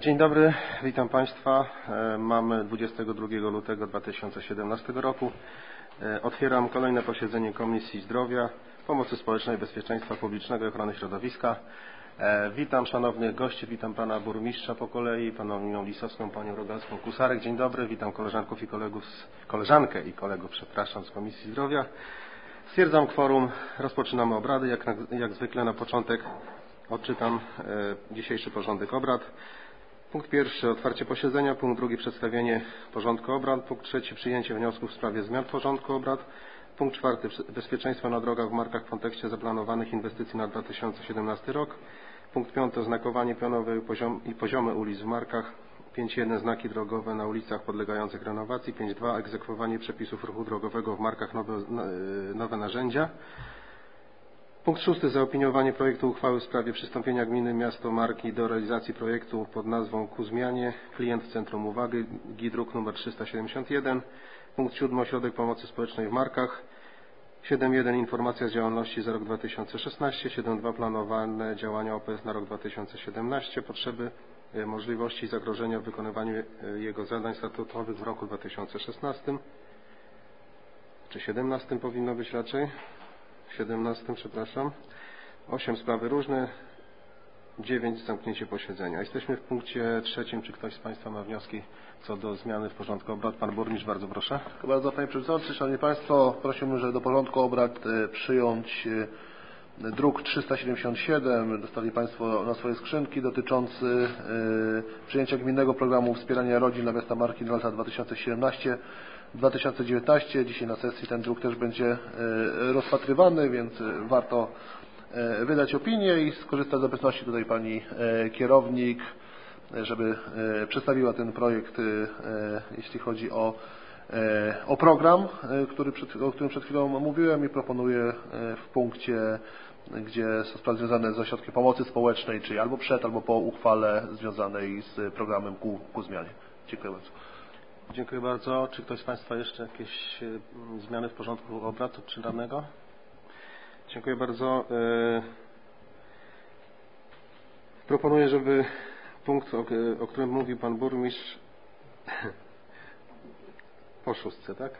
Dzień dobry, witam Państwa. Mamy 22 lutego 2017 roku. Otwieram kolejne posiedzenie Komisji Zdrowia, Pomocy Społecznej, Bezpieczeństwa Publicznego i Ochrony Środowiska. Witam szanownych gości, witam Pana Burmistrza po kolei, Panią Niną Lisowską, Panią Rogalską-Kusarek. Dzień dobry, witam koleżanków i kolegów, koleżankę i kolegów, przepraszam, z Komisji Zdrowia. Stwierdzam kworum, rozpoczynamy obrady. Jak zwykle na początek odczytam dzisiejszy porządek obrad. Punkt pierwszy, otwarcie posiedzenia. Punkt drugi, przedstawienie porządku obrad. Punkt trzeci, przyjęcie wniosków w sprawie zmian porządku obrad. Punkt czwarty, bezpieczeństwo na drogach w Markach w kontekście zaplanowanych inwestycji na 2017 rok. Punkt piąty, oznakowanie pionowe i poziome ulic w Markach. 5.1, znaki drogowe na ulicach podlegających renowacji. 5.2, egzekwowanie przepisów ruchu drogowego w Markach, nowe narzędzia. Punkt szósty, zaopiniowanie projektu uchwały w sprawie przystąpienia gminy Miasto Marki do realizacji projektu pod nazwą Ku zmianie. Klient w centrum uwagi, druk nr 371. Punkt siódmy, ośrodek pomocy społecznej w Markach. 7.1, informacja z działalności za rok 2016. 7.2, planowane działania OPS na rok 2017. Potrzeby, możliwości i zagrożenia w wykonywaniu jego zadań statutowych w roku 2016. Czy 17 powinno być raczej? 17, przepraszam. 8, sprawy różne. 9, zamknięcie posiedzenia. Jesteśmy w punkcie trzecim. Czy ktoś z Państwa ma wnioski co do zmiany w porządku obrad? Pan Burmistrz, bardzo proszę. Dziękuję bardzo, Panie Przewodniczący. Szanowni Państwo, prosiłbym, żeby do porządku obrad przyjąć druk 377. Dostali Państwo na swoje skrzynki, dotyczący przyjęcia gminnego programu wspierania rodzin na miasta Marki na lata 2017-2019. Dzisiaj na sesji ten druk też będzie rozpatrywany, więc warto wydać opinię i skorzystać z obecności tutaj Pani kierownik, żeby przedstawiła ten projekt, jeśli chodzi o program, o którym przed chwilą mówiłem, i proponuję w punkcie, gdzie są sprawy związane z ośrodkiem pomocy społecznej, czyli albo przed, albo po uchwale związanej z programem ku zmianie. Dziękuję bardzo. Dziękuję bardzo. Czy ktoś z Państwa jeszcze jakieś zmiany w porządku obrad czy radnego? Dziękuję bardzo. Proponuję, żeby punkt, o którym mówił Pan Burmistrz, po szóstce, tak?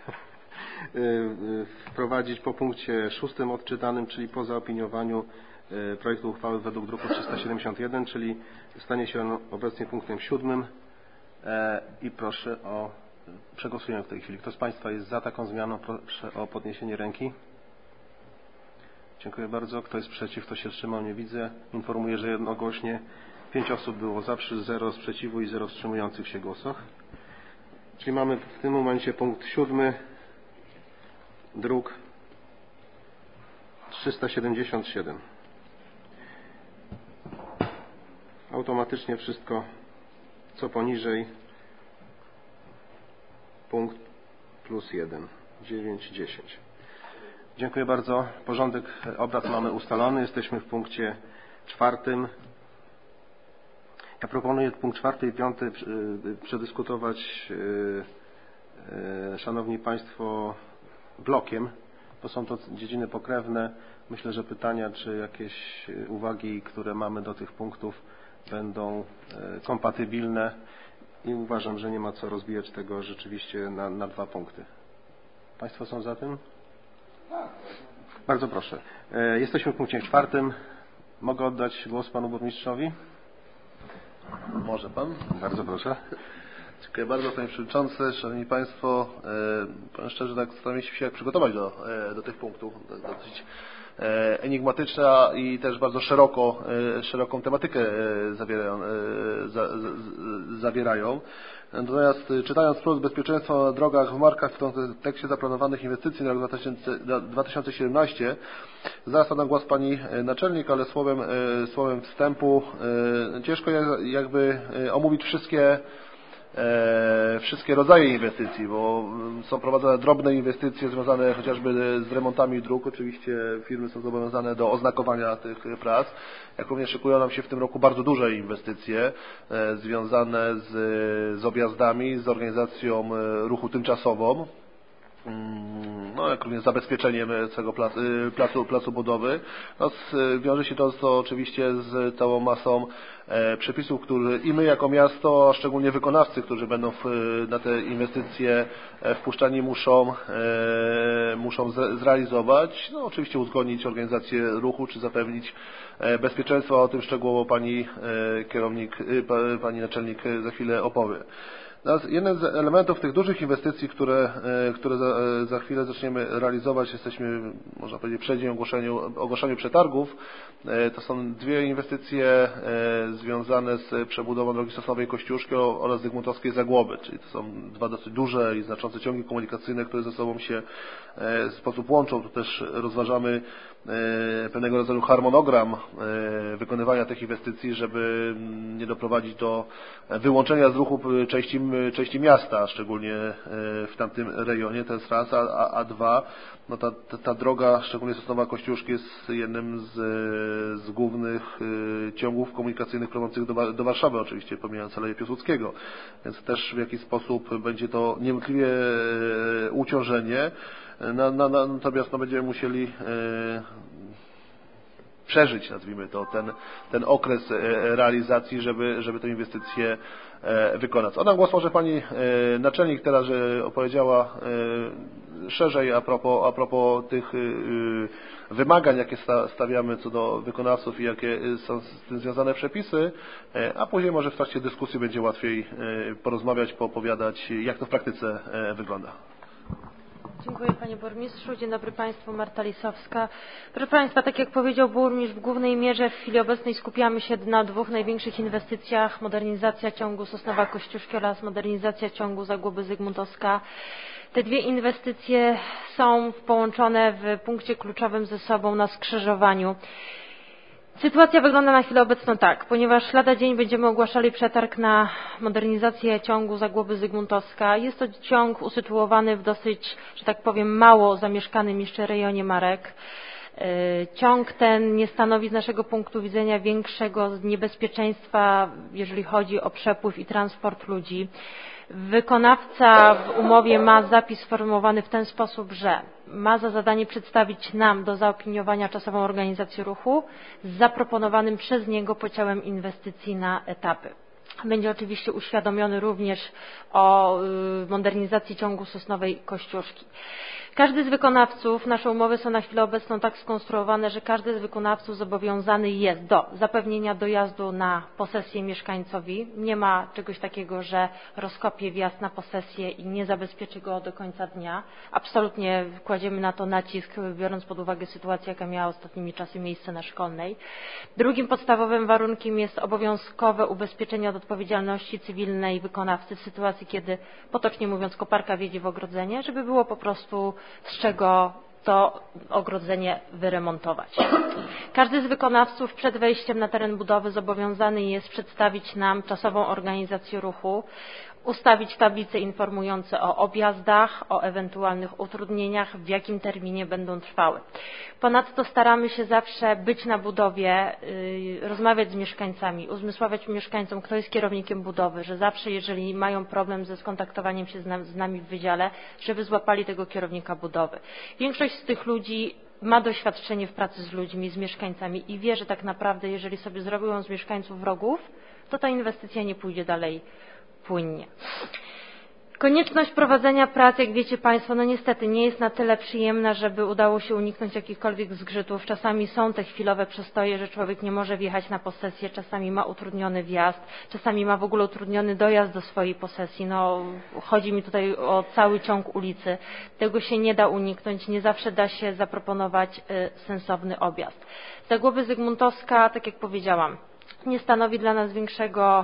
Wprowadzić po punkcie szóstym odczytanym, czyli po zaopiniowaniu projektu uchwały według druku 371, czyli stanie się on obecnie punktem siódmym. I proszę o przegłosuję w tej chwili. Kto z Państwa jest za taką zmianą? Proszę o podniesienie ręki. Dziękuję bardzo. Kto jest przeciw? Kto się wstrzymał? Nie widzę. Informuję, że jednogłośnie 5 osób było za, 0 sprzeciwu i 0 wstrzymujących się głosach. Czyli mamy w tym momencie punkt siódmy, druk 377. Automatycznie wszystko, co poniżej, punkt plus 1, 9, 10. Dziękuję bardzo. Porządek obrad mamy ustalony. Jesteśmy w punkcie czwartym. Ja proponuję punkt czwarty i piąty przedyskutować, Szanowni Państwo, blokiem, bo są to dziedziny pokrewne. Myślę, że pytania czy jakieś uwagi, które mamy do tych punktów, będą kompatybilne i uważam, że nie ma co rozbijać tego rzeczywiście na 2 punkty. Państwo są za tym? Tak. Bardzo proszę. Jesteśmy w punkcie czwartym. Mogę oddać głos Panu Burmistrzowi? Może Pan? Bardzo proszę. Dziękuję bardzo, Panie Przewodniczący. Szanowni Państwo, powiem szczerze, tak staram się jak przygotować do tych punktów. Dosyć enigmatyczna i też bardzo szeroką tematykę zawierają. Natomiast czytając plus bezpieczeństwa na drogach w Markach w kontekście zaplanowanych inwestycji na rok 2017, zaraz na głos Pani Naczelnik, ale słowem wstępu ciężko jakby omówić wszystkie rodzaje inwestycji, bo są prowadzone drobne inwestycje związane chociażby z remontami dróg. Oczywiście firmy są zobowiązane do oznakowania tych prac. Jak również szykują nam się w tym roku bardzo duże inwestycje związane z objazdami, z organizacją ruchu tymczasową, jak również zabezpieczeniem całego placu budowy. Wiąże się to oczywiście z całą masą przepisów, które i my jako miasto, a szczególnie wykonawcy, którzy będą na te inwestycje wpuszczani, muszą zrealizować. No, oczywiście uzgodnić organizację ruchu, czy zapewnić bezpieczeństwo. O tym szczegółowo pani kierownik, pani naczelnik za chwilę opowie. Jeden z elementów tych dużych inwestycji, które za chwilę zaczniemy realizować, jesteśmy, można powiedzieć, przed ogłoszeniu przetargów. To są dwie inwestycje związane z przebudową drogi Sosnowej-Kościuszki oraz Zygmuntowskiej Zagłoby, czyli to są dwa dosyć duże i znaczące ciągi komunikacyjne, które ze sobą się w sposób łączą. Tu też rozważamy pewnego rodzaju harmonogram wykonywania tych inwestycji, żeby nie doprowadzić do wyłączenia z ruchu części miasta, szczególnie w tamtym rejonie. To jest raz, a dwa, no ta droga, szczególnie Sosnowa-Kościuszki, jest jednym z głównych ciągów komunikacyjnych prowadzących do Warszawy, oczywiście pomijając Aleję Piłsudskiego, więc też w jakiś sposób będzie to niewątpliwie uciążenie. Natomiast będziemy musieli przeżyć, nazwijmy to, ten okres realizacji, żeby tę inwestycję wykonać. Oddam głos może pani naczelnik teraz, że opowiedziała szerzej a propos tych wymagań, jakie stawiamy co do wykonawców i jakie są z tym związane przepisy, a później może w trakcie dyskusji będzie łatwiej porozmawiać, poopowiadać, jak to w praktyce wygląda. Dziękuję Panie Burmistrzu. Dzień dobry Państwu. Marta Lisowska. Proszę Państwa, tak jak powiedział burmistrz, w głównej mierze w chwili obecnej skupiamy się na dwóch największych inwestycjach. Modernizacja ciągu Sosnowa-Kościuszki oraz modernizacja ciągu Zagłoby-Zygmuntowska. Te dwie inwestycje są połączone w punkcie kluczowym ze sobą na skrzyżowaniu. Sytuacja wygląda na chwilę obecną tak, ponieważ lada dzień będziemy ogłaszali przetarg na modernizację ciągu Zagłoby-Zygmuntowska. Jest to ciąg usytuowany w dosyć, że tak powiem, mało zamieszkanym jeszcze rejonie Marek. Ciąg ten nie stanowi z naszego punktu widzenia większego niebezpieczeństwa, jeżeli chodzi o przepływ i transport ludzi. Wykonawca w umowie ma zapis sformułowany w ten sposób, że ma za zadanie przedstawić nam do zaopiniowania czasową organizację ruchu z zaproponowanym przez niego podziałem inwestycji na etapy. Będzie oczywiście uświadomiony również o modernizacji ciągu Sosnowej Kościuszki. Każdy z wykonawców, nasze umowy są na chwilę obecną tak skonstruowane, że każdy z wykonawców zobowiązany jest do zapewnienia dojazdu na posesję mieszkańcowi. Nie ma czegoś takiego, że rozkopie wjazd na posesję i nie zabezpieczy go do końca dnia. Absolutnie kładziemy na to nacisk, biorąc pod uwagę sytuację, jaka miała ostatnimi czasy miejsce na Szkolnej. Drugim podstawowym warunkiem jest obowiązkowe ubezpieczenie od odpowiedzialności cywilnej wykonawcy w sytuacji, kiedy, potocznie mówiąc, koparka wjedzie w ogrodzenie, żeby było po prostu z czego to ogrodzenie wyremontować. Każdy z wykonawców przed wejściem na teren budowy zobowiązany jest przedstawić nam czasową organizację ruchu, ustawić tablice informujące o objazdach, o ewentualnych utrudnieniach, w jakim terminie będą trwały. Ponadto staramy się zawsze być na budowie, rozmawiać z mieszkańcami, uzmysławiać mieszkańcom, kto jest kierownikiem budowy, że zawsze, jeżeli mają problem ze skontaktowaniem się z nami w wydziale, żeby złapali tego kierownika budowy. Większość z tych ludzi ma doświadczenie w pracy z ludźmi, z mieszkańcami i wie, że tak naprawdę, jeżeli sobie zrobią ją z mieszkańców wrogów, to ta inwestycja nie pójdzie dalej płynnie. Konieczność prowadzenia prac, jak wiecie Państwo, no niestety nie jest na tyle przyjemna, żeby udało się uniknąć jakichkolwiek zgrzytów. Czasami są te chwilowe przestoje, że człowiek nie może wjechać na posesję, czasami ma utrudniony wjazd, czasami ma w ogóle utrudniony dojazd do swojej posesji. No, chodzi mi tutaj o cały ciąg ulicy. Tego się nie da uniknąć, nie zawsze da się zaproponować sensowny objazd. Zagłoby Zygmuntowska, tak jak powiedziałam, nie stanowi dla nas większego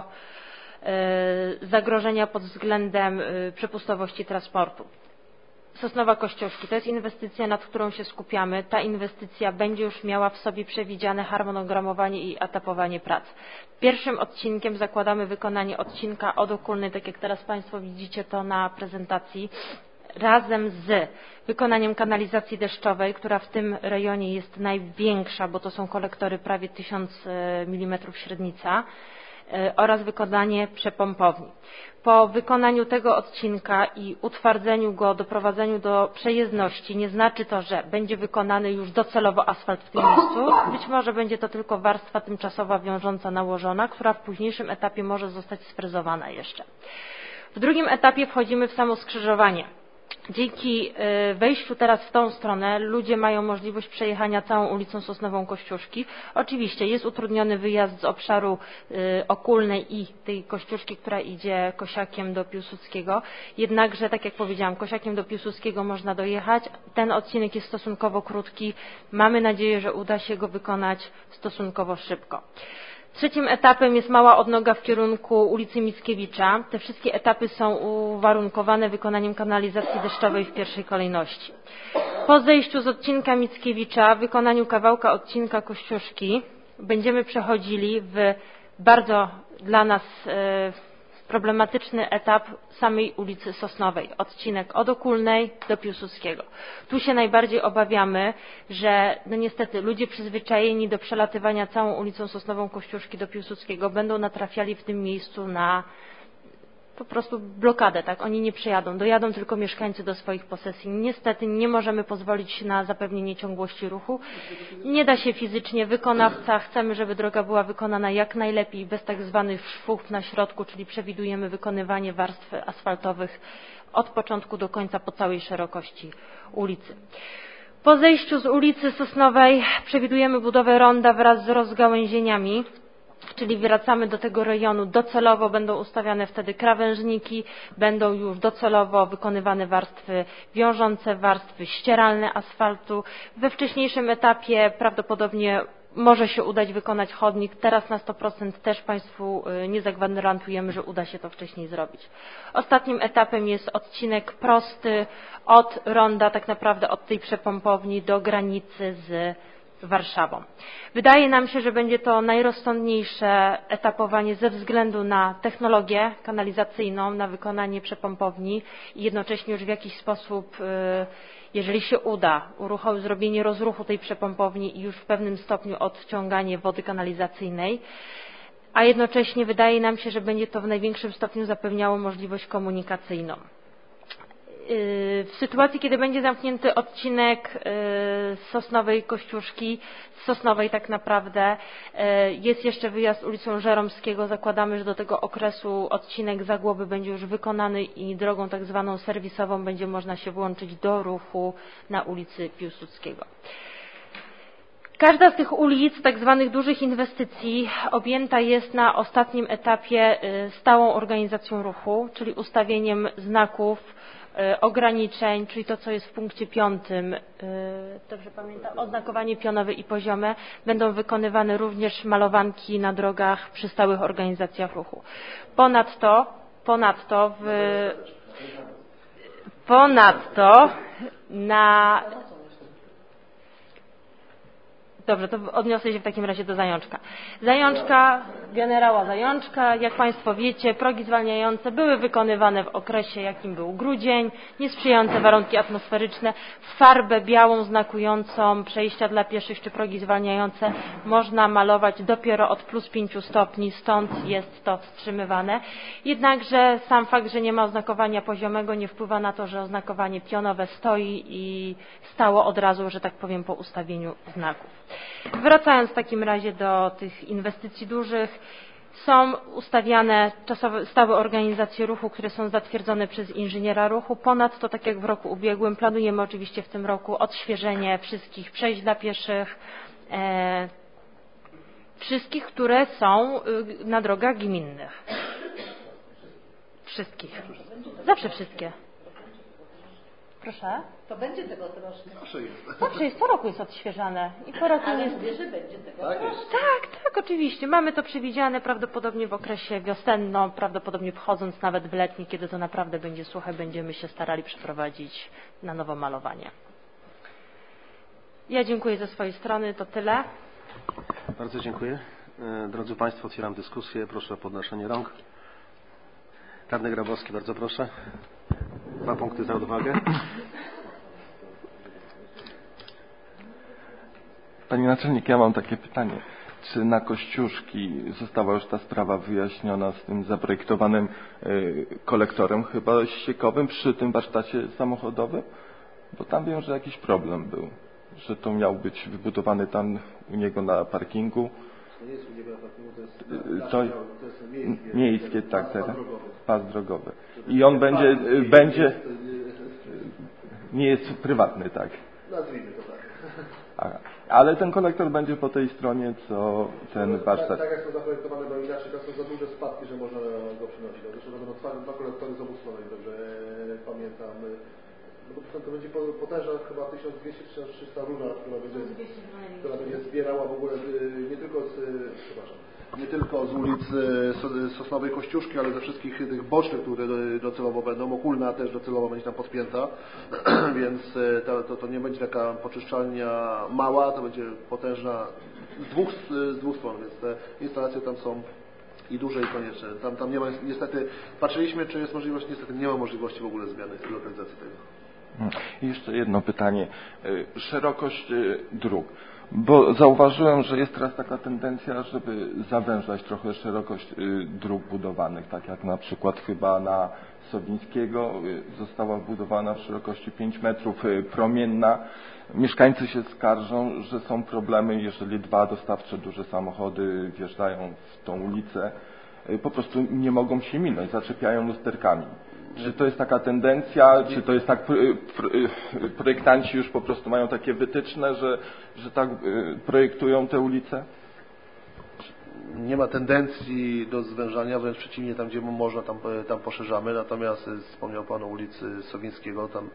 zagrożenia pod względem przepustowości transportu. Sosnowa Kościuszki to jest inwestycja, nad którą się skupiamy. Ta inwestycja będzie już miała w sobie przewidziane harmonogramowanie i etapowanie prac. Pierwszym odcinkiem zakładamy wykonanie odcinka od Okulnej, tak jak teraz Państwo widzicie to na prezentacji, razem z wykonaniem kanalizacji deszczowej, która w tym rejonie jest największa, bo to są kolektory prawie 1000 mm średnica. oraz wykonanie przepompowni. Po wykonaniu tego odcinka i utwardzeniu go, doprowadzeniu do przejezdności, nie znaczy to, że będzie wykonany już docelowo asfalt w tym miejscu. Być może będzie to tylko warstwa tymczasowa wiążąca nałożona, która w późniejszym etapie może zostać sfrezowana jeszcze. W drugim etapie wchodzimy w samo skrzyżowanie. Dzięki wejściu teraz w tą stronę ludzie mają możliwość przejechania całą ulicą Sosnową Kościuszki. Oczywiście jest utrudniony wyjazd z obszaru Okulnej i tej Kościuszki, która idzie Kosiakiem do Piłsudskiego. Jednakże, tak jak powiedziałam, Kosiakiem do Piłsudskiego można dojechać. Ten odcinek jest stosunkowo krótki. Mamy nadzieję, że uda się go wykonać stosunkowo szybko. Trzecim etapem jest mała odnoga w kierunku ulicy Mickiewicza. Te wszystkie etapy są uwarunkowane wykonaniem kanalizacji deszczowej w pierwszej kolejności. Po zejściu z odcinka Mickiewicza, wykonaniu kawałka odcinka Kościuszki, będziemy przechodzili w bardzo dla nas problematyczny etap samej ulicy Sosnowej, odcinek od Okulnej do Piłsudskiego. Tu się najbardziej obawiamy, że no niestety ludzie przyzwyczajeni do przelatywania całą ulicą Sosnową Kościuszki do Piłsudskiego będą natrafiali w tym miejscu na po prostu blokadę, tak? Oni nie przyjadą, dojadą tylko mieszkańcy do swoich posesji. Niestety nie możemy pozwolić na zapewnienie ciągłości ruchu. Nie da się fizycznie, wykonawca, chcemy, żeby droga była wykonana jak najlepiej, bez tak zwanych szwów na środku, czyli przewidujemy wykonywanie warstw asfaltowych od początku do końca po całej szerokości ulicy. Po zejściu z ulicy Sosnowej przewidujemy budowę ronda wraz z rozgałęzieniami. Czyli wracamy do tego rejonu docelowo, będą ustawiane wtedy krawężniki, będą już docelowo wykonywane warstwy wiążące, warstwy ścieralne asfaltu. We wcześniejszym etapie prawdopodobnie może się udać wykonać chodnik. Teraz na 100% też Państwu nie zagwarantujemy, że uda się to wcześniej zrobić. Ostatnim etapem jest odcinek prosty od ronda, tak naprawdę od tej przepompowni do granicy z Warszawą. Wydaje nam się, że będzie to najrozsądniejsze etapowanie ze względu na technologię kanalizacyjną, na wykonanie przepompowni i jednocześnie już w jakiś sposób, jeżeli się uda, zrobienie rozruchu tej przepompowni i już w pewnym stopniu odciąganie wody kanalizacyjnej, a jednocześnie wydaje nam się, że będzie to w największym stopniu zapewniało możliwość komunikacyjną. W sytuacji, kiedy będzie zamknięty odcinek Sosnowej Kościuszki, z Sosnowej tak naprawdę jest jeszcze wyjazd ulicą Żeromskiego. Zakładamy, że do tego okresu odcinek Zagłoby będzie już wykonany i drogą tak zwaną serwisową będzie można się włączyć do ruchu na ulicy Piłsudskiego. Każda z tych ulic, tak zwanych dużych inwestycji, objęta jest na ostatnim etapie stałą organizacją ruchu, czyli ustawieniem znaków, ograniczeń, czyli to, co jest w punkcie 5, dobrze pamiętam, oznakowanie pionowe i poziome, będą wykonywane również malowanki na drogach przy stałych organizacjach ruchu. Ponadto na Dobrze, to odniosę się w takim razie do Zajączka. Generała Zajączka, jak Państwo wiecie, progi zwalniające były wykonywane w okresie, jakim był grudzień, niesprzyjające warunki atmosferyczne. Farbę białą znakującą przejścia dla pieszych czy progi zwalniające można malować dopiero od +5 stopni, stąd jest to wstrzymywane. Jednakże sam fakt, że nie ma oznakowania poziomego, nie wpływa na to, że oznakowanie pionowe stoi i stało od razu, że tak powiem, po ustawieniu znaków. Wracając w takim razie do tych inwestycji dużych, są ustawiane stałe organizacje ruchu, które są zatwierdzone przez inżyniera ruchu. Ponadto, tak jak w roku ubiegłym, planujemy oczywiście w tym roku odświeżenie wszystkich przejść dla pieszych, wszystkich, które są na drogach gminnych. Wszystkich. Zawsze wszystkie. Proszę? To będzie tego troszkę. Zawsze jest, co roku jest odświeżane. I po roku Ale jest... mówię, że będzie tego Tak, oczywiście. Mamy to przewidziane prawdopodobnie w okresie wiosennym, prawdopodobnie wchodząc nawet w letni, kiedy to naprawdę będzie suche, będziemy się starali przeprowadzić na nowo malowanie. Ja dziękuję ze swojej strony, to tyle. Bardzo dziękuję. Drodzy Państwo, otwieram dyskusję. Proszę o podnoszenie rąk. Radny Grabowski, bardzo proszę. 2 punkty za odwagę. Pani naczelnik, ja mam takie pytanie. czy na Kościuszki została już ta sprawa wyjaśniona z tym zaprojektowanym kolektorem chyba ściekowym przy tym warsztacie samochodowym? Bo tam wiem, że jakiś problem był, że to miał być wybudowany tam u niego na parkingu. To nie jest u niego na parkingu, to jest miejskie, tak, pas drogowy. I on będzie nie jest prywatny, tak. Nazwijmy to tak. Aha. Ale ten kolektor będzie po tej stronie, co ten warsztat. Tak jak są zaprojektowane, bo inaczej to są za duże spadki, że można go przynosić. Zresztą będą otwarte 2 kolektory z obu stron, dobrze pamiętam. No bo to będzie potężna chyba 1200-1300 rura, która będzie zbierała w ogóle nie tylko z ulic Sosnowej Kościuszki, ale ze wszystkich tych bocznych, które docelowo będą. Okulna też docelowo będzie tam podpięta, więc to nie będzie taka poczyszczalnia mała, to będzie potężna z dwóch stron, więc te instalacje tam są i duże i konieczne. Tam nie ma, niestety, patrzyliśmy, czy jest możliwość, niestety nie ma możliwości w ogóle zmiany lokalizacji tego. I jeszcze jedno pytanie. Szerokość dróg. Bo zauważyłem, że jest teraz taka tendencja, żeby zawężać trochę szerokość dróg budowanych, tak jak na przykład chyba na Sowińskiego została wbudowana w szerokości 5 metrów promienna. Mieszkańcy się skarżą, że są problemy, jeżeli 2 dostawcze duże samochody wjeżdżają w tą ulicę, po prostu nie mogą się minąć, zaczepiają lusterkami. Czy to jest taka tendencja, czy to jest tak, projektanci już po prostu mają takie wytyczne, że tak projektują te ulice? Nie ma tendencji do zwężania, wręcz przeciwnie, tam gdzie można, tam poszerzamy. Natomiast wspomniał Pan o ulicy Sowińskiego, tam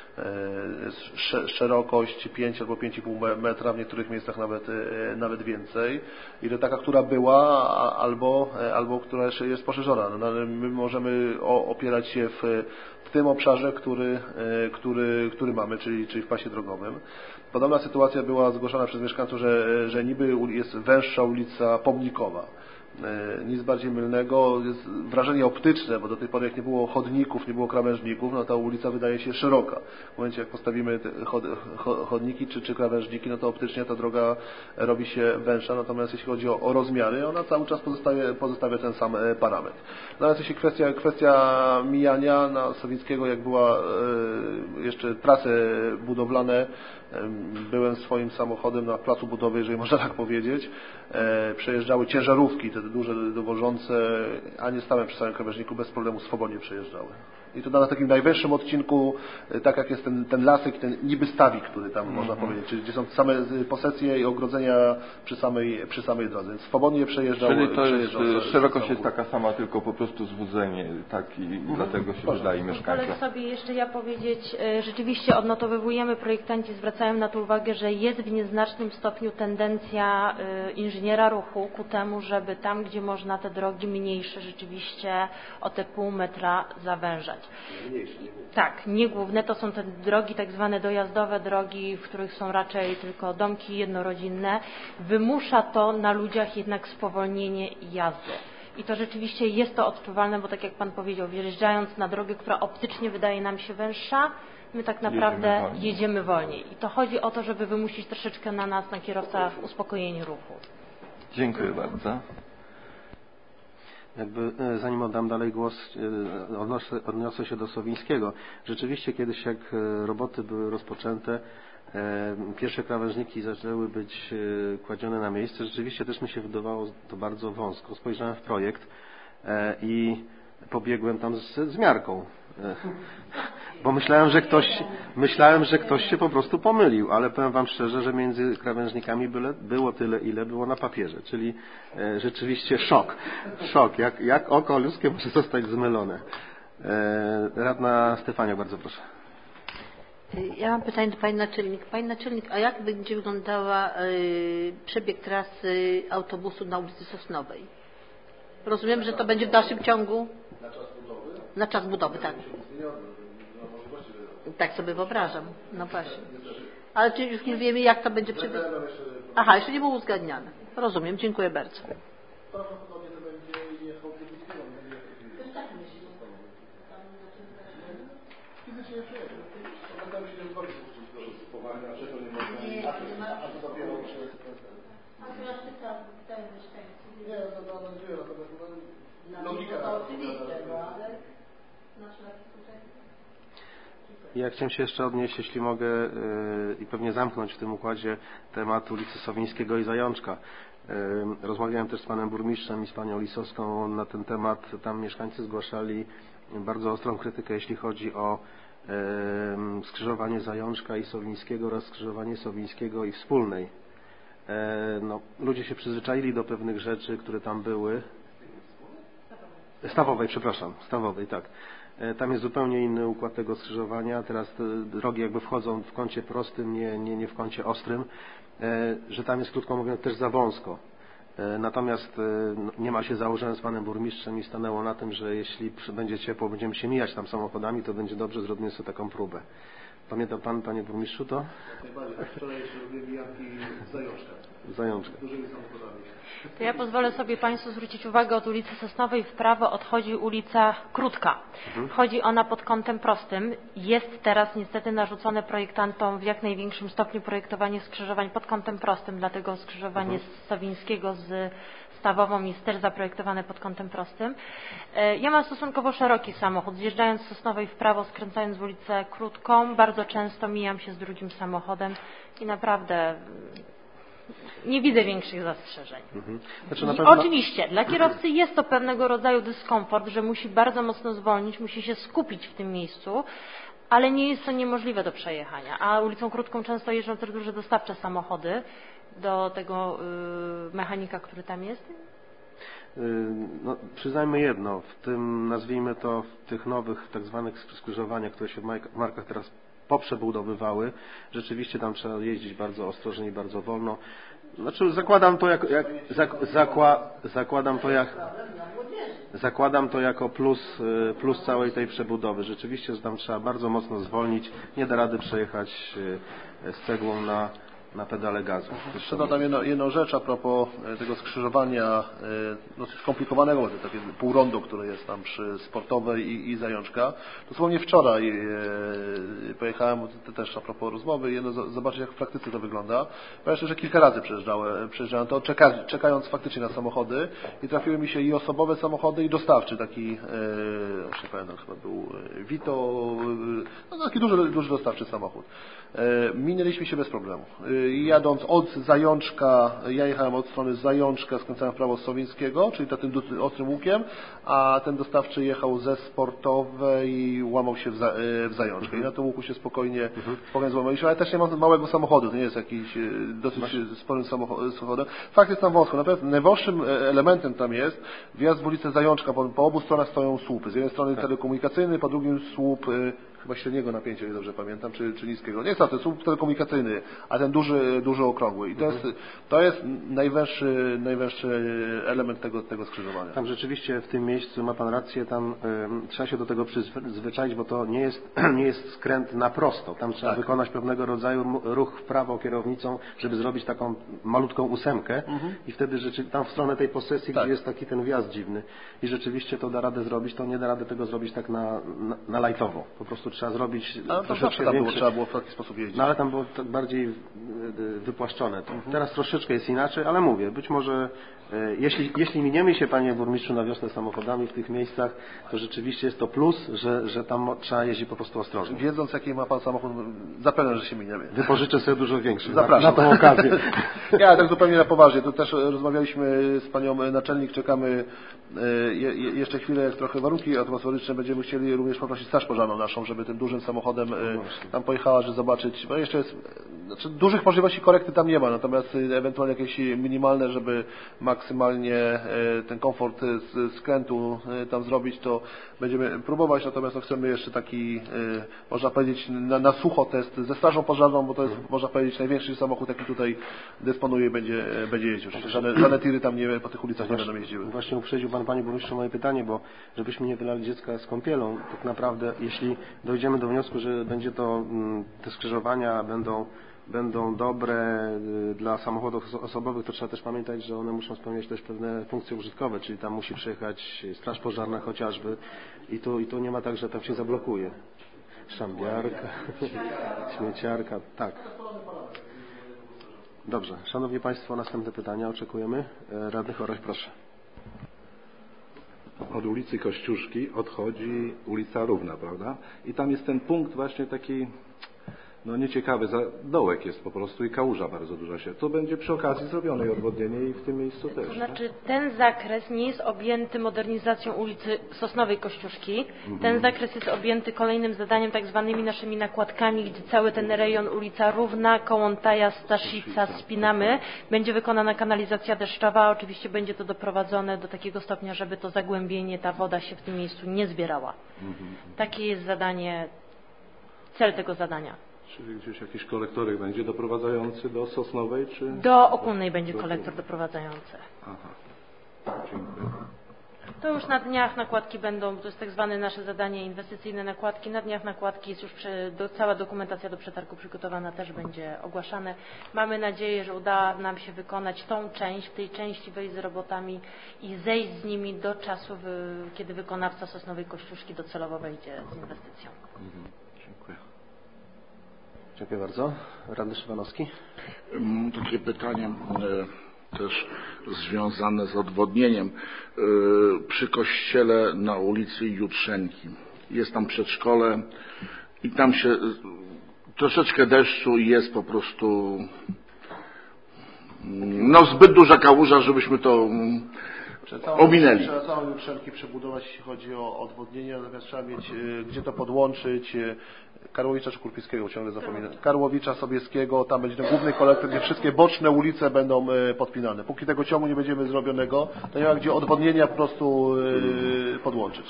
szerokość 5 albo 5,5 metra, w niektórych miejscach nawet więcej. I to taka, która była, albo która jeszcze jest poszerzona. No, my możemy opierać się w tym obszarze, który mamy, czyli w pasie drogowym. Podobna sytuacja była zgłoszona przez mieszkańców, że niby jest węższa ulica Pomnikowa. Nic bardziej mylnego, jest wrażenie optyczne, bo do tej pory jak nie było chodników, nie było krawężników, no ta ulica wydaje się szeroka. W momencie jak postawimy te chodniki czy krawężniki, no to optycznie ta droga robi się węższa, natomiast jeśli chodzi o rozmiary, ona cały czas pozostawia ten sam parametr. Natomiast jeśli kwestia mijania na Sowińskiego, jak była jeszcze trasy budowlane, byłem swoim samochodem na placu budowy, jeżeli można tak powiedzieć. Przejeżdżały ciężarówki, te duże dowożące, a nie stałem przy samym krawężniku, bez problemu swobodnie przejeżdżały. I to na takim najwyższym odcinku, tak jak jest ten lasek, ten niby stawik, który tam można powiedzieć, czyli gdzie są same posesje i ogrodzenia przy samej drodze. Więc swobodnie przejeżdżały. Czyli to jest, szerokość jest taka sama, tylko po prostu zwódzenie, tak i dlatego się wydaje mieszkańcom. Pozwolę sobie jeszcze ja powiedzieć, rzeczywiście odnotowujemy, projektanci zwracają na to uwagę, że jest w nieznacznym stopniu tendencja inżyniera ruchu ku temu, żeby tam, gdzie można te drogi mniejsze rzeczywiście o te pół metra zawężać. Tak, nie główne, to są te drogi tak zwane dojazdowe, drogi, w których są raczej tylko domki jednorodzinne. Wymusza to na ludziach jednak spowolnienie jazdy. I to rzeczywiście jest to odczuwalne, bo tak jak Pan powiedział, wjeżdżając na drogę, która optycznie wydaje nam się węższa, my tak naprawdę jedziemy wolniej. I to chodzi o to, żeby wymusić troszeczkę na nas, na kierowcach, uspokojenie ruchu. Dziękuję bardzo. Zanim oddam dalej głos, odniosę się do Sowińskiego. Rzeczywiście kiedyś, jak roboty były rozpoczęte, pierwsze krawężniki zaczęły być kładzione na miejsce. Rzeczywiście też mi się wydawało to bardzo wąsko. Spojrzałem w projekt i pobiegłem tam z miarką. Bo myślałem, że ktoś się po prostu pomylił, ale powiem Wam szczerze, że między krawężnikami było tyle, ile było na papierze, czyli rzeczywiście szok. Jak oko ludzkie może zostać zmylone. Radna Stefania, bardzo proszę. Ja mam pytanie do Pani Naczelnik. Pani Naczelnik, a jak będzie wyglądała przebieg trasy autobusu na ulicy Sosnowej? Rozumiem, że to będzie w dalszym ciągu? Na czas budowy, tak. Tak sobie wyobrażam. No właśnie. Ale czy już nie wiemy, jak to będzie przebiegać? Aha, jeszcze nie było uzgadniane. Rozumiem, dziękuję bardzo. Ja chciałem się jeszcze odnieść, jeśli mogę, i pewnie zamknąć w tym układzie temat ulicy Sowińskiego i Zajączka. Rozmawiałem też z panem burmistrzem i z panią Lisowską na ten temat. Tam mieszkańcy zgłaszali bardzo ostrą krytykę, jeśli chodzi o skrzyżowanie Zajączka i Sowińskiego oraz skrzyżowanie Sowińskiego i Wspólnej. No, ludzie się przyzwyczaili do pewnych rzeczy, które tam były. Stawowej, tak. Tam jest zupełnie inny układ tego skrzyżowania. Teraz te drogi jakby wchodzą w kącie prostym, nie w kącie ostrym, że tam jest, krótko mówiąc, też za wąsko. Natomiast nie ma się założenia z panem burmistrzem i stanęło na tym, że jeśli będzie ciepło, będziemy się mijać tam samochodami, to będzie dobrze, zrobimy sobie taką próbę. Pamięta pan, panie burmistrzu, to? Najbardziej. Wczoraj jeszcze robiłem mijaki z Zajączka. dużymi samochodami. To ja pozwolę sobie Państwu zwrócić uwagę, od ulicy Sosnowej w prawo odchodzi ulica Krótka. Wchodzi ona pod kątem prostym. Jest teraz niestety narzucone projektantom w jak największym stopniu projektowanie skrzyżowań pod kątem prostym, dlatego skrzyżowanie Sowińskiego z Stawową jest też zaprojektowane pod kątem prostym. Ja mam stosunkowo szeroki samochód. Zjeżdżając z Sosnowej w prawo, skręcając w ulicę Krótką, bardzo często mijam się z drugim samochodem i naprawdę nie widzę większych zastrzeżeń. Znaczy, na I pewno... oczywiście dla kierowcy jest to pewnego rodzaju dyskomfort, że musi bardzo mocno zwolnić, musi się skupić w tym miejscu, ale nie jest to niemożliwe do przejechania. A ulicą Krótką często jeżdżą też duże dostawcze samochody do tego mechanika, który tam jest. No, przyznajmy jedno, w tym, nazwijmy to, w tych nowych tak zwanych skrzyżowaniach, które się w markach teraz poprzebudowywały, rzeczywiście tam trzeba jeździć bardzo ostrożnie i bardzo wolno. Znaczy zakładam to jako plus całej tej przebudowy. Rzeczywiście, że tam trzeba bardzo mocno zwolnić, nie da rady przejechać z cegłą na pedale gazu. Jeszcze dodam jedną rzecz a propos tego skrzyżowania dosyć skomplikowanego, bo to takie półrondo, które jest tam przy Sportowej i Zajączka. Dosłownie wczoraj pojechałem, to też a propos rozmowy, zobaczyć jak w praktyce to wygląda. Bo jeszcze, że kilka razy przejeżdżałem to, czekając faktycznie na samochody i trafiły mi się i osobowe samochody i dostawczy, taki, już nie pamiętam, chyba był Vito, no taki duży dostawczy samochód. Minęliśmy się bez problemu. Jadąc od Zajączka, ja jechałem od strony Zajączka, skręcałem w prawo z Sowińskiego, czyli tym ostrym łukiem, a ten dostawczy jechał ze Sportowej i łamał się w Zajączkę. I na tym łuku się spokojnie złamaliśmy, ale też nie mam małego samochodu, to nie jest jakiś dosyć sporym samochodem. Fakt jest tam wąsko. Na pewno najwąższym elementem tam jest wjazd w ulicę Zajączka, po obu stronach stoją słupy. Z jednej strony telekomunikacyjny, po drugim słup chyba średniego napięcia, nie dobrze pamiętam, czy niskiego. Nie jest to słup telekomunikacyjny, a ten duży okrągły. I to jest najwęższy element tego skrzyżowania. Tam rzeczywiście w tym miejscu ma pan rację, tam trzeba się do tego przyzwyczaić, bo to nie jest skręt na prosto. Tam trzeba wykonać pewnego rodzaju ruch w prawo kierownicą, żeby zrobić taką malutką ósemkę i wtedy tam w stronę tej posesji, gdzie jest taki ten wjazd dziwny i rzeczywiście to da radę zrobić, to nie da rady tego zrobić tak na lajtowo. Po prostu trzeba zrobić troszeczkę większy. Trzeba było w taki sposób jeździć. No ale tam było tak bardziej wypłaszczone. Teraz troszeczkę jest inaczej, ale mówię, być może jeśli miniemy się, panie burmistrzu, na wiosnę samochodami w tych miejscach, to rzeczywiście jest to plus, że tam trzeba jeździć po prostu ostrożnie. Wiedząc, jaki ma pan samochód, zapewne, że się miniemy. Wypożyczę sobie dużo większy. Zapraszam. Na tą okazję. Ja tak zupełnie na poważnie. Tu też rozmawialiśmy z panią naczelnik, czekamy jeszcze chwilę, jak trochę warunki atmosferyczne, będziemy chcieli również poprosić straż pożarną naszą, żeby tym dużym samochodem tam pojechała, żeby zobaczyć, bo jeszcze jest, znaczy dużych możliwości korekty tam nie ma, natomiast ewentualnie jakieś minimalne, żeby maksymalnie ten komfort skrętu tam zrobić, to będziemy próbować, natomiast chcemy jeszcze taki, można powiedzieć, na sucho test ze strażą pożarną, bo to jest, można powiedzieć, największy samochód, jaki tutaj dysponuje i będzie jeździł. Żadne tiry tam po tych ulicach nie będą jeździły. Właśnie uprzedził pan, panie burmistrzu, moje pytanie, bo żebyśmy nie wylali dziecka z kąpielą, tak naprawdę, jeśli dojdziemy do wniosku, że będzie to, te skrzyżowania będą dobre dla samochodów osobowych, to trzeba też pamiętać, że one muszą spełniać też pewne funkcje użytkowe, czyli tam musi przyjechać straż pożarna chociażby i tu nie ma tak, że tam się zablokuje. Szambiarka, śmieciarka, tak. Dobrze. Szanowni Państwo, następne pytania oczekujemy. Radny Choroś, proszę. od ulicy Kościuszki odchodzi ulica Równa, prawda? I tam jest ten punkt właśnie taki, no nieciekawy, dołek jest po prostu i kałuża bardzo duża się. To będzie przy okazji zrobione i odwodnienie i w tym miejscu też. To znaczy ten zakres nie jest objęty modernizacją ulicy Sosnowej Kościuszki. Ten zakres jest objęty kolejnym zadaniem, tak zwanymi naszymi nakładkami, gdzie cały ten rejon ulica Równa, Kołątaja, Staszica, Spinamy będzie wykonana kanalizacja deszczowa. Oczywiście będzie to doprowadzone do takiego stopnia, żeby to zagłębienie, ta woda się w tym miejscu nie zbierała. Takie jest zadanie, cel tego zadania. Czyli gdzieś jakiś kolektorek będzie doprowadzający do Sosnowej, czy? Do Okunnej będzie kolektor doprowadzający. Aha, dziękuję. To już na dniach nakładki będą, to jest tak zwane nasze zadanie inwestycyjne nakładki. Na dniach nakładki jest już cała dokumentacja do przetargu przygotowana, też będzie ogłaszane. Mamy nadzieję, że uda nam się wykonać tą część, w tej części wejść z robotami i zejść z nimi do czasu, kiedy wykonawca Sosnowej Kościuszki docelowo wejdzie z inwestycją. Dziękuję. Dziękuję bardzo. Radny Szymanowski. Mam takie pytanie też związane z odwodnieniem. Przy kościele na ulicy Jutrzenki jest tam przedszkole i tam się troszeczkę deszczu i jest po prostu no zbyt duża kałuża, żebyśmy to ominęli. Trzeba całą Jutrzenki przebudować, jeśli chodzi o odwodnienie, natomiast trzeba mieć gdzie to podłączyć. Karłowicza czy Kurpińskiego, ciągle zapominam. Karłowicza, Sobieskiego, tam będzie ten główny kolektor, gdzie wszystkie boczne ulice będą podpinane. Póki tego ciągu nie będziemy zrobionego, to nie ma gdzie odwodnienia po prostu podłączyć.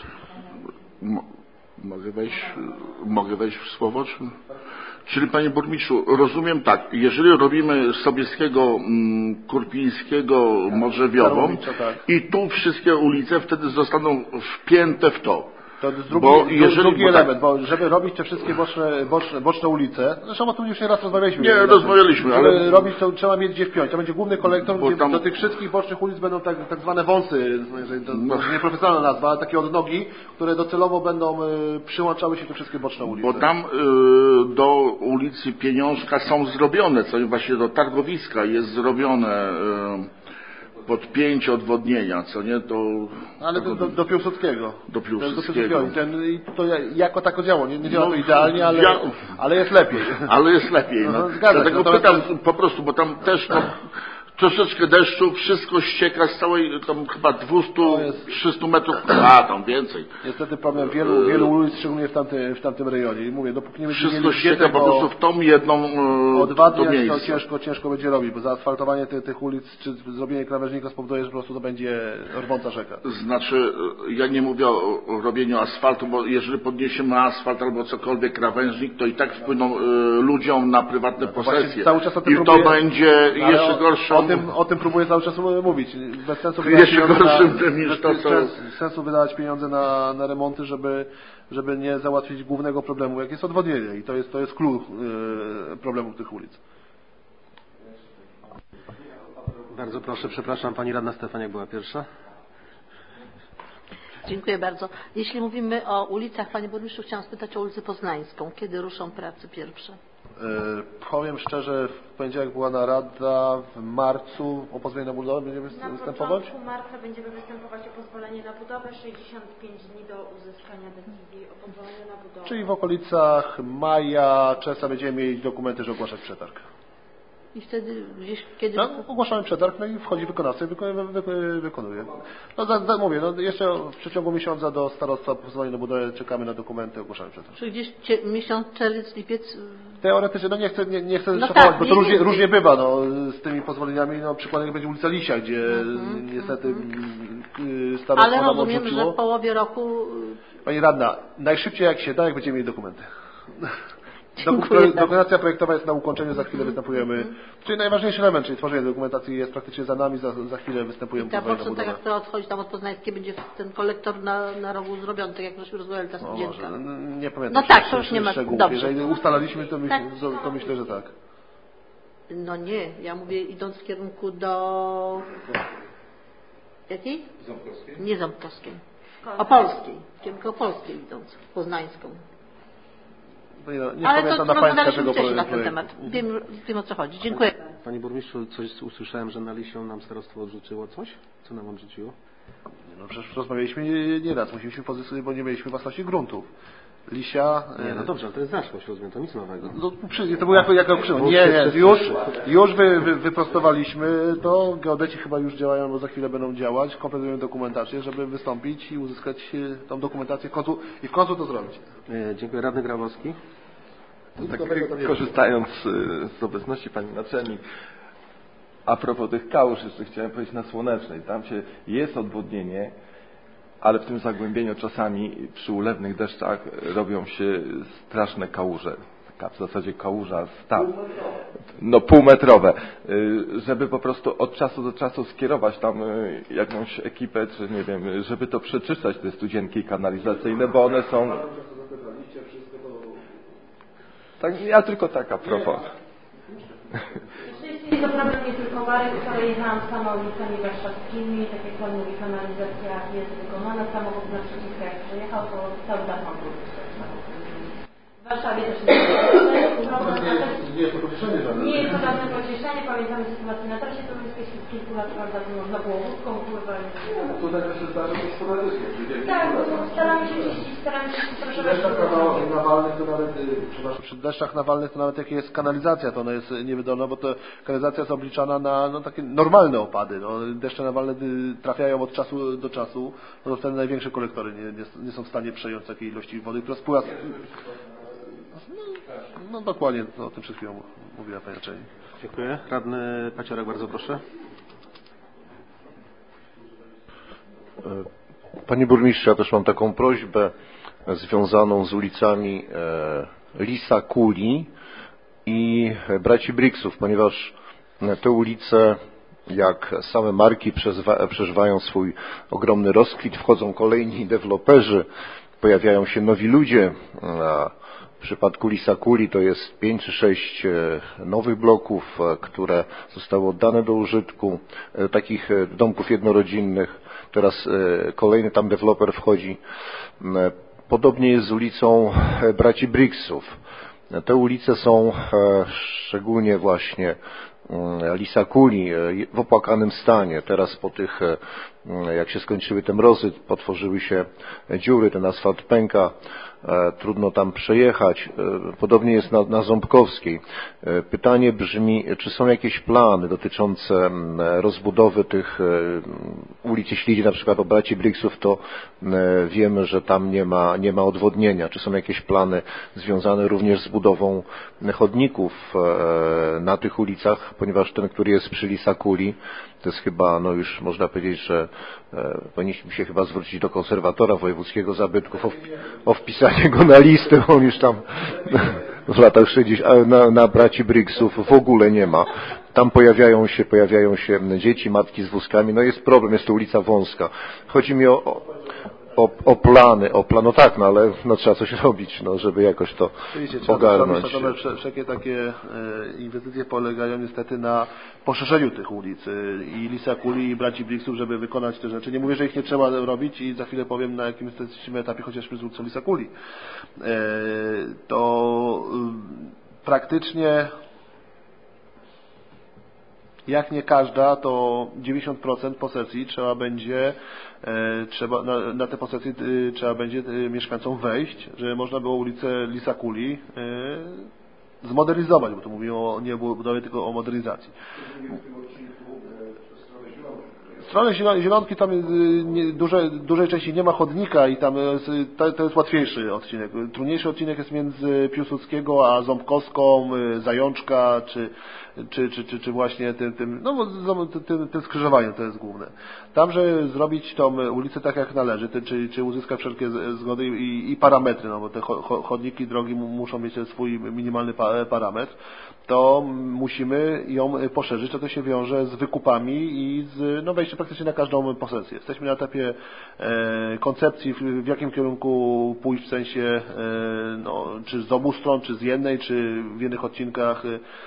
Mogę wejść w słowo? Czyli panie burmistrzu, rozumiem tak, jeżeli robimy Sobieskiego, Kurpińskiego, Modrzewiową tak. i tu wszystkie ulice wtedy zostaną wpięte w to. To jest drugi element, bo żeby robić te wszystkie boczne ulice, zresztą o tym już nieraz rozmawialiśmy. Nie, rozmawialiśmy, ale... Żeby robić to trzeba mieć gdzie wpiąć. To będzie główny kolektor, gdzie tam do tych wszystkich bocznych ulic będą tak zwane wąsy, to nieprofesjonalna nazwa, ale takie odnogi, które docelowo będą przyłączały się te wszystkie boczne ulice. Bo tam do ulicy Pieniążka są zrobione, co właśnie do targowiska jest zrobione podpięcie odwodnienia, co nie, to... Ale do Piłsudskiego. Do Piłsudskiego. To jako tako działa. Nie działa to idealnie, ale jest lepiej. Ale jest lepiej. No. Dlatego pytam po prostu, bo tam też troszeczkę deszczu, wszystko ścieka z całej, tam chyba 200-300 metrów, tam więcej. Niestety problem wielu ulic, szczególnie w tamtym rejonie. I mówię, dopóki nie będziemy wszystko mieli ścieka po prostu w tą jedną odwadniać, to ciężko będzie robić, bo zaasfaltowanie tych ulic, czy zrobienie krawężnika spowoduje, że po prostu to będzie rwąca rzeka. Znaczy, ja nie mówię o robieniu asfaltu, bo jeżeli podniesiemy asfalt albo cokolwiek krawężnik, to i tak wpłyną ludziom na prywatne posesje. Cały czas I to będzie jeszcze gorsze. O tym próbuję cały czas mówić. Bez sensu wydawać pieniądze na remonty, żeby nie załatwić głównego problemu, jak jest odwodnienie. I to jest klucz problemu tych ulic. Bardzo proszę, przepraszam, pani radna Stefaniak była pierwsza. Dziękuję bardzo. Jeśli mówimy o ulicach, panie burmistrzu, chciałam spytać o ulicę Poznańską. Kiedy ruszą prace pierwsze? Powiem szczerze, w poniedziałek była narada, w marcu o pozwolenie na budowę będziemy występować? Na początku marca będziemy występować o pozwolenie na budowę, 65 dni do uzyskania decyzji o pozwoleniu na budowę. Czyli w okolicach maja, czerwca będziemy mieli dokumenty, że ogłaszać przetarg. I wtedy gdzieś kiedy... No, ogłaszamy przetarg, no i wchodzi wykonawca i wykonuje. No, mówię, jeszcze w przeciągu miesiąca do starostwa pozwolenia na budowę czekamy na dokumenty, ogłaszamy przetarg. Czyli gdzieś miesiąc, czerwiec, lipiec... Teoretycznie, nie chcę no szafować, tak, bo to różnie bywa z tymi pozwoleniami. Przykładem będzie ulica Lisia, gdzie niestety starostwo Ale nam rozumiem, odrzuciło. że w połowie roku... Pani radna, najszybciej jak się da, jak będziemy mieli dokumenty. Dokumentacja projektowa jest na ukończeniu, za chwilę występujemy. Czyli najważniejszy element, czyli tworzenie dokumentacji jest praktycznie za nami, za chwilę występujemy. I ta poczta, która odchodzi tam od Poznańskiej, będzie ten kolektor na rogu zrobiony, tak jak żeśmy rozmawiali, ta studzienka. Nie pamiętam. No tak, to już nie ma szczegółów. dobrze. Jeżeli ustalaliśmy, to tak. myślę, że tak. No nie, ja mówię idąc w kierunku do... Jakiej? Ząbkowskiej? Nie Ząbkowskiej. Opolskiej. W kierunku Opolskiej idąc, Poznańską. Nie ale pamiętam to na pańska rozmawialiśmy tego wcześniej na ten projektu. temat. Wiem o co chodzi. Dziękuję. Panie burmistrzu, coś usłyszałem, że na Lisią nam starostwo odrzuciło coś? Co nam odrzuciło? No przecież rozmawialiśmy nieraz, musiliśmy pozyskać, bo nie mieliśmy własności gruntów. Lisia... Nie, no dobrze, ale to jest zaszłość, rozumiem, to nic nowego. No, to był jako przyszłość. Nie, już wyprostowaliśmy to, geodeci chyba już działają, bo za chwilę będą działać, kompletują dokumentację, żeby wystąpić i uzyskać tą dokumentację i w końcu to zrobić. Dziękuję. Radny Grabowski. Tak, korzystając z obecności pani naczelnik, a propos tych kałuż, jeszcze chciałem powiedzieć na Słonecznej. Tam jest odwodnienie, ale w tym zagłębieniu czasami przy ulewnych deszczach robią się straszne kałuże. Taka w zasadzie kałuża półmetrowe. Żeby po prostu od czasu do czasu skierować tam jakąś ekipę, czy nie wiem, żeby to przeczyszczać te studzienki kanalizacyjne, bo one są... Tak, ja tylko tak a propos. Jest to problem nie tylko Bary, które jechałam sama ulicami warszawskimi, tak jak Pan mówi, kanalizacja jest wykonana, samochód naprzeciwko jak przejechał, to cały dach mam był. W Warszawie też nie jest to pocieszenie żadne. Nie jest to żadne pocieszenie, pamiętamy sytuację na trasie toruńskiej, z kilku lat, prawda, to można było łódką pływać. Tutaj też się zdarza coś sporadycznie. Tak, staramy się czyścić, przy deszczach nawalnych to nawet, przy deszczach nawalnych to nawet jak jest kanalizacja, to ona jest niewydolna, bo to kanalizacja jest obliczana na takie normalne opady. No, deszcze nawalne trafiają od czasu do czasu, no to wtedy największe kolektory nie są w stanie przejąć takiej ilości wody, która spływa. No dokładnie, o tym przed chwilą mówiła pani naczelnik. Dziękuję. Radny Paciorek, bardzo proszę. Panie burmistrzu, ja też mam taką prośbę związaną z ulicami Lisa, Kuli i Braci Brixów, ponieważ te ulice, jak same marki, przeżywają swój ogromny rozkwit, wchodzą kolejni deweloperzy, pojawiają się nowi ludzie. W przypadku Lisa Kuli to jest 5 czy 6 nowych bloków, które zostały oddane do użytku, takich domków jednorodzinnych. Teraz kolejny tam deweloper wchodzi. Podobnie jest z ulicą Braci Brixów. Te ulice są szczególnie właśnie Lisa Kuli w opłakanym stanie. Teraz po tych, jak się skończyły te mrozy, potworzyły się dziury, ten asfalt pęka, trudno tam przejechać. Podobnie jest na Ząbkowskiej. Pytanie brzmi, czy są jakieś plany dotyczące rozbudowy tych ulic? Jeśli idzie na przykład o Braci Brixów, to wiemy, że tam nie ma odwodnienia. Czy są jakieś plany związane również z budową chodników na tych ulicach, ponieważ ten, który jest przy Lisa Kuli, to jest chyba, no już można powiedzieć, że powinniśmy się chyba zwrócić do konserwatora wojewódzkiego zabytków o wpisanie go na listę, on już tam w latach 60 na Braci Brixów w ogóle nie ma. Tam pojawiają się dzieci, matki z wózkami, no jest problem, jest to ulica wąska. Chodzi mi o plany, no tak, no ale no trzeba coś robić, no żeby jakoś to ogarnąć. Wszelkie takie inwestycje polegają niestety na poszerzeniu tych ulic i Lisa Kuli i Braci Brixów, żeby wykonać te rzeczy. Nie mówię, że ich nie trzeba robić i za chwilę powiem, na jakim jesteśmy etapie chociażby z ulicą Lisa Kuli. To praktycznie jak nie każda, to 90% posesji na te posesje trzeba będzie mieszkańcom wejść, żeby można było ulicę Lisa Kuli zmodernizować, bo tu mówimy nie o budowie, tylko o modernizacji. Strony Zielonki tam dużej części nie ma chodnika i tam to jest łatwiejszy odcinek. Trudniejszy odcinek jest między Piłsudskiego a Ząbkowską, Zajączka, czy właśnie tym skrzyżowaniem to jest główne. Tam, żeby zrobić tą ulicę tak jak należy, czy uzyskać wszelkie zgody i parametry, no bo te chodniki, drogi muszą mieć swój minimalny parametr, to musimy ją poszerzyć, a to się wiąże z wykupami i z wejściem praktycznie na każdą posesję. Jesteśmy na etapie koncepcji, w jakim kierunku pójść, w sensie czy z obu stron, czy z jednej, czy w innych odcinkach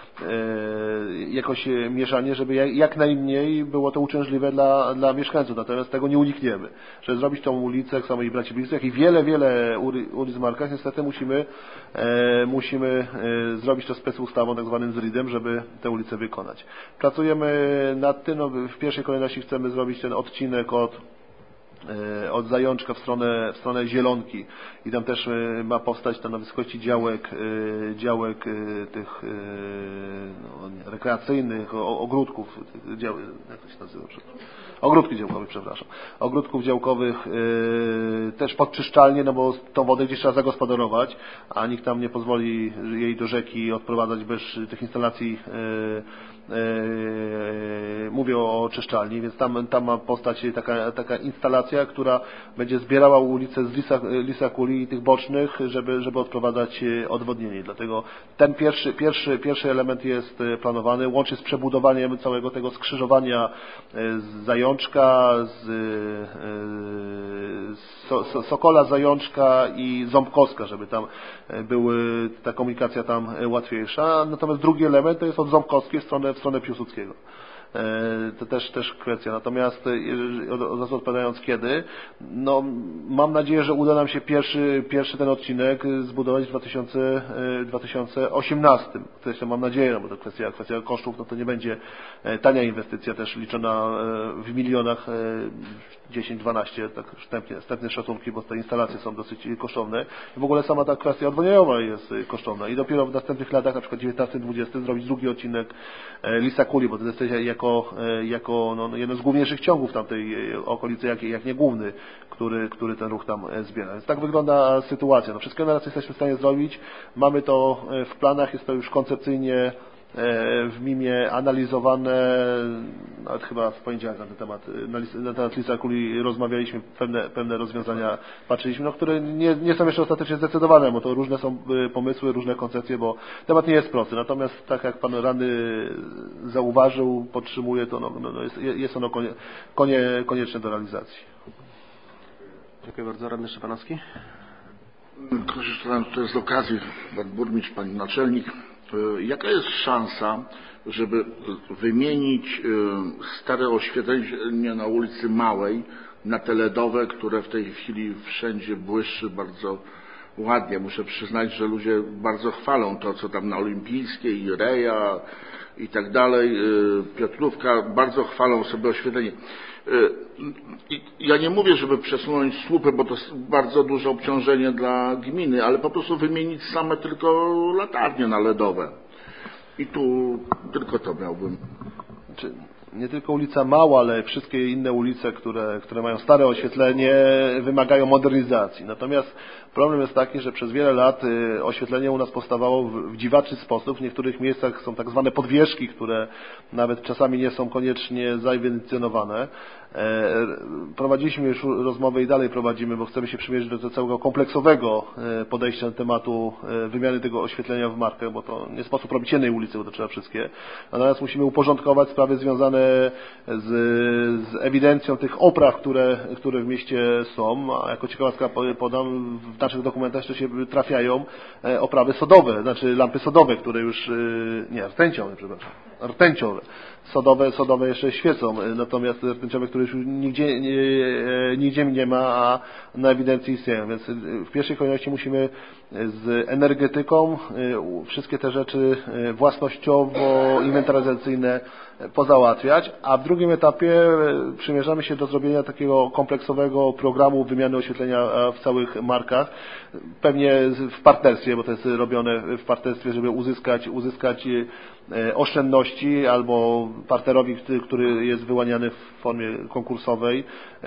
jakoś mieszanie, żeby jak najmniej było to uciążliwe dla mieszkańców. Natomiast tego nie unikniemy. Żeby zrobić tą ulicę, jak samo i Braci Brixów, jak i wiele ulic w Markach, niestety musimy zrobić to specustawą, tak zwanym ZRID-em, żeby te ulice wykonać. Pracujemy nad tym, w pierwszej kolejności chcemy zrobić ten odcinek od od Zajączka w stronę Zielonki i tam też ma powstać tam na wysokości działek tych rekreacyjnych, ogródków, jak to się nazywa? Ogródki działkowe, przepraszam. Ogródków działkowych też podczyszczalnie, no bo tą wodę gdzieś trzeba zagospodarować, a nikt tam nie pozwoli jej do rzeki odprowadzać bez tych instalacji. Mówię o oczyszczalni, więc tam ma powstać taka instalacja, która będzie zbierała ulice z Lisa Kuli i tych bocznych, żeby odprowadzać odwodnienie. Dlatego ten pierwszy element jest planowany, łącznie z przebudowaniem całego tego skrzyżowania z Zajączka, Sokola, Zajączka i Ząbkowska, żeby tam ta komunikacja tam łatwiejsza. Natomiast drugi element to jest od Ząbkowskiej w stronę Piłsudskiego. To też kwestia. Natomiast od razu odpowiadając kiedy, no mam nadzieję, że uda nam się pierwszy ten odcinek zbudować w 2018. Mam nadzieję, no bo to kwestia kosztów, no to nie będzie tania inwestycja, też liczona w milionach, 10-12, tak wstępne szacunki, bo te instalacje są dosyć kosztowne. W ogóle sama ta kwestia odwodnieniowa jest kosztowna i dopiero w następnych latach, na przykład 19-20, zrobić drugi odcinek Lisa Kuli, bo to jest jako jeden z główniejszych ciągów tamtej okolicy, jak nie główny, który ten ruch tam zbiera. Więc tak wygląda sytuacja. No wszystkiego naraz jesteśmy w stanie zrobić. Mamy to w planach, jest to już koncepcyjnie w MIM-ie analizowane, nawet chyba w poniedziałek na ten temat Lisa Kuli rozmawialiśmy, pewne rozwiązania patrzyliśmy, no, które nie są jeszcze ostatecznie zdecydowane, bo to różne są pomysły, różne koncepcje, bo temat nie jest prosty. Natomiast tak jak pan radny zauważył, podtrzymuje to, jest ono konieczne do realizacji. Dziękuję bardzo. Radny Szczepanowski. Korzystając z okazji, pan burmistrz, pani naczelnik, jaka jest szansa, żeby wymienić stare oświetlenie na ulicy Małej na te LEDowe, które w tej chwili wszędzie błyszczy bardzo ładnie? Muszę przyznać, że ludzie bardzo chwalą to, co tam na Olimpijskiej, Reja i tak dalej, Piotrówka, bardzo chwalą sobie oświetlenie. Ja nie mówię, żeby przesunąć słupy, bo to jest bardzo duże obciążenie dla gminy, ale po prostu wymienić same tylko latarnie na LEDowe. I tu tylko to miałbym. Nie tylko ulica Mała, ale wszystkie inne ulice, które mają stare oświetlenie, wymagają modernizacji. Natomiast problem jest taki, że przez wiele lat oświetlenie u nas powstawało w dziwaczny sposób. W niektórych miejscach są tak zwane podwieszki, które nawet czasami nie są koniecznie zaewidencjonowane. Prowadziliśmy już rozmowę i dalej prowadzimy, bo chcemy się przymierzyć do całego kompleksowego podejścia do tematu wymiany tego oświetlenia w markę, bo to nie sposób robić jednej ulicy, bo to trzeba wszystkie. Natomiast musimy uporządkować sprawy związane z ewidencją tych opraw, które w mieście są. A jako ciekawostka podam, w naszych dokumentach jeszcze się trafiają oprawy sodowe, znaczy lampy sodowe, które już, rtęciowe, przepraszam, rtęciowe. Sodowe jeszcze świecą, natomiast rtęciowe, które już nigdzie nie ma, a na ewidencji istnieją. Więc w pierwszej kolejności musimy z energetyką wszystkie te rzeczy własnościowo-inwentaryzacyjne pozałatwiać, a w drugim etapie przymierzamy się do zrobienia takiego kompleksowego programu wymiany oświetlenia w całych markach, pewnie w partnerstwie, bo to jest robione w partnerstwie, żeby uzyskać oszczędności albo partnerowi, który jest wyłaniany w formie konkursowej,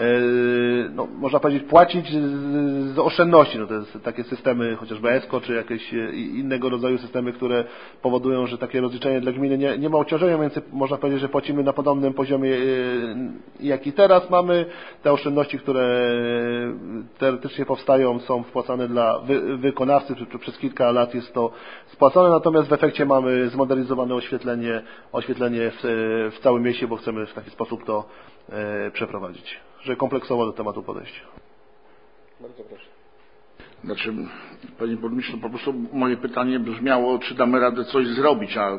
można powiedzieć płacić z oszczędności. To jest takie systemy, chociażby ESCO, czy jakieś innego rodzaju systemy, które powodują, że takie rozliczenie dla gminy nie ma obciążenia, więc można powiedzieć, że płacimy na podobnym poziomie, jaki teraz mamy. Te oszczędności, które teoretycznie powstają, są wpłacane dla wykonawcy, przez kilka lat jest to spłacone, natomiast w efekcie mamy zmodernizowane oświetlenie w całym mieście, bo chcemy w taki sposób to przeprowadzić, żeby kompleksowo do tematu podejść. Bardzo proszę. Znaczy, panie burmistrzu, po prostu moje pytanie brzmiało, czy damy radę coś zrobić, a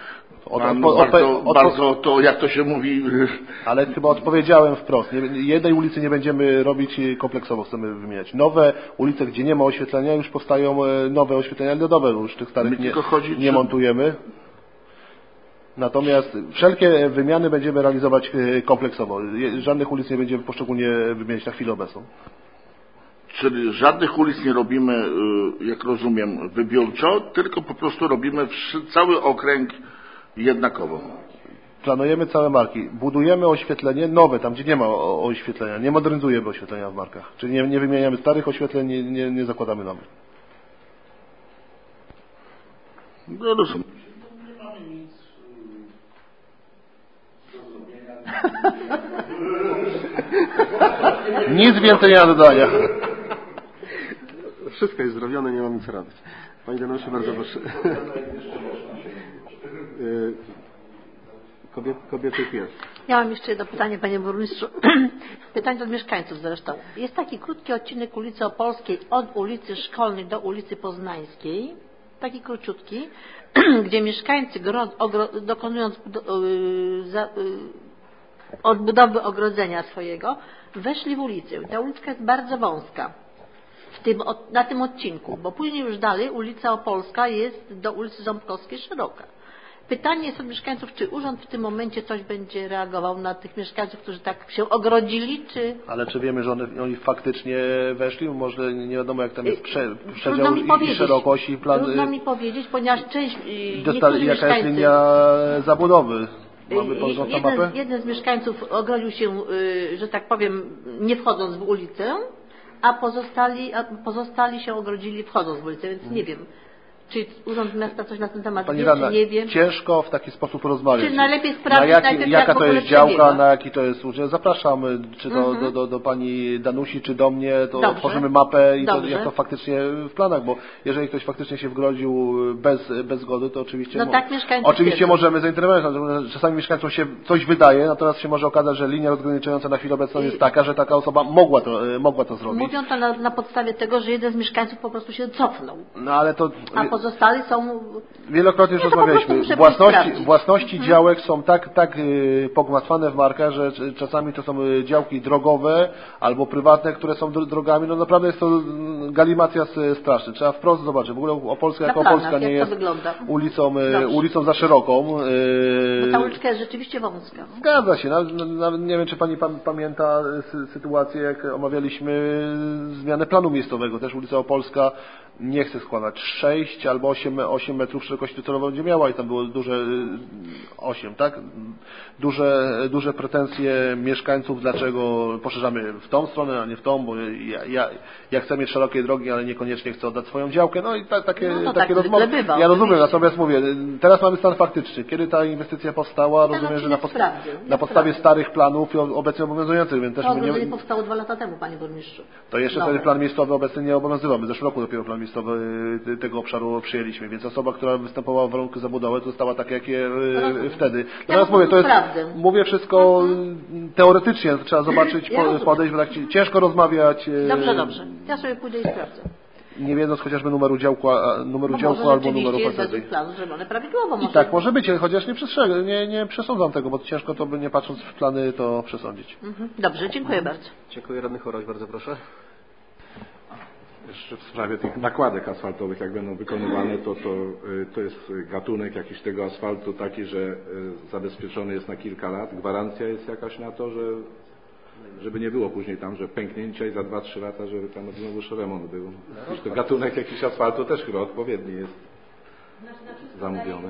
bardzo to, jak to się mówi... Ale chyba odpowiedziałem wprost. Jednej ulicy nie będziemy robić kompleksowo, chcemy wymieniać. Nowe ulice, gdzie nie ma oświetlenia, już powstają nowe oświetlenia LEDowe, już tych starych nie montujemy. Natomiast wszelkie wymiany będziemy realizować kompleksowo. Żadnych ulic nie będziemy poszczególnie wymieniać na chwilę obecną. Czyli żadnych ulic nie robimy, jak rozumiem, wybiórczo, tylko po prostu robimy cały okręg jednakowo. Planujemy całe marki. Budujemy oświetlenie nowe, tam gdzie nie ma oświetlenia. Nie modernizujemy oświetlenia w markach. Czyli nie wymieniamy starych oświetleń, nie zakładamy nowych. No rozumiem. Nic więcej nie ma dodania. Wszystko jest zrobione, nie mam nic robić. Pani Danusiu, bardzo proszę. Kobiety pies. Ja mam jeszcze jedno pytanie, panie burmistrzu. Pytanie od mieszkańców zresztą. Jest taki krótki odcinek ulicy Opolskiej od ulicy Szkolnej do ulicy Poznańskiej. Taki króciutki, gdzie mieszkańcy dokonując odbudowy ogrodzenia swojego, weszli w ulicę. Ta uliczka jest bardzo wąska na tym odcinku, bo później już dalej ulica Opolska jest do ulicy Ząbkowskiej szeroka. Pytanie jest od mieszkańców, czy urząd w tym momencie coś będzie reagował na tych mieszkańców, którzy tak się ogrodzili, czy... Ale czy wiemy, że oni faktycznie weszli? Może nie wiadomo, jak tam jest przedział i szerokość i plan... Trudno mi powiedzieć, ponieważ część... Jaka jest linia zabudowy? Mamy podgląd na mapę? Jeden z mieszkańców ogrodził się, że tak powiem, nie wchodząc w ulicę, a pozostali się ogrodzili wchodząc w ulicę, więc nie wiem. Czy Urząd Miasta coś na ten temat Pani wie, Radna, czy nie wiem? ciężko w taki sposób rozmawiać. Czy najlepiej sprawdzić jaka to jest działka, na jaki to jest udział. Zapraszamy, czy to do pani Danusi, czy do mnie, to otworzymy mapę i to, jak to faktycznie w planach, bo jeżeli ktoś faktycznie się wgrodził bez zgody, to oczywiście, oczywiście możemy zainteresować. Czasami mieszkańcom się coś wydaje, natomiast się może okazać, że linia rozgraniczająca na chwilę obecną jest taka, że taka osoba mogła to zrobić. Mówią to na podstawie tego, że jeden z mieszkańców po prostu się cofnął. No ale to... Pozostali są... Wielokrotnie już rozmawialiśmy. Własności działek są tak pogmatwane w markach, że czasami to są działki drogowe albo prywatne, które są drogami. No naprawdę jest to galimacja straszna. Trzeba wprost zobaczyć. W ogóle Opolska jako Opolska nie jest ulicą za szeroką. Bo ta uliczka jest rzeczywiście wąska. Zgadza się. Nie wiem, czy pani pamięta sytuację, jak omawialiśmy zmianę planu miejscowego. Też ulica Opolska nie chcę składać 6 albo 8 metrów szerokości docelowo będzie miała i tam było duże 8, tak? Duże pretensje mieszkańców, dlaczego poszerzamy w tą stronę, a nie w tą, bo ja chcę mieć szerokie drogi, ale niekoniecznie chcę oddać swoją działkę. No i takie rozmowy. Ja rozumiem, natomiast mówię, teraz mamy stan faktyczny. Kiedy ta inwestycja powstała, rozumiem, że na podstawie starych planów obecnie obowiązujących, więc też nie powstało 2 lata temu, panie burmistrzu. To jeszcze wtedy plan miejscowy obecnie nie obowiązywał. My w zeszłym roku dopiero plan miejscowy tego obszaru przyjęliśmy, więc osoba, która występowała w warunku zabudowy, została tak, jak je wtedy. Natomiast mówię, to jest, mówię wszystko teoretycznie, trzeba zobaczyć, podejść, bo tak ciężko rozmawiać. Dobrze. Ja sobie pójdę i sprawdzę. Nie wiedząc chociażby numeru działku albo numeru jest planu zrobione prawidłowo. I tak może być, chociaż nie przesądzam tego, bo ciężko to by nie patrząc w plany to przesądzić. Dobrze, dziękuję bardzo. Dziękuję. Radny Choroś, bardzo proszę. Jeszcze w sprawie tych nakładek asfaltowych, jak będą wykonywane, to jest gatunek jakiś tego asfaltu taki, że zabezpieczony jest na kilka lat. Gwarancja jest jakaś na to, żeby nie było później tam, że pęknięcia i za 2-3 lata, żeby tam znowu remont był. Jakiś to gatunek jakiś asfaltu też chyba odpowiedni jest zamówiony.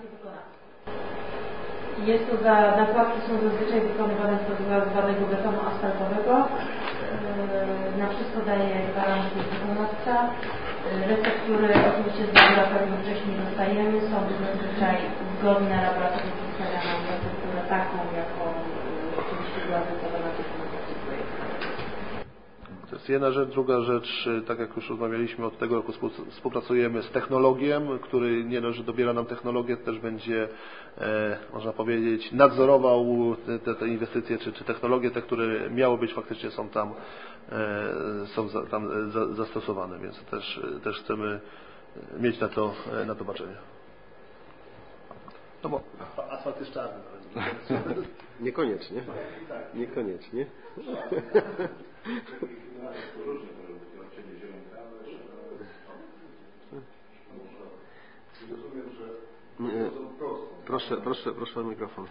Jest to nakładki są zazwyczaj wykonywane z tak zwanego betonu asfaltowego. Na wszystko daje gwarancję wykonawca. Receptury oczywiście z laboratorium wcześniej dostajemy. Są zazwyczaj zgodne, laboratorium przedstawia nam recepturę taką, jaką oczywiście była wykonana w dokumentacji projektowej. To jest jedna rzecz. Druga rzecz, tak jak już rozmawialiśmy, od tego roku współpracujemy z technologiem, który nie dość, że dobiera nam technologię, też będzie, można powiedzieć, nadzorował te inwestycje, czy technologie, te, które miały być, faktycznie są tam zastosowane, więc też chcemy mieć na to baczenie. No bo asfalt jest czarny. Niekoniecznie. Niekoniecznie. Proszę o mikrofon.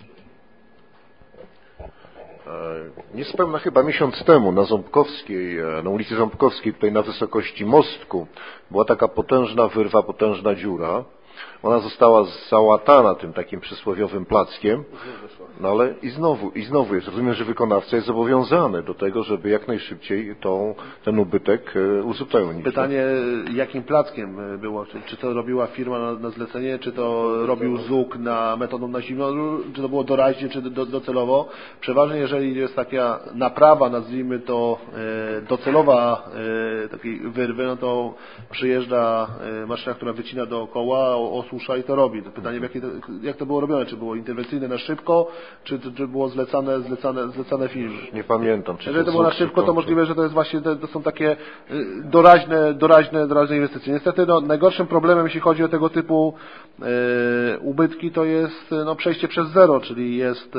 Niespełna chyba miesiąc temu na Ząbkowskiej, na ulicy Ząbkowskiej, tutaj na wysokości mostku, była taka potężna wyrwa, potężna dziura. Ona została załatana tym takim przysłowiowym plackiem, no ale i znowu jest. Rozumiem, że wykonawca jest zobowiązany do tego, żeby jak najszybciej ten ubytek uzupełnić. Pytanie, jakim plackiem było? Czy to robiła firma na zlecenie, czy to robił ZUK metodą na zimno, czy to było doraźnie, czy docelowo? Przeważnie, jeżeli jest taka naprawa, nazwijmy to docelowa takiej wyrwy, no to przyjeżdża maszyna, która wycina dookoła, osusza i to robi. To pytanie, jak to było robione? Czy było interwencyjne na szybko, czy było zlecane firmy? Nie pamiętam. Jeżeli to było na szybko, to możliwe, że to jest właśnie, to są takie doraźne inwestycje. Niestety najgorszym problemem, jeśli chodzi o tego typu ubytki, to jest przejście przez zero, czyli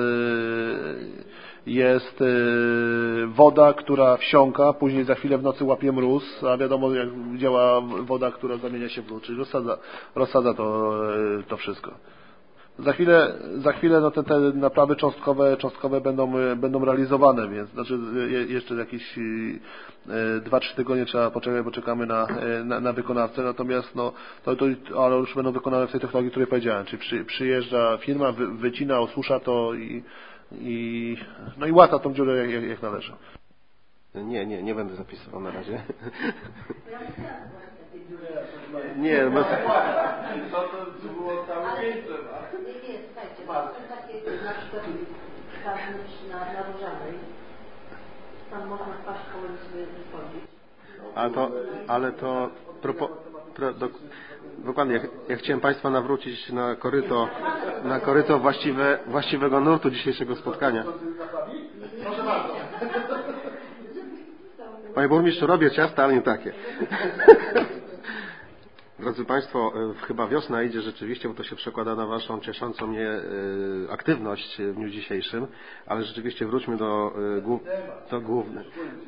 jest woda, która wsiąka, później za chwilę w nocy łapie mróz, a wiadomo jak działa woda, która zamienia się w lód, czyli rozsadza to wszystko. Za chwilę te naprawy cząstkowe będą realizowane, więc znaczy jeszcze jakieś 2-3 tygodnie trzeba poczekać, bo czekamy na wykonawcę, natomiast ale już będą wykonane w tej technologii, o której powiedziałem, czyli przyjeżdża firma, wycina, osusza to i łata tą dziurę jak należy. Nie będę zapisywał na razie. Nie, słuchajcie, są takie na przykład na Różanej. Tam można wpaść kołem sobie wychodzić. Dokładnie, ja chciałem Państwa nawrócić na koryto właściwego nurtu dzisiejszego spotkania. Proszę bardzo. Panie burmistrzu, robię ciasta, ale nie takie. Drodzy Państwo, chyba wiosna idzie rzeczywiście, bo to się przekłada na Waszą cieszącą mnie aktywność w dniu dzisiejszym, ale rzeczywiście wróćmy do głównego.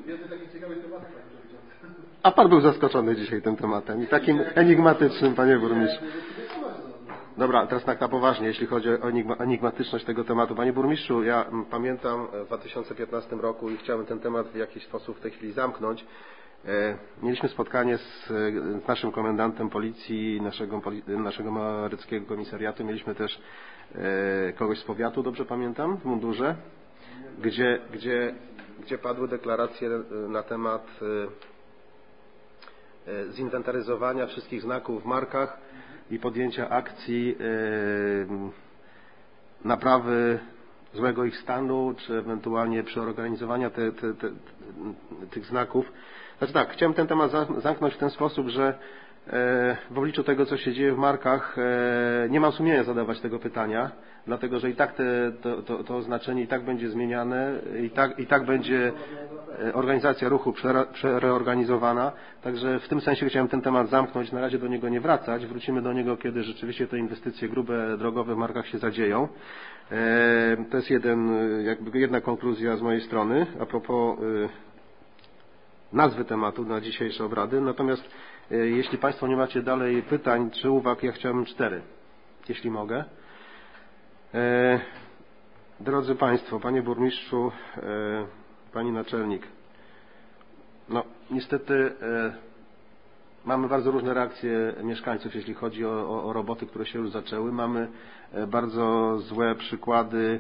A Pan był zaskoczony dzisiaj tym tematem i takim enigmatycznym, Panie burmistrzu. Dobra, teraz tak na poważnie, jeśli chodzi o enigmatyczność tego tematu. Panie burmistrzu, ja pamiętam w 2015 roku i chciałem ten temat w jakiś sposób w tej chwili zamknąć. Mieliśmy spotkanie z naszym komendantem policji, naszego maryckiego komisariatu. Mieliśmy też kogoś z powiatu, dobrze pamiętam, w mundurze, gdzie padły deklaracje na temat zinwentaryzowania wszystkich znaków w markach i podjęcia akcji naprawy złego ich stanu, czy ewentualnie przeorganizowania tych znaków. Znaczy tak, chciałem ten temat zamknąć w ten sposób, że w obliczu tego, co się dzieje w markach, nie mam sumienia zadawać tego pytania, dlatego że i tak to oznaczenie i tak będzie zmieniane, i tak będzie organizacja ruchu przereorganizowana. Także w tym sensie chciałem ten temat zamknąć, na razie do niego nie wracać. Wrócimy do niego, kiedy rzeczywiście te inwestycje grube drogowe w markach się zadzieją. To jest jedna konkluzja z mojej strony a propos nazwy tematu na dzisiejsze obrady. Natomiast jeśli Państwo nie macie dalej pytań czy uwag, ja chciałbym 4, jeśli mogę. Drodzy Państwo, Panie Burmistrzu, Pani Naczelnik, niestety mamy bardzo różne reakcje mieszkańców, jeśli chodzi o roboty, które się już zaczęły. Mamy bardzo złe przykłady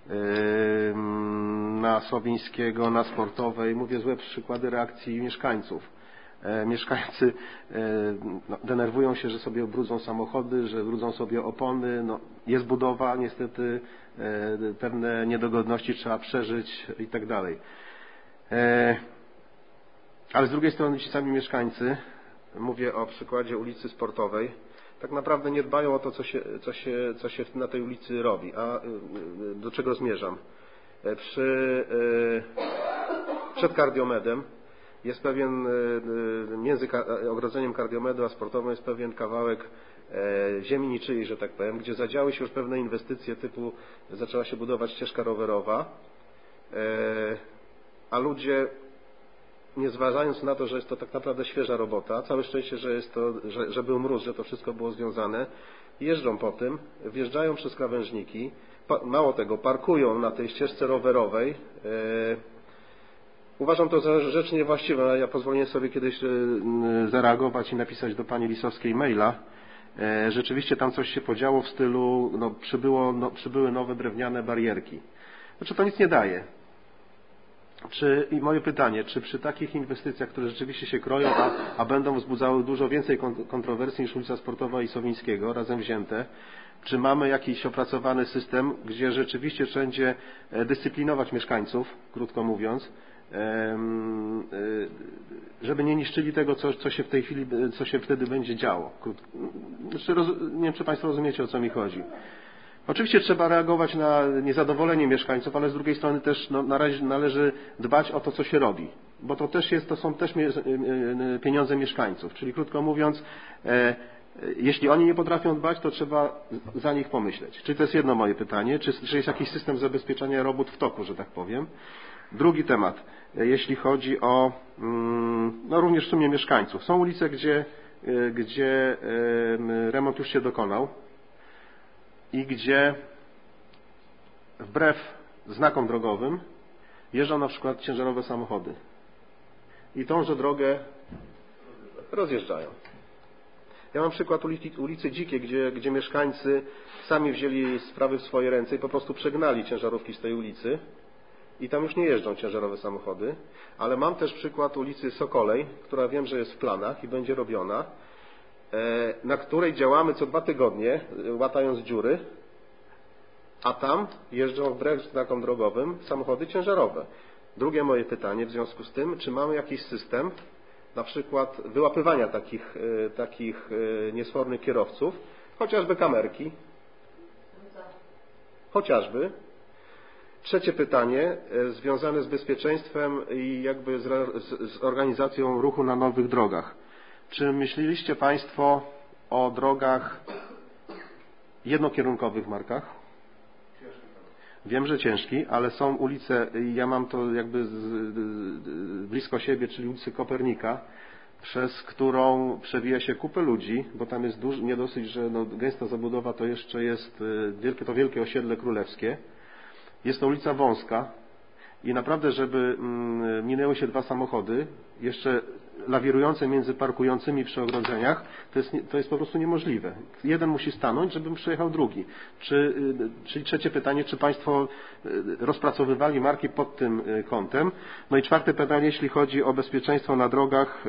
na Sławińskiego, na Sportowej. Mówię złe przykłady reakcji mieszkańców. Mieszkańcy denerwują się, że sobie brudzą samochody, że brudzą sobie opony. Jest budowa, niestety pewne niedogodności trzeba przeżyć i tak dalej. Ale z drugiej strony ci sami mieszkańcy, mówię o przykładzie ulicy Sportowej, tak naprawdę nie dbają o to, co się na tej ulicy robi. A do czego zmierzam? Przed Kardiomedem jest pewien, między ogrodzeniem Kardiomedu a Sportową jest pewien kawałek ziemi niczyjej, że tak powiem, gdzie zadziały się już pewne inwestycje typu zaczęła się budować ścieżka rowerowa, a ludzie nie zważając na to, że jest to tak naprawdę świeża robota, całe szczęście, że był mróz, że to wszystko było związane, jeżdżą po tym, wjeżdżają przez krawężniki, mało tego, parkują na tej ścieżce rowerowej. Uważam to za rzecz niewłaściwą. Ja pozwolę sobie kiedyś zareagować i napisać do pani Lisowskiej maila. Rzeczywiście tam coś się podziało w stylu, przybyły nowe drewniane barierki. Znaczy to nic nie daje. I moje pytanie, czy przy takich inwestycjach, które rzeczywiście się kroją, a będą wzbudzały dużo więcej kontrowersji niż ulica Sportowa i Sowińskiego razem wzięte, czy mamy jakiś opracowany system, gdzie rzeczywiście będzie dyscyplinować mieszkańców, krótko mówiąc, żeby nie niszczyli tego, co się w tej chwili, co się wtedy będzie działo. Nie wiem, czy Państwo rozumiecie, o co mi chodzi. Oczywiście trzeba reagować na niezadowolenie mieszkańców, ale z drugiej strony też należy dbać o to, co się robi. Bo to są też pieniądze mieszkańców. Czyli krótko mówiąc, jeśli oni nie potrafią dbać, to trzeba za nich pomyśleć. Czyli to jest jedno moje pytanie. Czy jest jakiś system zabezpieczania robót w toku, że tak powiem? Drugi temat, jeśli chodzi o również w sumie mieszkańców. Są ulice, gdzie remont już się dokonał i gdzie wbrew znakom drogowym jeżdżą na przykład ciężarowe samochody i tąże drogę rozjeżdżają. Ja mam przykład ulicy Dzikiej, gdzie mieszkańcy sami wzięli sprawy w swoje ręce i po prostu przegnali ciężarówki z tej ulicy i tam już nie jeżdżą ciężarowe samochody, ale mam też przykład ulicy Sokolej, która wiem, że jest w planach i będzie robiona, na której działamy co 2 tygodnie, łatając dziury, a tam jeżdżą wbrew znakom drogowym samochody ciężarowe. Drugie moje pytanie w związku z tym, czy mamy jakiś system, na przykład wyłapywania takich niesfornych kierowców, chociażby kamerki, chociażby. Trzecie pytanie, związane z bezpieczeństwem i jakby z organizacją ruchu na nowych drogach. Czy myśleliście Państwo o drogach jednokierunkowych w Markach? Wiem, że ciężki, ale są ulice, ja mam to jakby blisko siebie, czyli ulicy Kopernika, przez którą przewija się kupę ludzi, bo tam jest nie dosyć, że gęsta zabudowa to jeszcze jest wielkie osiedle królewskie. Jest to ulica wąska i naprawdę, żeby minęły się 2 samochody, jeszcze lawirujące między parkującymi przy ogrodzeniach, to jest po prostu niemożliwe. Jeden musi stanąć, żeby przejechał drugi. Czyli trzecie pytanie, czy Państwo rozpracowywali marki pod tym kątem? No i czwarte pytanie, jeśli chodzi o bezpieczeństwo na drogach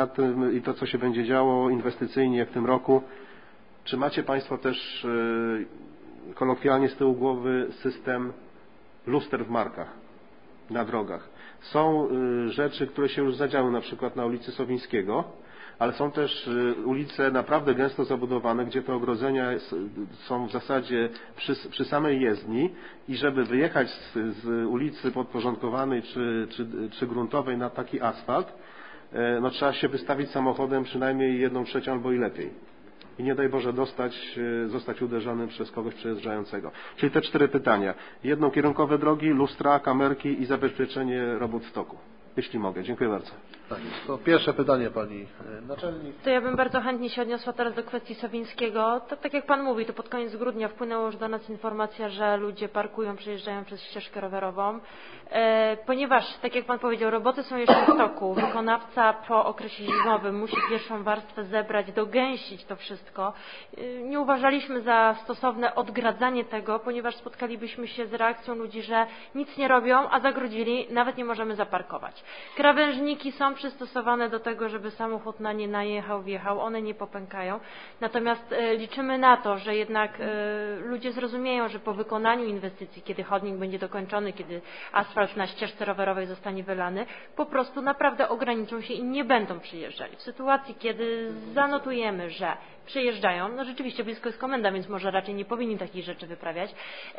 i to, co się będzie działo inwestycyjnie w tym roku, czy macie Państwo też kolokwialnie z tyłu głowy system luster w markach na drogach? Są rzeczy, które się już zadziały, na przykład na ulicy Sowińskiego, ale są też ulice naprawdę gęsto zabudowane, gdzie te ogrodzenia są w zasadzie przy samej jezdni i żeby wyjechać z ulicy podporządkowanej czy gruntowej na taki asfalt, no trzeba się wystawić samochodem przynajmniej 1/3 albo i lepiej. I nie daj Boże zostać uderzonym przez kogoś przejeżdżającego. Czyli te 4 pytania. Jednokierunkowe drogi, lustra, kamerki i zabezpieczenie robót w toku. Jeśli mogę. Dziękuję bardzo. Tak, to pierwsze pytanie pani naczelnik. To ja bym bardzo chętnie się odniosła teraz do kwestii Sowińskiego. To tak jak Pan mówi, to pod koniec grudnia wpłynęła już do nas informacja, że ludzie parkują, przejeżdżają przez ścieżkę rowerową. Ponieważ, tak jak Pan powiedział, roboty są jeszcze w toku, wykonawca po okresie zimowym musi pierwszą warstwę zebrać, dogęsić to wszystko. Nie uważaliśmy za stosowne odgradzanie tego, ponieważ spotkalibyśmy się z reakcją ludzi, że nic nie robią, a zagrodzili, nawet nie możemy zaparkować. Krawężniki są przystosowane do tego, żeby samochód na nie najechał, wjechał, one nie popękają. Natomiast liczymy na to, że jednak ludzie zrozumieją, że po wykonaniu inwestycji, kiedy chodnik będzie dokończony, kiedy asfalt na ścieżce rowerowej zostanie wylany, po prostu naprawdę ograniczą się i nie będą przyjeżdżali. W sytuacji, kiedy zanotujemy, że przyjeżdżają, no rzeczywiście blisko jest komenda, więc może raczej nie powinni takich rzeczy wyprawiać.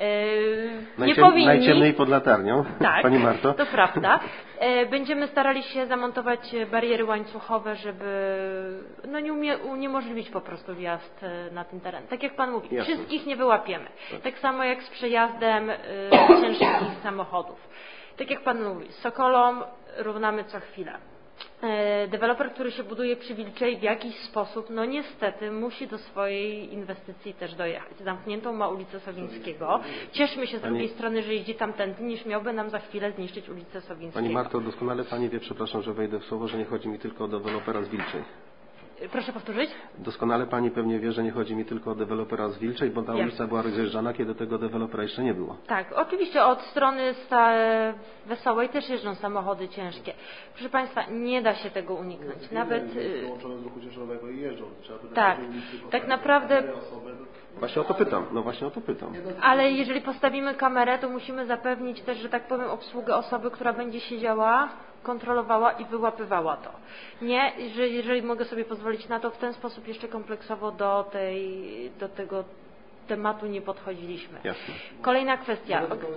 Nie powinni. Najciemniej pod latarnią, tak, Pani Marto. To prawda. Będziemy starali się zamontować bariery łańcuchowe, żeby nie uniemożliwić po prostu wjazd na ten teren. Tak jak Pan mówi, Jasne. wszystkich nie wyłapiemy. Tak samo jak z przejazdem ciężkich samochodów. Tak jak Pan mówi, z Sokolą równamy co chwilę. deweloper, który się buduje przy Wilczej, w jakiś sposób, no niestety, musi do swojej inwestycji też dojechać. Zamkniętą ma ulicę Sowińskiego. Cieszmy się z drugiej strony, że jeździ tamtędy, niż miałby nam za chwilę zniszczyć ulicę Sowińskiego. Pani Marto, doskonale Pani wie, przepraszam, że wejdę w słowo, że nie chodzi mi tylko o dewelopera z Wilczej. Proszę powtórzyć? Doskonale Pani pewnie wie, że nie chodzi mi tylko o dewelopera z Wilczej, bo ta ulica była rozjeżdżana, kiedy tego dewelopera jeszcze nie było. Tak, oczywiście od strony Wesołej też jeżdżą samochody ciężkie. Proszę Państwa, nie da się tego uniknąć. Nawet wyłączone z ruchu ciężarowego i jeżdżą. tak, tak naprawdę. Właśnie o to pytam. No właśnie o to pytam. Ale jeżeli postawimy kamerę, to musimy zapewnić też, że tak powiem, obsługę osoby, która będzie siedziała, kontrolowała i wyłapywała to. Nie, że jeżeli mogę sobie pozwolić na to, w ten sposób jeszcze kompleksowo do tego tematu nie podchodziliśmy. Jasne. Kolejna kwestia.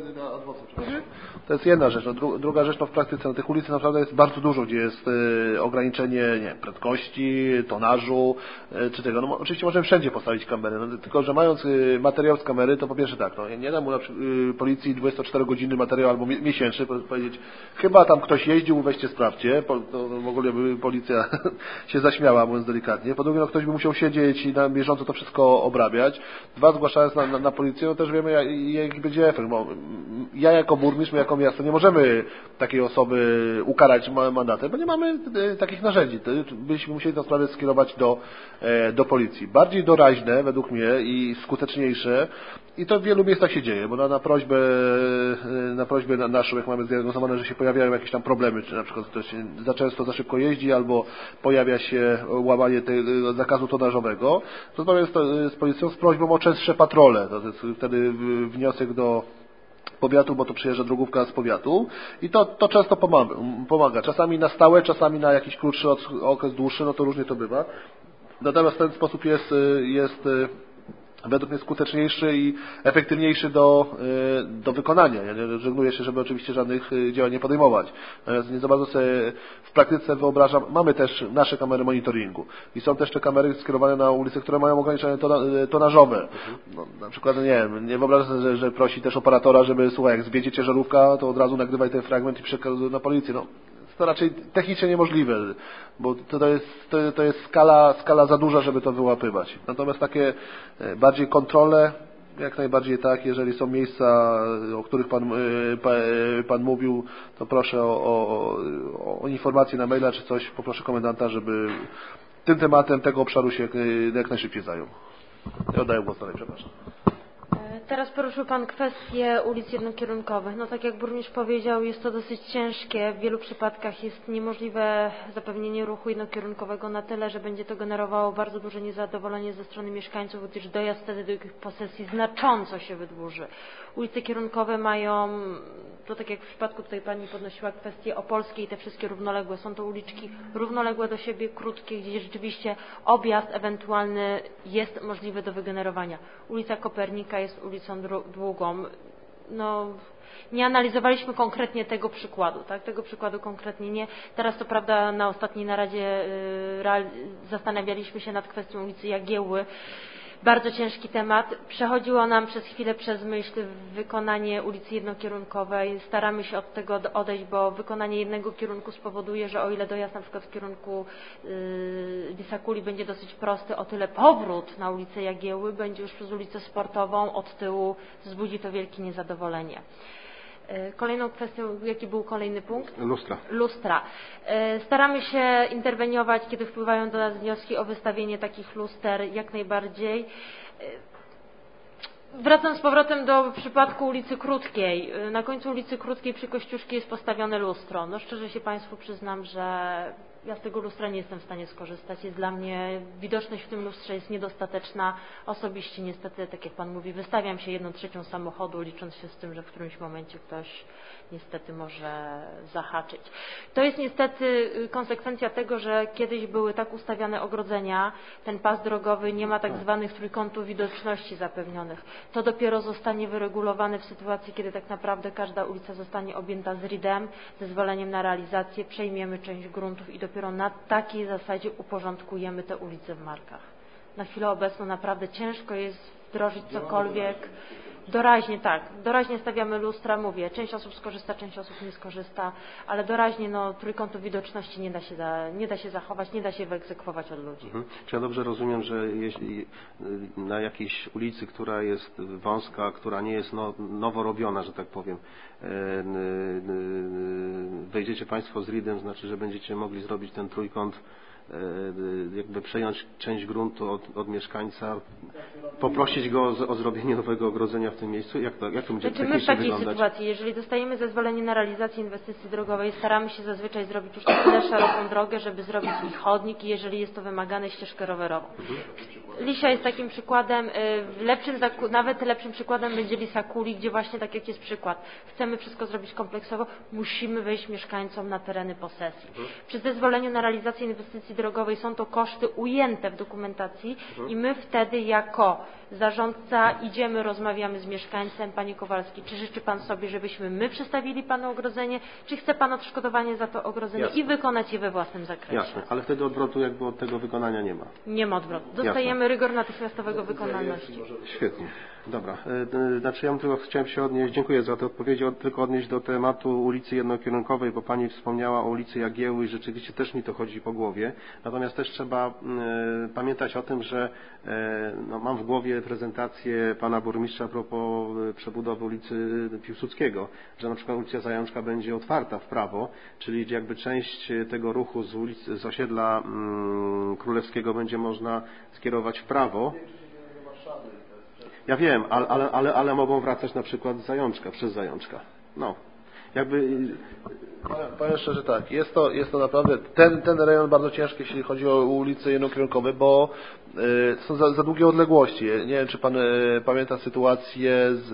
To jest jedna rzecz. No, druga rzecz, no w praktyce tych ulic naprawdę jest bardzo dużo, gdzie jest ograniczenie prędkości, tonażu, czy tego. No, oczywiście możemy wszędzie postawić kamery, no, tylko że mając materiał z kamery, to po pierwsze tak, no, nie dam mu na policji 24-godzinny materiał albo miesięczny, powiedzieć, chyba tam ktoś jeździł, weźcie sprawdźcie, to w ogóle by policja się zaśmiała, mówiąc delikatnie. Po drugie, no, ktoś by musiał siedzieć i na bieżąco to wszystko obrabiać. Dwa, zgłaszając na policję, no też wiemy, jaki będzie efekt. Bo ja jako burmistrz, my jako miasto nie możemy takiej osoby ukarać mandatem, bo nie mamy takich narzędzi. Byśmy musieli tę sprawę skierować do policji. Bardziej doraźne, według mnie, i skuteczniejsze, i to w wielu miejscach się dzieje, bo na prośbę naszą, jak mamy zdiagnozowane, że się pojawiają jakieś tam problemy, czy na przykład ktoś za często, za szybko jeździ, albo pojawia się łamanie tego zakazu tonażowego, to rozmawiamy z policją z prośbą o częstsze patrole. To jest wtedy wniosek do powiatu, bo to przyjeżdża drogówka z powiatu i to często pomaga. Czasami na stałe, czasami na jakiś krótszy okres, dłuższy, no to różnie to bywa. Natomiast w ten sposób jest według mnie skuteczniejszy i efektywniejszy do wykonania. Ja nie żegnuję się, żeby oczywiście żadnych działań nie podejmować. Natomiast nie za bardzo sobie w praktyce wyobrażam, mamy też nasze kamery monitoringu i są też te kamery skierowane na ulice, które mają ograniczenia tonażowe. No, na przykład, nie wiem, nie wyobrażam sobie, że prosi też operatora, żeby, słuchaj, jak zwiedzie ciężarówka, to od razu nagrywaj ten fragment i przekazuj na policję. No, to raczej technicznie niemożliwe, bo to jest skala za duża, żeby to wyłapywać. Natomiast takie bardziej kontrole, jak najbardziej tak, jeżeli są miejsca, o których Pan mówił, to proszę o informacje na maila czy coś, poproszę komendanta, żeby tym tematem tego obszaru się jak najszybciej zajął. Ja oddaję głos dalej, przepraszam. Teraz poruszył Pan kwestię ulic jednokierunkowych. No tak jak burmistrz powiedział, jest to dosyć ciężkie. W wielu przypadkach jest niemożliwe zapewnienie ruchu jednokierunkowego na tyle, że będzie to generowało bardzo duże niezadowolenie ze strony mieszkańców, gdyż dojazd wtedy do ich posesji znacząco się wydłuży. Ulice kierunkowe mają, to tak jak w przypadku tutaj Pani podnosiła kwestię opolskiej i te wszystkie równoległe, są to uliczki równoległe do siebie, krótkie, gdzie rzeczywiście objazd ewentualny jest możliwy do wygenerowania. Ulica Kopernika jest ulicą długą. No, nie analizowaliśmy konkretnie tego przykładu, tak? Tego przykładu konkretnie nie. Teraz to prawda na ostatniej naradzie zastanawialiśmy się nad kwestią ulicy Jagiełły. Bardzo ciężki temat. Przechodziło nam przez chwilę przez myśl wykonanie ulicy jednokierunkowej. Staramy się od tego odejść, bo wykonanie jednego kierunku spowoduje, że o ile dojazd na przykład w kierunku Lisakuli będzie dosyć prosty, o tyle powrót na ulicę Jagiełły będzie już przez ulicę Sportową od tyłu, wzbudzi to wielkie niezadowolenie. Kolejną kwestią, jaki był kolejny punkt? Lustra. Staramy się interweniować, kiedy wpływają do nas wnioski o wystawienie takich luster, jak najbardziej. Wracam z powrotem do przypadku ulicy Krótkiej. Na końcu ulicy Krótkiej przy Kościuszki jest postawione lustro. No szczerze się Państwu przyznam, że ja z tego lustra nie jestem w stanie skorzystać. Jest dla mnie, widoczność w tym lustrze jest niedostateczna. Osobiście niestety, tak jak Pan mówi, wystawiam się 1/3 samochodu, licząc się z tym, że w którymś momencie ktoś niestety może zahaczyć. To jest niestety konsekwencja tego, że kiedyś były tak ustawiane ogrodzenia, ten pas drogowy nie ma tak zwanych trójkątów widoczności zapewnionych. To dopiero zostanie wyregulowane w sytuacji, kiedy tak naprawdę każda ulica zostanie objęta ZRID-em, zezwoleniem na realizację, przejmiemy część gruntów i dopiero na takiej zasadzie uporządkujemy te ulice w Markach. Na chwilę obecną naprawdę ciężko jest wdrożyć cokolwiek Doraźnie, tak. Doraźnie stawiamy lustra, mówię, część osób skorzysta, część osób nie skorzysta, ale doraźnie trójkątu widoczności nie da się zachować, nie da się wyegzekwować od ludzi. Czy ja dobrze rozumiem, że jeśli na jakiejś ulicy, która jest wąska, która nie jest nowo robiona, że tak powiem, wejdziecie Państwo z RID-em, znaczy, że będziecie mogli zrobić ten trójkąt, jakby przejąć część gruntu od mieszkańca, poprosić go o zrobienie nowego ogrodzenia w tym miejscu? Jak to będzie My w technicznie takiej wyglądać? sytuacji, jeżeli dostajemy zezwolenie na realizację inwestycji drogowej, staramy się zazwyczaj zrobić już na tyle szeroką drogę, żeby zrobić i chodnik, i jeżeli jest to wymagane, ścieżkę rowerową. Lisia jest takim przykładem, nawet lepszym przykładem będzie Lisa Kuli, gdzie właśnie tak jak jest przykład, chcemy wszystko zrobić kompleksowo, musimy wejść mieszkańcom na tereny posesji. Przy zezwoleniu na realizację inwestycji drogowej są to koszty ujęte w dokumentacji i my wtedy jako zarządca idziemy, rozmawiamy z mieszkańcem, panie Kowalski, czy życzy pan sobie, żebyśmy my przestawili panu ogrodzenie, czy chce pan odszkodowanie za to ogrodzenie i wykonać je we własnym zakresie. Jasne, ale wtedy odwrotu jakby od tego wykonania nie ma. Nie ma odwrotu. Dostajemy rygor natychmiastowego wykonalności. Świetnie. Dobra. Znaczy ja tylko chciałem się odnieść, dziękuję za te odpowiedzi, tylko odnieść do tematu ulicy jednokierunkowej, bo Pani wspomniała o ulicy Jagiełły i rzeczywiście też mi to chodzi po głowie. Natomiast też trzeba pamiętać o tym, że mam w głowie prezentację Pana Burmistrza a propos przebudowy ulicy Piłsudskiego, że na przykład ulica Zajączka będzie otwarta w prawo, czyli jakby część tego ruchu z osiedla Królewskiego będzie można skierować w prawo. Ja wiem, ale mogą wracać na przykład z Zajączka, przez Zajączka. Powiem szczerze tak, jest to naprawdę ten rejon bardzo ciężki, jeśli chodzi o ulice jednokierunkowe, bo są za długie odległości. Nie wiem, czy pan pamięta sytuację z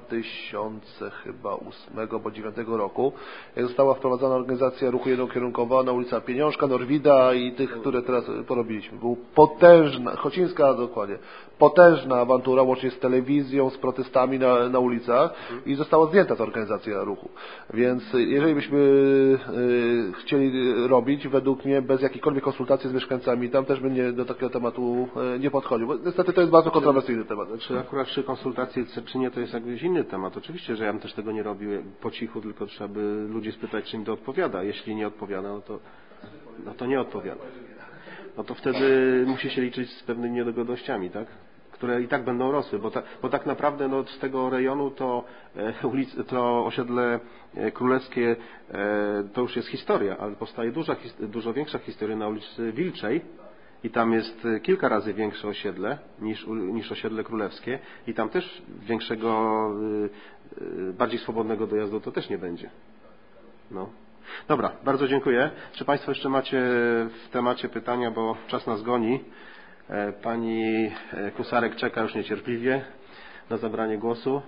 2008 bądź 2009 roku, jak została wprowadzona organizacja ruchu jednokierunkowa na ulica Pieniążka, Norwida i tych, które teraz porobiliśmy. Był potężna, Chocińska dokładnie, potężna awantura, łącznie z telewizją, z protestami na ulicach i została zdjęta ta organizacja ruchu. Więc jeżeli byśmy chcieli robić, według mnie, bez jakichkolwiek konsultacji z mieszkańcami, tam też by do takiego tematu nie podchodził, bo niestety to jest bardzo kontrowersyjny temat. Czy akurat czy konsultacje, czy nie, to jest jakiś inny temat. Oczywiście, że ja bym też tego nie robił po cichu, tylko trzeba by ludzi spytać, czy im to odpowiada. Jeśli nie odpowiada, to nie odpowiada. No to wtedy musi się liczyć z pewnymi niedogodnościami, tak? Które i tak będą rosły, bo tak naprawdę z tego rejonu to osiedle królewskie to już jest historia, ale powstaje dużo większa historia na ulicy Wilczej i tam jest kilka razy większe osiedle niż osiedle królewskie i tam też większego, bardziej swobodnego dojazdu to też nie będzie. No. Dobra, bardzo dziękuję. Czy Państwo jeszcze macie w temacie pytania, bo czas nas goni. Pani Kusarek czeka już niecierpliwie na zabranie głosu.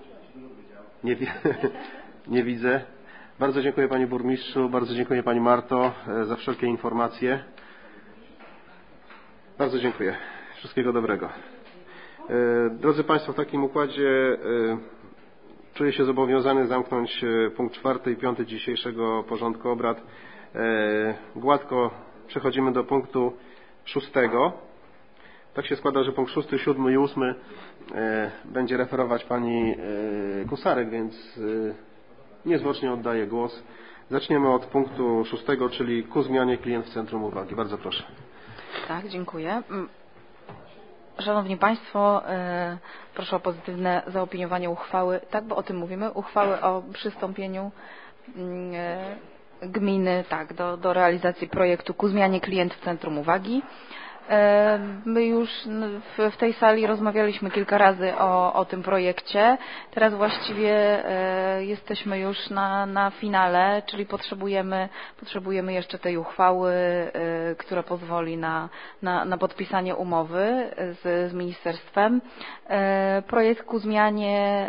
Nie widzę. Bardzo dziękuję Panie Burmistrzu, bardzo dziękuję Pani Marto za wszelkie informacje. Bardzo dziękuję. Wszystkiego dobrego. Drodzy Państwo, w takim układzie czuję się zobowiązany zamknąć punkt 4 i 5 dzisiejszego porządku obrad. Gładko przechodzimy do punktu 6. Tak się składa, że punkt 6, 7 i 8 będzie referować Pani Kusarek, więc niezwłocznie oddaję głos. Zaczniemy od punktu 6, czyli ku zmianie klient w centrum uwagi. Bardzo proszę. Tak, dziękuję. Szanowni Państwo, proszę o pozytywne zaopiniowanie uchwały, tak, bo o tym mówimy, uchwały o przystąpieniu gminy, tak, do realizacji projektu ku zmianie klient w centrum uwagi. My już w tej sali rozmawialiśmy kilka razy o tym projekcie. Teraz właściwie jesteśmy już na finale, czyli potrzebujemy jeszcze tej uchwały, która pozwoli na podpisanie umowy z ministerstwem. Projekt ku zmianie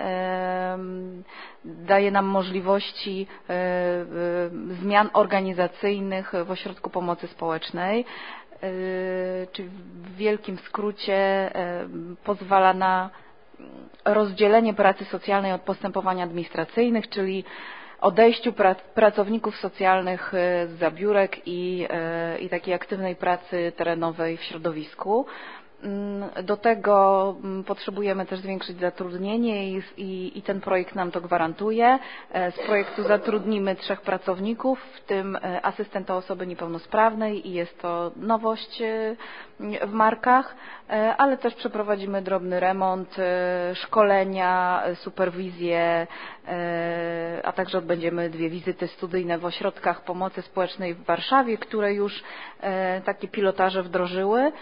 daje nam możliwości zmian organizacyjnych w Ośrodku Pomocy Społecznej. Czyli w wielkim skrócie pozwala na rozdzielenie pracy socjalnej od postępowań administracyjnych, czyli odejściu pracowników socjalnych z zabiórek i takiej aktywnej pracy terenowej w środowisku. Do tego potrzebujemy też zwiększyć zatrudnienie i ten projekt nam to gwarantuje. Z projektu zatrudnimy 3 pracowników, w tym asystenta osoby niepełnosprawnej i jest to nowość w markach, ale też przeprowadzimy drobny remont, szkolenia, superwizję, a także odbędziemy 2 wizyty studyjne w ośrodkach pomocy społecznej w Warszawie, które już takie pilotaże wdrożyły.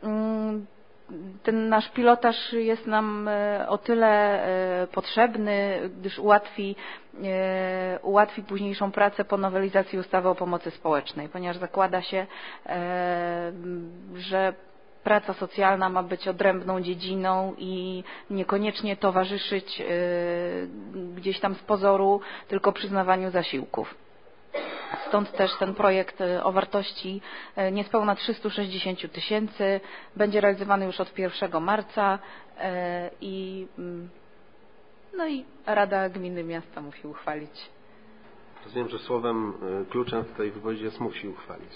Ten nasz pilotaż jest nam o tyle potrzebny, gdyż ułatwi późniejszą pracę po nowelizacji ustawy o pomocy społecznej, ponieważ zakłada się, że praca socjalna ma być odrębną dziedziną i niekoniecznie towarzyszyć gdzieś tam z pozoru tylko przyznawaniu zasiłków. Stąd też ten projekt o wartości niespełna 360 000 będzie realizowany już od 1 marca i Rada Gminy Miasta musi uchwalić. Rozumiem, że słowem kluczem w tej wypowiedzi jest musi uchwalić.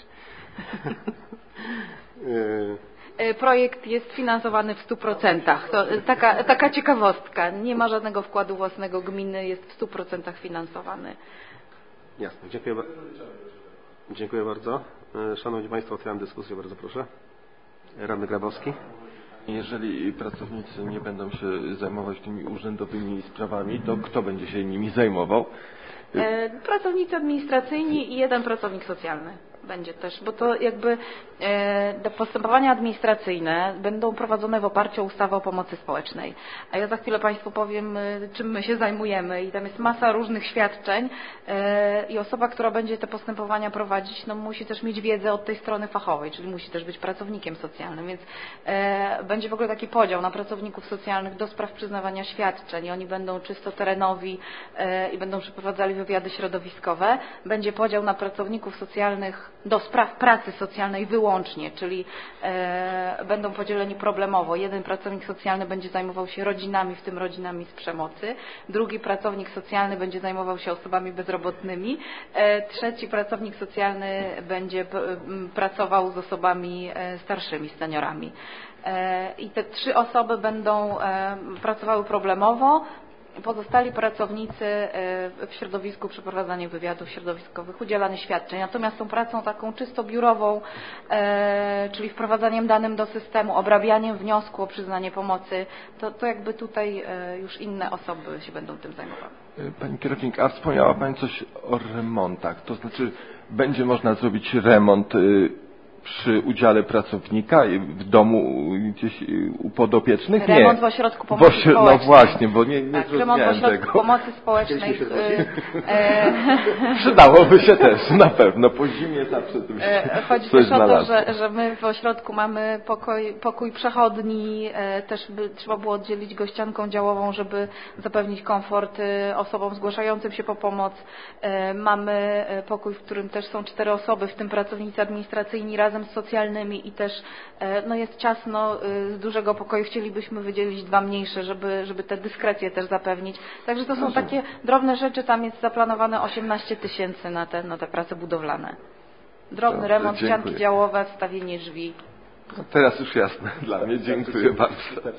Projekt jest finansowany w 100%. To taka ciekawostka. Nie ma żadnego wkładu własnego gminy, jest w 100% finansowany. Jasne. Dziękuję bardzo. Szanowni Państwo, otwieram dyskusję. Bardzo proszę. Radny Grabowski. Jeżeli pracownicy nie będą się zajmować tymi urzędowymi sprawami, to kto będzie się nimi zajmował? Pracownicy administracyjni i 1 pracownik socjalny będzie też, bo to jakby postępowania administracyjne będą prowadzone w oparciu o ustawę o pomocy społecznej. A ja za chwilę Państwu powiem, czym my się zajmujemy i tam jest masa różnych świadczeń i osoba, która będzie te postępowania prowadzić, no musi też mieć wiedzę od tej strony fachowej, czyli musi też być pracownikiem socjalnym, więc będzie w ogóle taki podział na pracowników socjalnych do spraw przyznawania świadczeń i oni będą czysto terenowi i będą przeprowadzali wywiady środowiskowe. Będzie podział na pracowników socjalnych do spraw pracy socjalnej wyłącznie, czyli będą podzieleni problemowo. 1 pracownik socjalny będzie zajmował się rodzinami, w tym rodzinami z przemocy. 2 pracownik socjalny będzie zajmował się osobami bezrobotnymi. 3 pracownik socjalny będzie pracował z osobami starszymi, seniorami. I te 3 osoby będą pracowały problemowo. Pozostali pracownicy w środowisku przeprowadzania wywiadów środowiskowych, udzielanie świadczeń. Natomiast tą pracą taką czysto biurową, czyli wprowadzaniem danych do systemu, obrabianiem wniosku o przyznanie pomocy, to jakby tutaj już inne osoby się będą tym zajmowały. Pani kierownik, a wspomniała Pani coś o remontach, to znaczy będzie można zrobić remont przy udziale pracownika w domu gdzieś u podopiecznych? Nie. Remont w ośrodku pomocy społecznej. No właśnie, bo nie tak, zrozumiałem remont w ośrodku tego. pomocy społecznej. Przydałoby się też, na pewno. Po zimie zawsze chodzi też o to, że my w ośrodku mamy pokój przechodni, też trzeba było oddzielić go ścianką działową, żeby zapewnić komfort osobom zgłaszającym się po pomoc. Mamy pokój, w którym też są 4 osoby, w tym pracownicy administracyjni razem z socjalnymi i też jest ciasno. Z dużego pokoju chcielibyśmy wydzielić 2 mniejsze, żeby te dyskrecje też zapewnić. Także to są takie drobne rzeczy, tam jest zaplanowane 18 000 na te prace budowlane. Drobny remont, ścianki działowe, wstawienie drzwi. No teraz już jasne dla mnie. Dziękuję bardzo.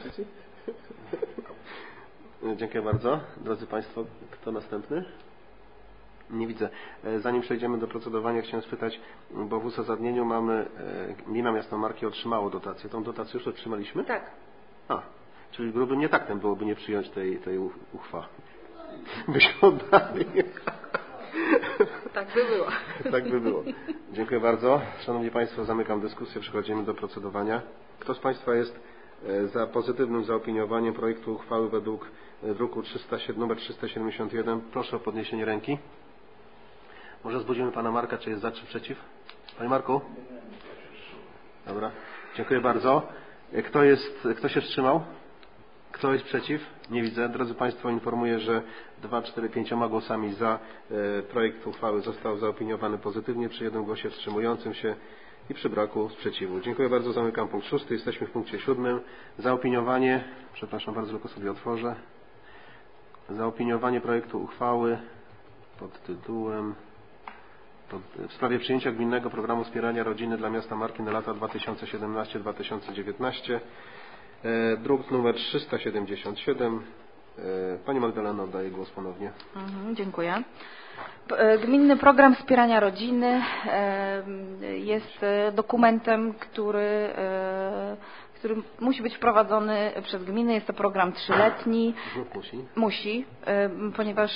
Dziękuję bardzo. Drodzy Państwo, kto następny? Nie widzę. Zanim przejdziemy do procedowania, chciałem spytać, bo w uzasadnieniu mamy, Gmina Miasto Marki otrzymało dotację. Tą dotację już otrzymaliśmy? Tak. Czyli byłby nietaktem byłoby nie przyjąć tej uchwały. Byśmy oddali. Tak by było. Tak by było. Dziękuję bardzo. Szanowni Państwo, zamykam dyskusję. Przechodzimy do procedowania. Kto z Państwa jest za pozytywnym zaopiniowaniem projektu uchwały według druku nr 371? Proszę o podniesienie ręki. Może zbudzimy Pana Marka, czy jest za, czy przeciw? Panie Marku? Dobra. Dziękuję bardzo. Kto się wstrzymał? Kto jest przeciw? Nie widzę. Drodzy Państwo, informuję, że 5 głosami za projekt uchwały został zaopiniowany pozytywnie przy 1 głosie wstrzymującym się i przy braku sprzeciwu. Dziękuję bardzo. Zamykam punkt 6. Jesteśmy w punkcie 7. Zaopiniowanie, przepraszam bardzo, tylko sobie otworzę. Zaopiniowanie projektu uchwały pod tytułem w sprawie przyjęcia gminnego programu wspierania rodziny dla miasta Marki na lata 2017-2019. Druk numer 377. Pani Magdalena, oddaję głos ponownie. Dziękuję. Gminny program wspierania rodziny jest dokumentem, który musi być wprowadzony przez gminy. Jest to program 3-letni. Musi, ponieważ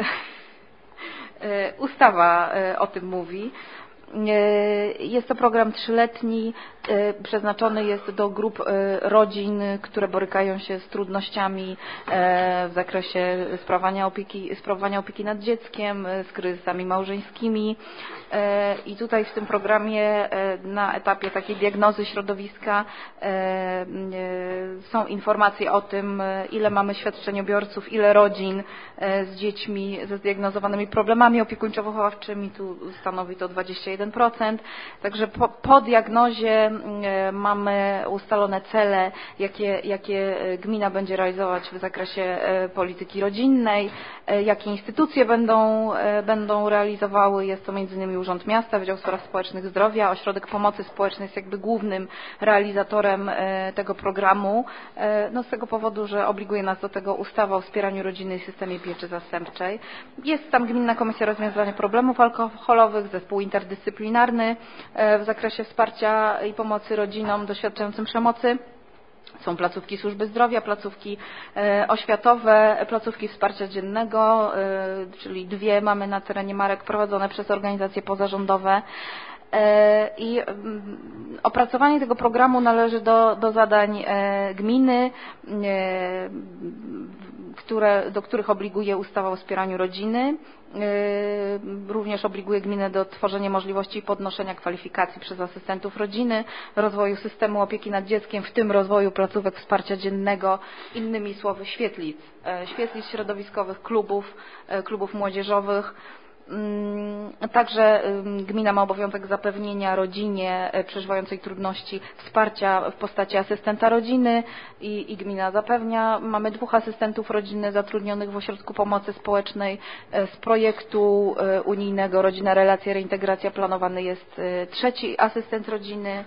ustawa o tym mówi. Jest to program 3-letni, przeznaczony jest do grup rodzin, które borykają się z trudnościami w zakresie sprawowania opieki nad dzieckiem, z kryzysami małżeńskimi. I tutaj w tym programie na etapie takiej diagnozy środowiska są informacje o tym, ile mamy świadczeniobiorców, ile rodzin z dziećmi ze zdiagnozowanymi problemami opiekuńczo-wychowawczymi. Tu stanowi to 21%. Także po diagnozie mamy ustalone cele, jakie gmina będzie realizować w zakresie polityki rodzinnej, jakie instytucje będą realizowały. Jest to m.in. Urząd Miasta, Wydział Spraw Społecznych Zdrowia, Ośrodek Pomocy Społecznej jest jakby głównym realizatorem tego programu. Z tego powodu, że obliguje nas do tego ustawa o wspieraniu rodziny i systemie pieczy zastępczej. Jest tam Gminna Komisja Rozwiązywania Problemów Alkoholowych, zespół interdyscyplinarny w zakresie wsparcia i pomocy rodzinom doświadczającym przemocy. Są placówki służby zdrowia, placówki oświatowe, placówki wsparcia dziennego, czyli 2 mamy na terenie Marek prowadzone przez organizacje pozarządowe. I opracowanie tego programu należy do zadań gminy, do których obliguje ustawa o wspieraniu rodziny. Również obliguje gminę do tworzenia możliwości podnoszenia kwalifikacji przez asystentów rodziny, rozwoju systemu opieki nad dzieckiem, w tym rozwoju placówek wsparcia dziennego, innymi słowy świetlic środowiskowych, klubów młodzieżowych. Także gmina ma obowiązek zapewnienia rodzinie przeżywającej trudności wsparcia w postaci asystenta rodziny i gmina zapewnia. Mamy 2 asystentów rodziny zatrudnionych w Ośrodku Pomocy Społecznej. Z projektu unijnego Rodzina, Relacja, Reintegracja planowany jest 3. asystent rodziny.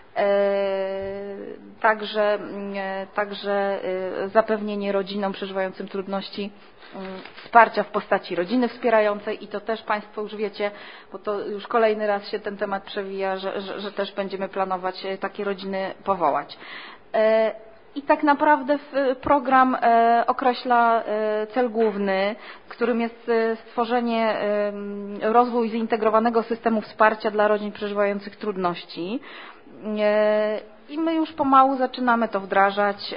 Także zapewnienie rodzinom przeżywającym trudności wsparcia w postaci rodziny wspierającej i to też Państwo już wiecie, bo to już kolejny raz się ten temat przewija, że też będziemy planować takie rodziny powołać. I tak naprawdę program określa cel główny, którym jest stworzenie, rozwój zintegrowanego systemu wsparcia dla rodzin przeżywających trudności. I my już pomału zaczynamy to wdrażać.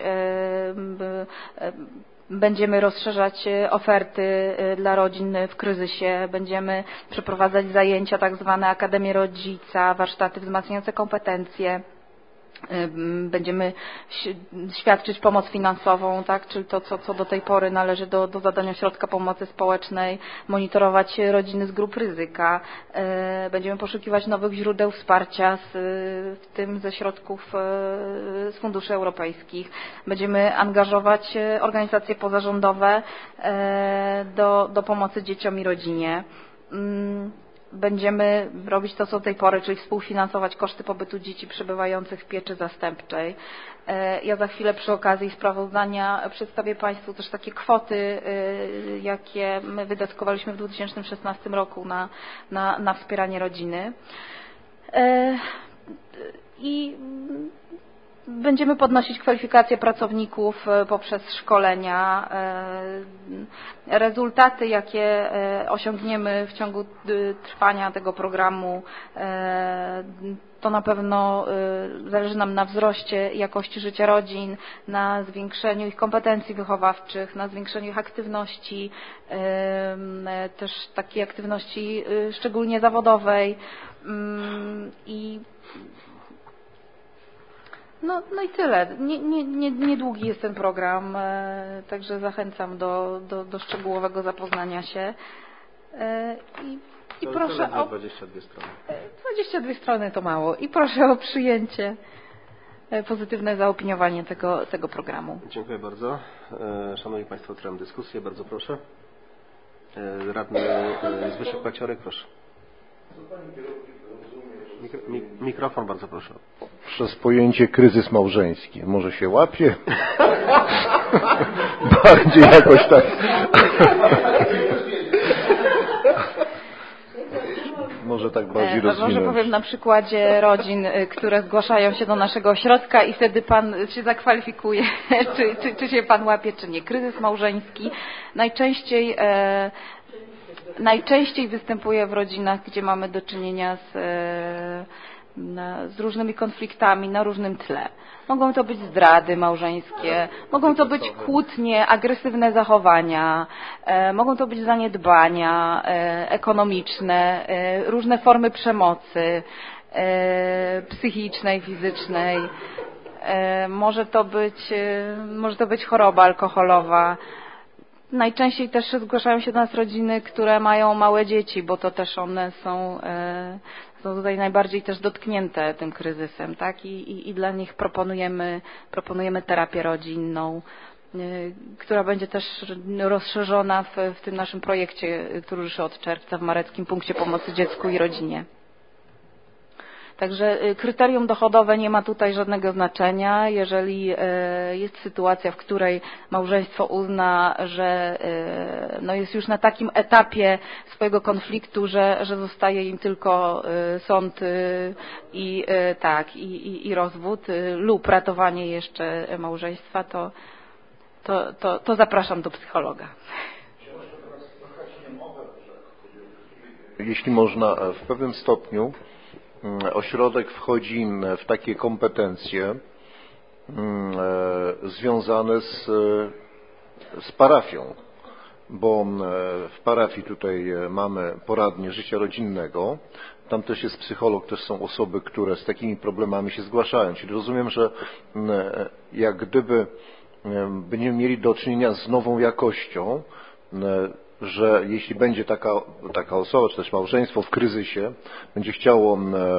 Będziemy rozszerzać oferty dla rodzin w kryzysie, będziemy przeprowadzać zajęcia, tak zwane Akademie Rodzica, warsztaty wzmacniające kompetencje. Będziemy świadczyć pomoc finansową, tak, czyli to, co do tej pory należy do zadań Ośrodka Pomocy Społecznej, monitorować rodziny z grup ryzyka. Będziemy poszukiwać nowych źródeł wsparcia, w tym ze środków z funduszy europejskich. Będziemy angażować organizacje pozarządowe do pomocy dzieciom i rodzinie. Będziemy robić to, co do tej pory, czyli współfinansować koszty pobytu dzieci przebywających w pieczy zastępczej. Ja za chwilę przy okazji sprawozdania przedstawię Państwu też takie kwoty, jakie my wydatkowaliśmy w 2016 roku na wspieranie rodziny. I będziemy podnosić kwalifikacje pracowników poprzez szkolenia. Rezultaty, jakie osiągniemy w ciągu trwania tego programu, to na pewno zależy nam na wzroście jakości życia rodzin, na zwiększeniu ich kompetencji wychowawczych, na zwiększeniu ich aktywności, też takiej aktywności szczególnie zawodowej. No i tyle. Niedługi jest ten program, także zachęcam do szczegółowego zapoznania się. I proszę o 22 strony. 22 strony to mało. I proszę o przyjęcie, pozytywne zaopiniowanie tego programu. Dziękuję bardzo. Szanowni Państwo, otwieram dyskusję. Bardzo proszę. Radny Zbyszek Paciorek, proszę. Mikrofon bardzo proszę. Przez pojęcie kryzys małżeński. Może się łapie? Bardziej jakoś tak. Może tak bardziej rozwinąć. Może powiem na przykładzie rodzin, które zgłaszają się do naszego ośrodka i wtedy pan się zakwalifikuje, czy się pan łapie, czy nie. Kryzys małżeński najczęściej występuje w rodzinach, gdzie mamy do czynienia z różnymi konfliktami na różnym tle. Mogą to być zdrady małżeńskie, mogą to być kłótnie, agresywne zachowania, mogą to być zaniedbania ekonomiczne, różne formy przemocy psychicznej, fizycznej. Może to być choroba alkoholowa. Najczęściej też zgłaszają się do nas rodziny, które mają małe dzieci, bo to też one są tutaj najbardziej też dotknięte tym kryzysem, tak? I dla nich proponujemy terapię rodzinną, która będzie też rozszerzona w tym naszym projekcie, który ruszy od czerwca w Mareckim Punkcie Pomocy Dziecku i Rodzinie. Także kryterium dochodowe nie ma tutaj żadnego znaczenia. Jeżeli jest sytuacja, w której małżeństwo uzna, że jest już na takim etapie swojego konfliktu, że zostaje im tylko sąd i rozwód lub ratowanie jeszcze małżeństwa, to zapraszam do psychologa. Jeśli można, w pewnym stopniu ośrodek wchodzi w takie kompetencje związane z parafią, bo w parafii tutaj mamy poradnię życia rodzinnego, tam też jest psycholog, też są osoby, które z takimi problemami się zgłaszają. Czyli rozumiem, że jak gdyby będziemy mieli do czynienia z nową jakością, że jeśli będzie taka osoba, czy też małżeństwo w kryzysie, będzie chciało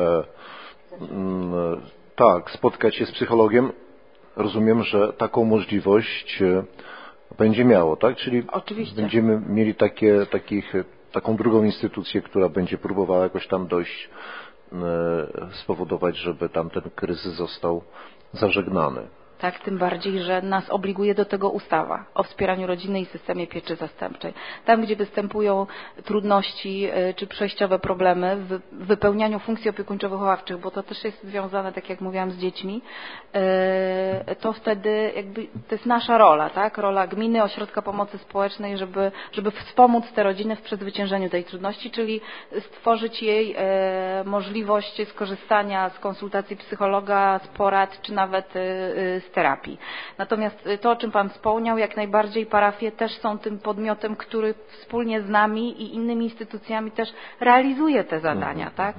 spotkać się z psychologiem, rozumiem, że taką możliwość będzie miało, tak? Czyli oczywiście będziemy mieli taką drugą instytucję, która będzie próbowała jakoś tam dojść, spowodować, żeby tam ten kryzys został zażegnany. Tak, tym bardziej, że nas obliguje do tego ustawa o wspieraniu rodziny i systemie pieczy zastępczej. Tam, gdzie występują trudności czy przejściowe problemy w wypełnianiu funkcji opiekuńczo-wychowawczych, bo to też jest związane, tak jak mówiłam, z dziećmi, to wtedy to jest nasza rola, tak? Rola gminy, ośrodka pomocy społecznej, żeby wspomóc te rodziny w przezwyciężeniu tej trudności, czyli stworzyć jej możliwość skorzystania z konsultacji psychologa, z porad, czy nawet z terapii. Natomiast to, o czym Pan wspomniał, jak najbardziej parafie też są tym podmiotem, który wspólnie z nami i innymi instytucjami też realizuje te zadania, tak?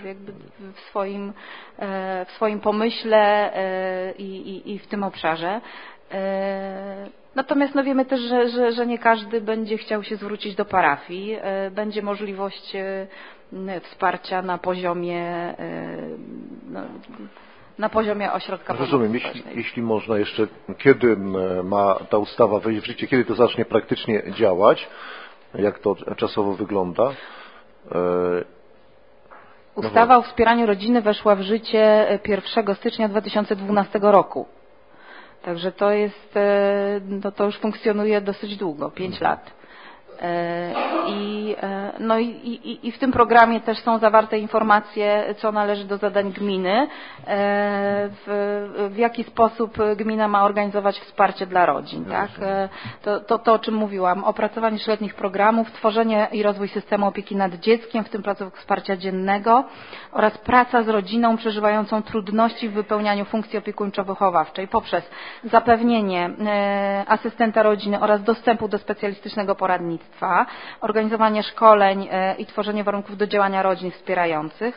W swoim pomyśle i w tym obszarze. Natomiast wiemy też, że nie każdy będzie chciał się zwrócić do parafii. Będzie możliwość wsparcia na poziomie ośrodka pomocy społecznej. Rozumiem. Jeśli można jeszcze, kiedy ma ta ustawa wejść w życie, kiedy to zacznie praktycznie działać, jak to czasowo wygląda? Ustawa o wspieraniu rodziny weszła w życie 1 stycznia 2012 roku. Także to jest, to już funkcjonuje dosyć długo, 5 lat. I w tym programie też są zawarte informacje, co należy do zadań gminy, w jaki sposób gmina ma organizować wsparcie dla rodzin. Tak? To, o czym mówiłam, opracowanie szkoleniowych programów, tworzenie i rozwój systemu opieki nad dzieckiem, w tym placówek wsparcia dziennego oraz praca z rodziną przeżywającą trudności w wypełnianiu funkcji opiekuńczo-wychowawczej poprzez zapewnienie asystenta rodziny oraz dostępu do specjalistycznego poradnictwa, organizowanie szkoleń i tworzenie warunków do działania rodzin wspierających,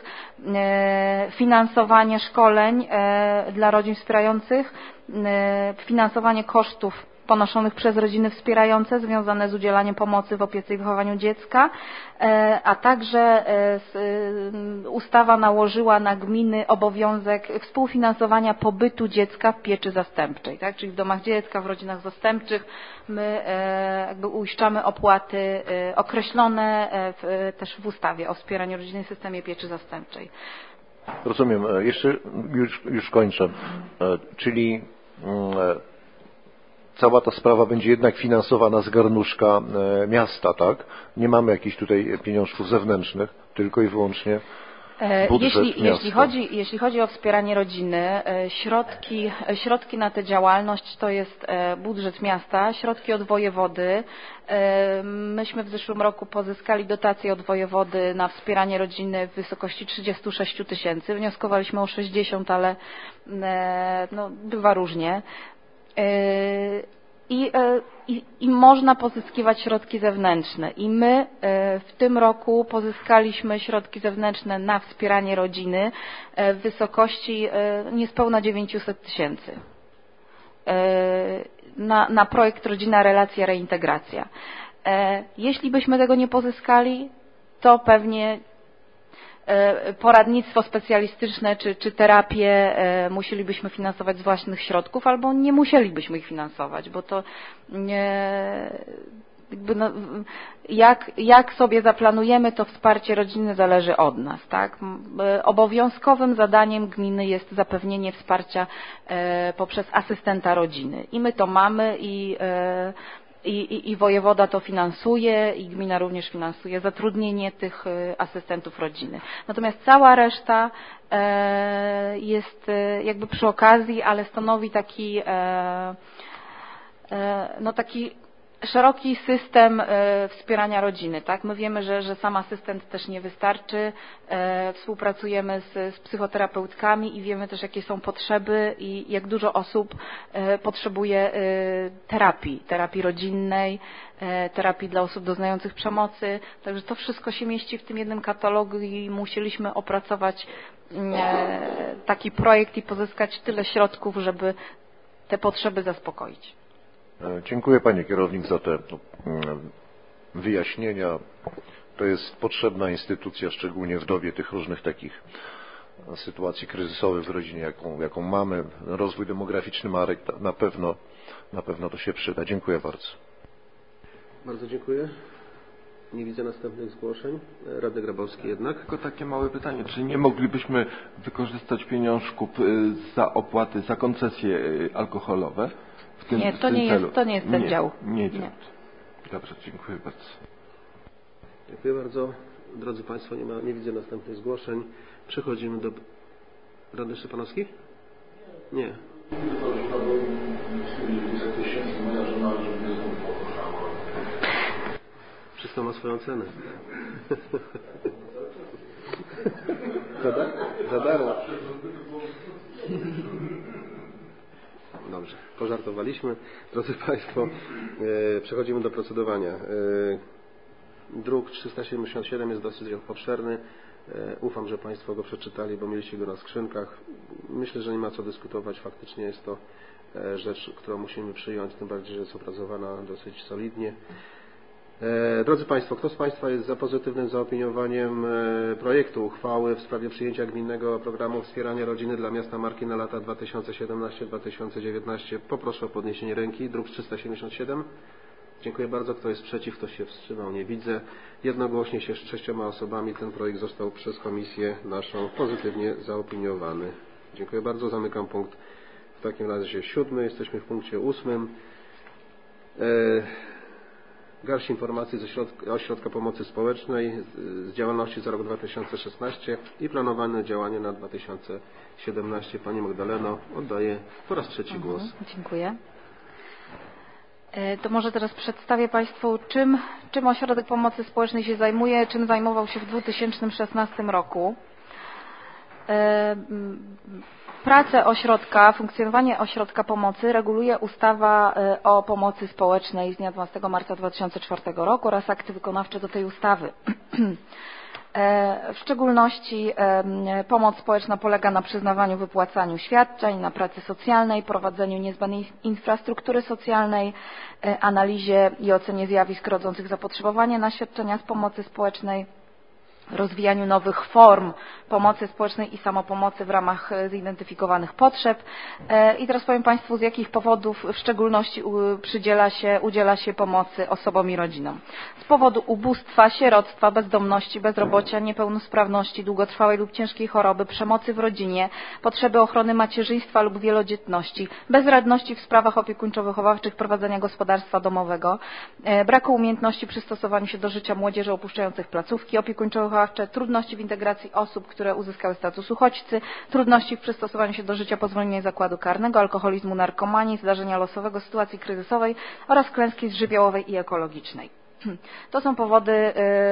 finansowanie szkoleń dla rodzin wspierających, finansowanie kosztów ponoszonych przez rodziny wspierające związane z udzielaniem pomocy w opiece i wychowaniu dziecka, a także ustawa nałożyła na gminy obowiązek współfinansowania pobytu dziecka w pieczy zastępczej, tak? Czyli w domach dziecka, w rodzinach zastępczych my jakby uiszczamy opłaty określone też w ustawie o wspieraniu rodziny w systemie pieczy zastępczej. Rozumiem. Jeszcze już kończę. Czyli cała ta sprawa będzie jednak finansowana z garnuszka miasta, tak? Nie mamy jakichś tutaj pieniążków zewnętrznych, tylko i wyłącznie budżet miasta. Jeśli chodzi o wspieranie rodziny, środki na tę działalność to jest budżet miasta, środki od wojewody. Myśmy w zeszłym roku pozyskali dotację od wojewody na wspieranie rodziny w wysokości 36 000. Wnioskowaliśmy o 60, ale no, bywa różnie. I można pozyskiwać środki zewnętrzne. I my w tym roku pozyskaliśmy środki zewnętrzne na wspieranie rodziny w wysokości niespełna 900 000 na projekt Rodzina, Relacja, Reintegracja. Jeśli byśmy tego nie pozyskali, to pewnie poradnictwo specjalistyczne czy terapię musielibyśmy finansować z własnych środków, albo nie musielibyśmy ich finansować, bo to jakby no, jak sobie zaplanujemy to wsparcie rodziny zależy od nas, tak? Obowiązkowym zadaniem gminy jest zapewnienie wsparcia poprzez asystenta rodziny i my to mamy i wojewoda to finansuje i gmina również finansuje zatrudnienie tych asystentów rodziny. Natomiast cała reszta jest jakby przy okazji, ale stanowi taki szeroki system wspierania rodziny, tak? My wiemy, że sam asystent też nie wystarczy. Współpracujemy z psychoterapeutkami i wiemy też, jakie są potrzeby i jak dużo osób potrzebuje terapii rodzinnej, terapii dla osób doznających przemocy. Także to wszystko się mieści w tym jednym katalogu i musieliśmy opracować taki projekt i pozyskać tyle środków, żeby te potrzeby zaspokoić. Dziękuję Panie Kierownik za te wyjaśnienia. To jest potrzebna instytucja, szczególnie w dobie tych różnych takich sytuacji kryzysowych w rodzinie, jaką mamy. Rozwój demograficzny Marek na pewno to się przyda. Dziękuję bardzo. Bardzo dziękuję. Nie widzę następnych zgłoszeń. Radny Grabowski jednak. Tylko takie małe pytanie. Czy nie moglibyśmy wykorzystać pieniążków za opłaty, za koncesje alkoholowe? Nie, to nie jest ten dział. Nie. Dobrze, dziękuję bardzo. Dziękuję bardzo. Drodzy Państwo, nie widzę następnych zgłoszeń. Przechodzimy do... Radny Szczepanowski? Nie. Wszystko ma swoją cenę. Za darmo. Dobrze, pożartowaliśmy. Drodzy Państwo, przechodzimy do procedowania. Druk 377 jest dosyć obszerny. Ufam, że Państwo go przeczytali, bo mieliście go na skrzynkach. Myślę, że nie ma co dyskutować. Faktycznie jest to rzecz, którą musimy przyjąć, tym bardziej, że jest opracowana dosyć solidnie. Drodzy Państwo, kto z Państwa jest za pozytywnym zaopiniowaniem projektu uchwały w sprawie przyjęcia gminnego programu wspierania rodziny dla miasta Marki na lata 2017-2019? Poproszę o podniesienie ręki. Druk 377. Dziękuję bardzo. Kto jest przeciw? Kto się wstrzymał? Nie widzę. Jednogłośnie się z 6 osobami ten projekt został przez komisję naszą pozytywnie zaopiniowany. Dziękuję bardzo. Zamykam punkt w takim razie 7. Jesteśmy w punkcie 8. Garść informacji ze Ośrodka Pomocy Społecznej z działalności za rok 2016 i planowane działania na 2017. Pani Magdaleno, oddaję po raz trzeci głos. Dziękuję. To może teraz przedstawię Państwu, czym Ośrodek Pomocy Społecznej się zajmuje, czym zajmował się w 2016 roku. Pracę ośrodka, funkcjonowanie ośrodka pomocy reguluje ustawa o pomocy społecznej z dnia 12 marca 2004 roku oraz akty wykonawcze do tej ustawy. W szczególności pomoc społeczna polega na przyznawaniu, wypłacaniu świadczeń, na pracy socjalnej, prowadzeniu niezbędnej infrastruktury socjalnej, analizie i ocenie zjawisk rodzących zapotrzebowanie na świadczenia z pomocy społecznej, rozwijaniu nowych form pomocy społecznej i samopomocy w ramach zidentyfikowanych potrzeb. I teraz powiem Państwu, z jakich powodów w szczególności udziela się pomocy osobom i rodzinom. Z powodu ubóstwa, sieroctwa, bezdomności, bezrobocia, niepełnosprawności, długotrwałej lub ciężkiej choroby, przemocy w rodzinie, potrzeby ochrony macierzyństwa lub wielodzietności, bezradności w sprawach opiekuńczo-wychowawczych, prowadzenia gospodarstwa domowego, braku umiejętności przystosowaniu się do życia młodzieży opuszczających placówki opiekuńczo-wychowawcze, trudności w integracji osób, które uzyskały status uchodźcy, trudności w przystosowaniu się do życia po zwolnieniu z zakładu karnego, alkoholizmu, narkomanii, zdarzenia losowego, sytuacji kryzysowej oraz klęski żywiołowej i ekologicznej. To są powody,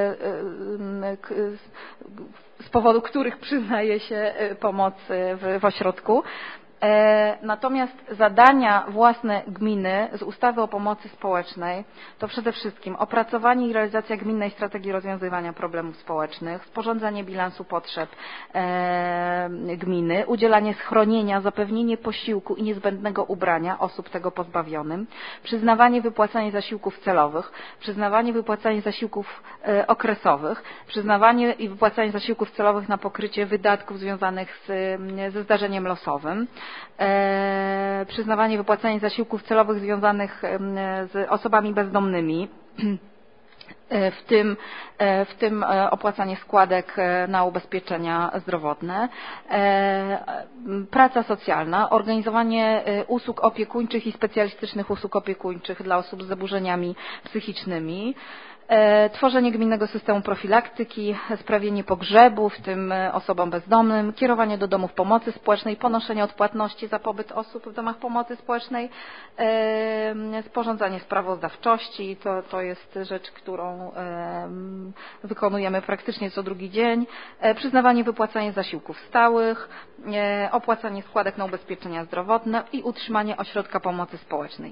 z powodu których przyznaje się pomoc w ośrodku. Natomiast zadania własne gminy z ustawy o pomocy społecznej to przede wszystkim opracowanie i realizacja gminnej strategii rozwiązywania problemów społecznych, sporządzanie bilansu potrzeb gminy, udzielanie schronienia, zapewnienie posiłku i niezbędnego ubrania osób tego pozbawionym, przyznawanie, wypłacanie zasiłków celowych, przyznawanie, wypłacanie zasiłków okresowych, przyznawanie i wypłacanie zasiłków celowych na pokrycie wydatków związanych ze zdarzeniem losowym, przyznawanie, wypłacanie zasiłków celowych związanych z osobami bezdomnymi, w tym opłacanie składek na ubezpieczenia zdrowotne, praca socjalna, organizowanie usług opiekuńczych i specjalistycznych usług opiekuńczych dla osób z zaburzeniami psychicznymi, tworzenie gminnego systemu profilaktyki, sprawienie pogrzebu, w tym osobom bezdomnym, kierowanie do domów pomocy społecznej, ponoszenie odpłatności za pobyt osób w domach pomocy społecznej, sporządzanie sprawozdawczości, to jest rzecz, którą wykonujemy praktycznie co drugi dzień, przyznawanie, wypłacanie zasiłków stałych, opłacanie składek na ubezpieczenia zdrowotne i utrzymanie ośrodka pomocy społecznej.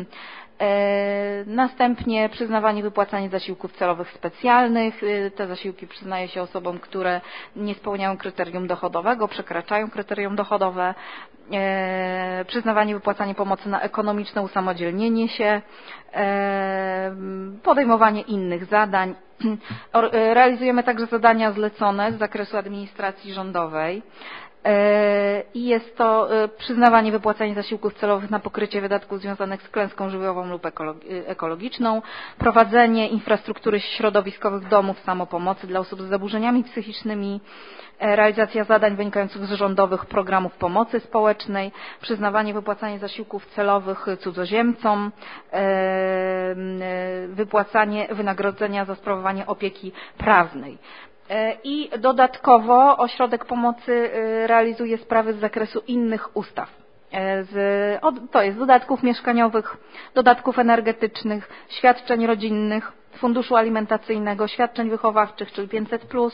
Następnie przyznawanie, wypłacanie zasiłków celowych specjalnych. Te zasiłki przyznaje się osobom, które nie spełniają kryterium dochodowego, przekraczają kryterium dochodowe. Przyznawanie, wypłacanie pomocy na ekonomiczne usamodzielnienie się, podejmowanie innych zadań. Realizujemy także zadania zlecone z zakresu administracji rządowej. I jest to przyznawanie, wypłacanie zasiłków celowych na pokrycie wydatków związanych z klęską żywiołową lub ekologiczną, prowadzenie infrastruktury środowiskowych domów samopomocy dla osób z zaburzeniami psychicznymi, realizacja zadań wynikających z rządowych programów pomocy społecznej, przyznawanie, wypłacanie zasiłków celowych cudzoziemcom, wypłacanie wynagrodzenia za sprawowanie opieki prawnej. I dodatkowo ośrodek pomocy realizuje sprawy z zakresu innych ustaw. To jest dodatków mieszkaniowych, dodatków energetycznych, świadczeń rodzinnych, funduszu alimentacyjnego, świadczeń wychowawczych, czyli 500+,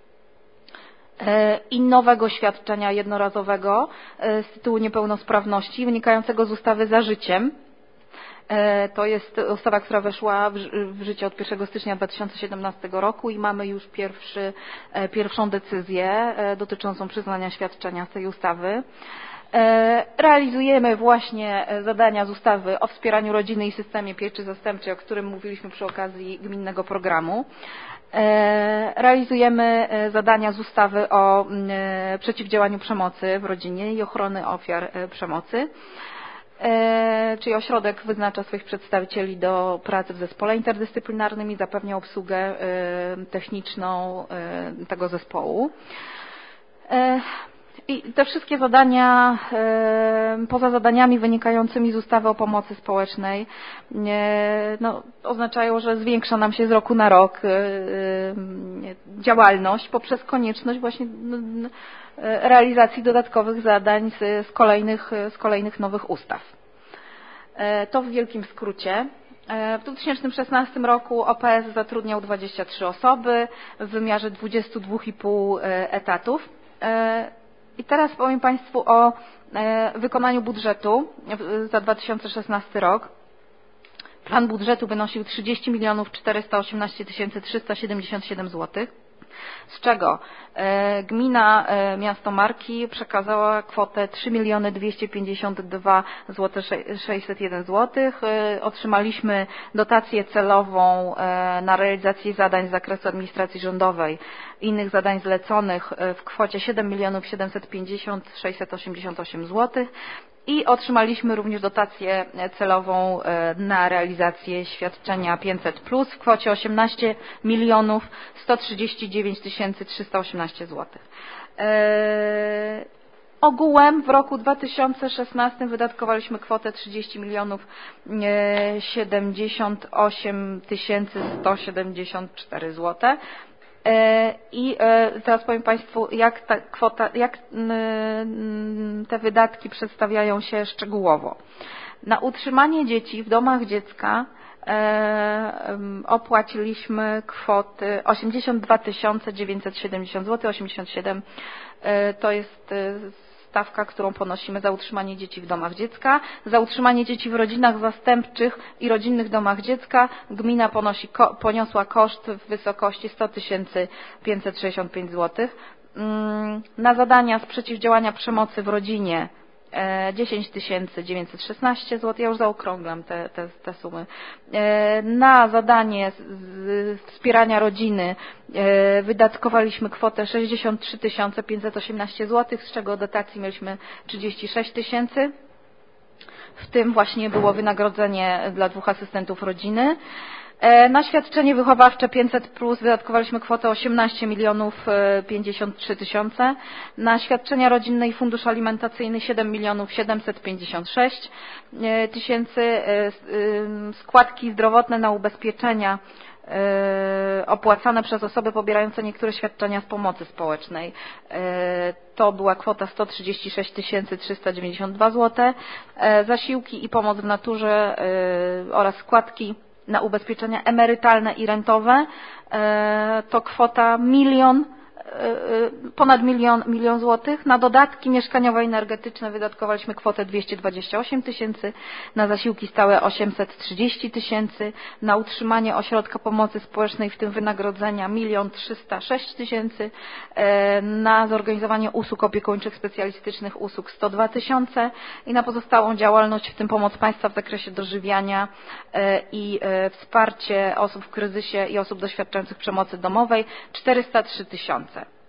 i nowego świadczenia jednorazowego z tytułu niepełnosprawności wynikającego z ustawy Za życiem. To jest ustawa, która weszła w życie od 1 stycznia 2017 roku i mamy już pierwszą decyzję dotyczącą przyznania świadczenia z tej ustawy. Realizujemy właśnie zadania z ustawy o wspieraniu rodziny i systemie pieczy zastępczej, o którym mówiliśmy przy okazji gminnego programu. Realizujemy zadania z ustawy o przeciwdziałaniu przemocy w rodzinie i ochrony ofiar przemocy. Czyli ośrodek wyznacza swoich przedstawicieli do pracy w zespole interdyscyplinarnym i zapewnia obsługę techniczną tego zespołu. I te wszystkie zadania, poza zadaniami wynikającymi z ustawy o pomocy społecznej, oznaczają, że zwiększa nam się z roku na rok działalność poprzez konieczność właśnie realizacji dodatkowych zadań z kolejnych nowych ustaw. To w wielkim skrócie. W 2016 roku OPS zatrudniał 23 osoby w wymiarze 22,5 etatów. I teraz powiem Państwu o wykonaniu budżetu za 2016 rok. Plan budżetu wynosił 30 418 377 zł. z czego gmina Miasto Marki przekazała kwotę 3 252 601 zł. Otrzymaliśmy dotację celową na realizację zadań z zakresu administracji rządowej i innych zadań zleconych w kwocie 7 750 688 zł. I otrzymaliśmy również dotację celową na realizację świadczenia 500+ w kwocie 18 139 318 zł. Ogółem w roku 2016 wydatkowaliśmy kwotę 30 78 174 zł. I teraz powiem Państwu, jak ta kwota, jak te wydatki przedstawiają się szczegółowo. Na utrzymanie dzieci w domach dziecka opłaciliśmy kwoty 82 970 zł, 87 to jest stawka, którą ponosimy za utrzymanie dzieci w domach dziecka. Za utrzymanie dzieci w rodzinach zastępczych i rodzinnych domach dziecka gmina poniosła koszt w wysokości 100 565 zł. Na zadania z przeciwdziałania przemocy w rodzinie 10 916 zł. Ja już zaokrąglam te sumy. Na zadanie wspierania rodziny wydatkowaliśmy kwotę 63 518 zł, z czego dotacji mieliśmy 36 000. W tym właśnie było wynagrodzenie dla 2 asystentów rodziny. Na świadczenie wychowawcze 500+ wydatkowaliśmy kwotę 18 053 000. Na świadczenia rodzinne i fundusz alimentacyjny 7 756 000. Składki zdrowotne na ubezpieczenia opłacane przez osoby pobierające niektóre świadczenia z pomocy społecznej. To była kwota 136 392 zł. Zasiłki i pomoc w naturze oraz składki na ubezpieczenia emerytalne i rentowe to kwota ponad milion złotych. Na dodatki mieszkaniowe i energetyczne wydatkowaliśmy kwotę 228 000, na zasiłki stałe 830 000, na utrzymanie ośrodka pomocy społecznej, w tym wynagrodzenia 1 306 000, na zorganizowanie usług opiekuńczych specjalistycznych usług 102 000 i na pozostałą działalność, w tym pomoc państwa w zakresie dożywiania i wsparcie osób w kryzysie i osób doświadczających przemocy domowej 403 000.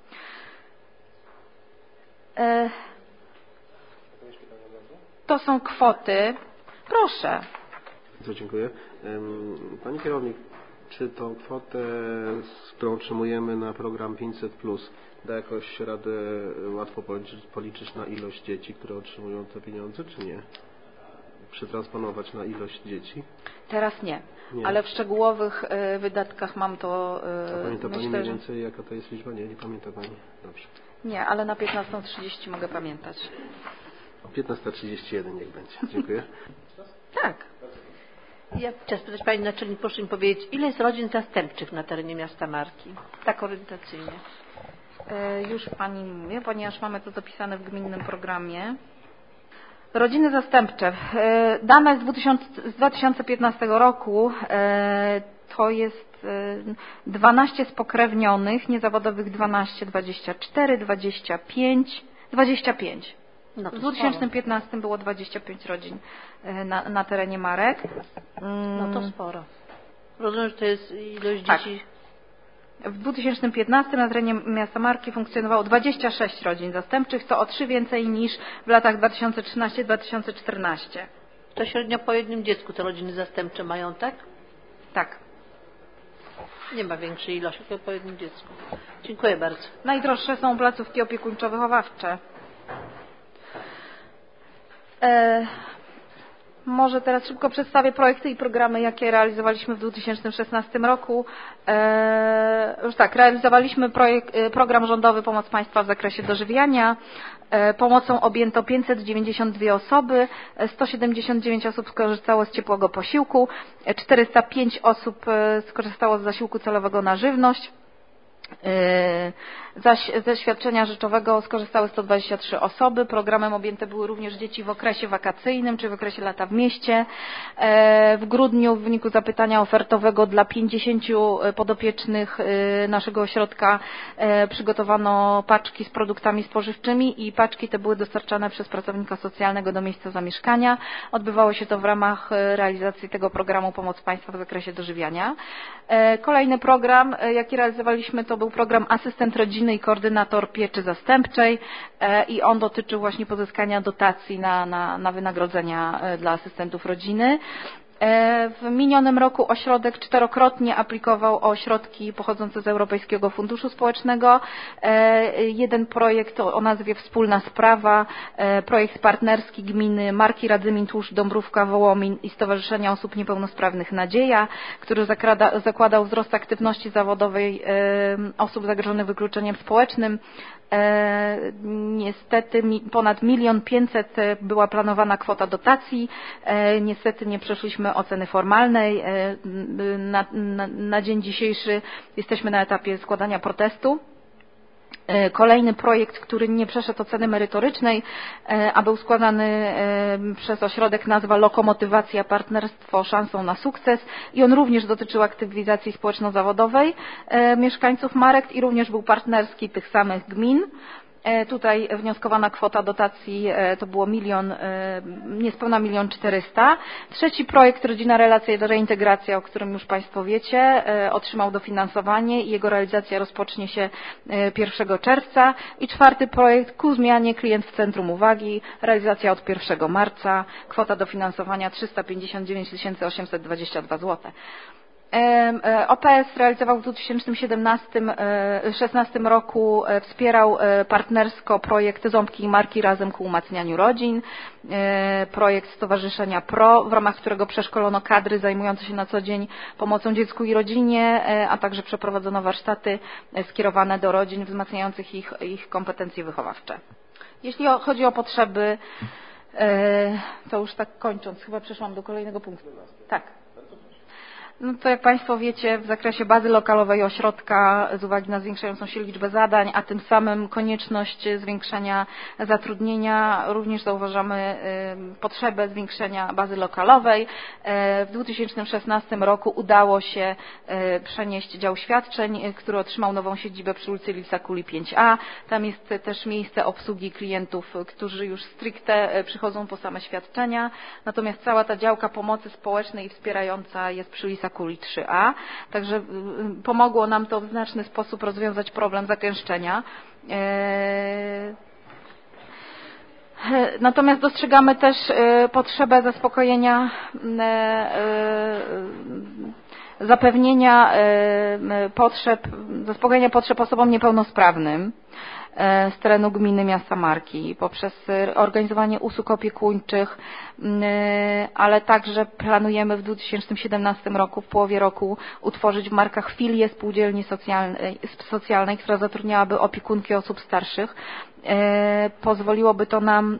To są kwoty. Proszę. Dziękuję. Pani kierownik, czy tą kwotę, którą otrzymujemy na program 500+, da jakoś radę łatwo policzyć na ilość dzieci, które otrzymują te pieniądze, czy nie? Przetransponować na ilość dzieci? Teraz nie. Ale w szczegółowych wydatkach mam to. A pamięta Pani mniej więcej, jaka to jest liczba? Nie pamięta Pani. Dobrze. Nie, ale na 15:30 mogę pamiętać. 15:31 niech będzie. Dziękuję. Tak. Ja chciałam spytać Pani Naczelnik, proszę mi powiedzieć, ile jest rodzin zastępczych na terenie miasta Marki? Tak orientacyjnie. Już Pani mówię, ponieważ mamy to zapisane w gminnym programie. Rodziny zastępcze. Dane z 2015 roku to jest 12 spokrewnionych, niezawodowych 12, 24, 25. No w 2015 było 25 rodzin na terenie Marek. No to sporo. Rozumiem, że to jest ilość tak. dzieci. W 2015 na terenie miasta Marki funkcjonowało 26 rodzin zastępczych, to o 3 więcej niż w latach 2013-2014. To średnio po jednym dziecku te rodziny zastępcze mają, tak? Tak. Nie ma większej ilości, tylko po jednym dziecku. Dziękuję bardzo. Najdroższe są placówki opiekuńczo-wychowawcze. Może teraz szybko przedstawię projekty i programy, jakie realizowaliśmy w 2016 roku. Już tak, realizowaliśmy program rządowy Pomoc Państwa w zakresie dożywiania. Pomocą objęto 592 osoby, 179 osób skorzystało z ciepłego posiłku, 405 osób skorzystało z zasiłku celowego na żywność. Ze świadczenia rzeczowego skorzystały 123 osoby. Programem objęte były również dzieci w okresie wakacyjnym, czy w okresie lata w mieście. W grudniu w wyniku zapytania ofertowego dla 50 podopiecznych naszego ośrodka przygotowano paczki z produktami spożywczymi i paczki te były dostarczane przez pracownika socjalnego do miejsca zamieszkania. Odbywało się to w ramach realizacji tego programu Pomoc Państwa w zakresie dożywiania. Kolejny program, jaki realizowaliśmy, to był program Asystent Rodziny i Koordynator Pieczy Zastępczej i on dotyczył właśnie pozyskania dotacji na wynagrodzenia dla asystentów rodziny. W minionym roku ośrodek 4-krotnie aplikował o środki pochodzące z Europejskiego Funduszu Społecznego. Jeden projekt o nazwie Wspólna Sprawa, projekt partnerski gminy Marki, Radzymin, Tłuszcz, Dąbrówka, Wołomin i Stowarzyszenia Osób Niepełnosprawnych Nadzieja, który zakładał wzrost aktywności zawodowej osób zagrożonych wykluczeniem społecznym. Niestety ponad 1 500 000 była planowana kwota dotacji. Niestety nie przeszliśmy oceny formalnej. Na dzień dzisiejszy jesteśmy na etapie składania protestu. Kolejny projekt, który nie przeszedł oceny merytorycznej, a był składany przez ośrodek, nazwa Lokomotywacja, partnerstwo szansą na sukces i on również dotyczył aktywizacji społeczno-zawodowej mieszkańców Marek i również był partnerski tych samych gmin. Tutaj wnioskowana kwota dotacji to było niespełna 1 400 000. Trzeci projekt Rodzina, Relacje i Reintegracja, o którym już Państwo wiecie, otrzymał dofinansowanie i jego realizacja rozpocznie się 1 czerwca. I czwarty projekt Ku zmianie, klient w centrum uwagi, realizacja od 1 marca, kwota dofinansowania 359 822 zł. OPS realizował w 2016 roku, wspierał partnersko projekt Ząbki i Marki Razem ku umacnianiu rodzin, projekt Stowarzyszenia PRO, w ramach którego przeszkolono kadry zajmujące się na co dzień pomocą dziecku i rodzinie, a także przeprowadzono warsztaty skierowane do rodzin wzmacniających ich kompetencje wychowawcze. Jeśli chodzi o potrzeby, to już tak kończąc, chyba przeszłam do kolejnego punktu. Tak. No to jak Państwo wiecie, w zakresie bazy lokalowej ośrodka z uwagi na zwiększającą się liczbę zadań, a tym samym konieczność zwiększenia zatrudnienia, również zauważamy potrzebę zwiększenia bazy lokalowej. W 2016 roku udało się przenieść dział świadczeń, który otrzymał nową siedzibę przy ulicy Lisa Kuli 5A. Tam jest też miejsce obsługi klientów, którzy już stricte przychodzą po same świadczenia. Natomiast cała ta działka pomocy społecznej i wspierająca jest przy Lisa Kuli 3A, także pomogło nam to w znaczny sposób rozwiązać problem zagęszczenia. Natomiast dostrzegamy też potrzebę zaspokojenia potrzeb osobom niepełnosprawnym z terenu gminy miasta Marki poprzez organizowanie usług opiekuńczych, ale także planujemy w 2017 roku, w połowie roku, utworzyć w Markach filię spółdzielni socjalnej, która zatrudniałaby opiekunki osób starszych. Pozwoliłoby to nam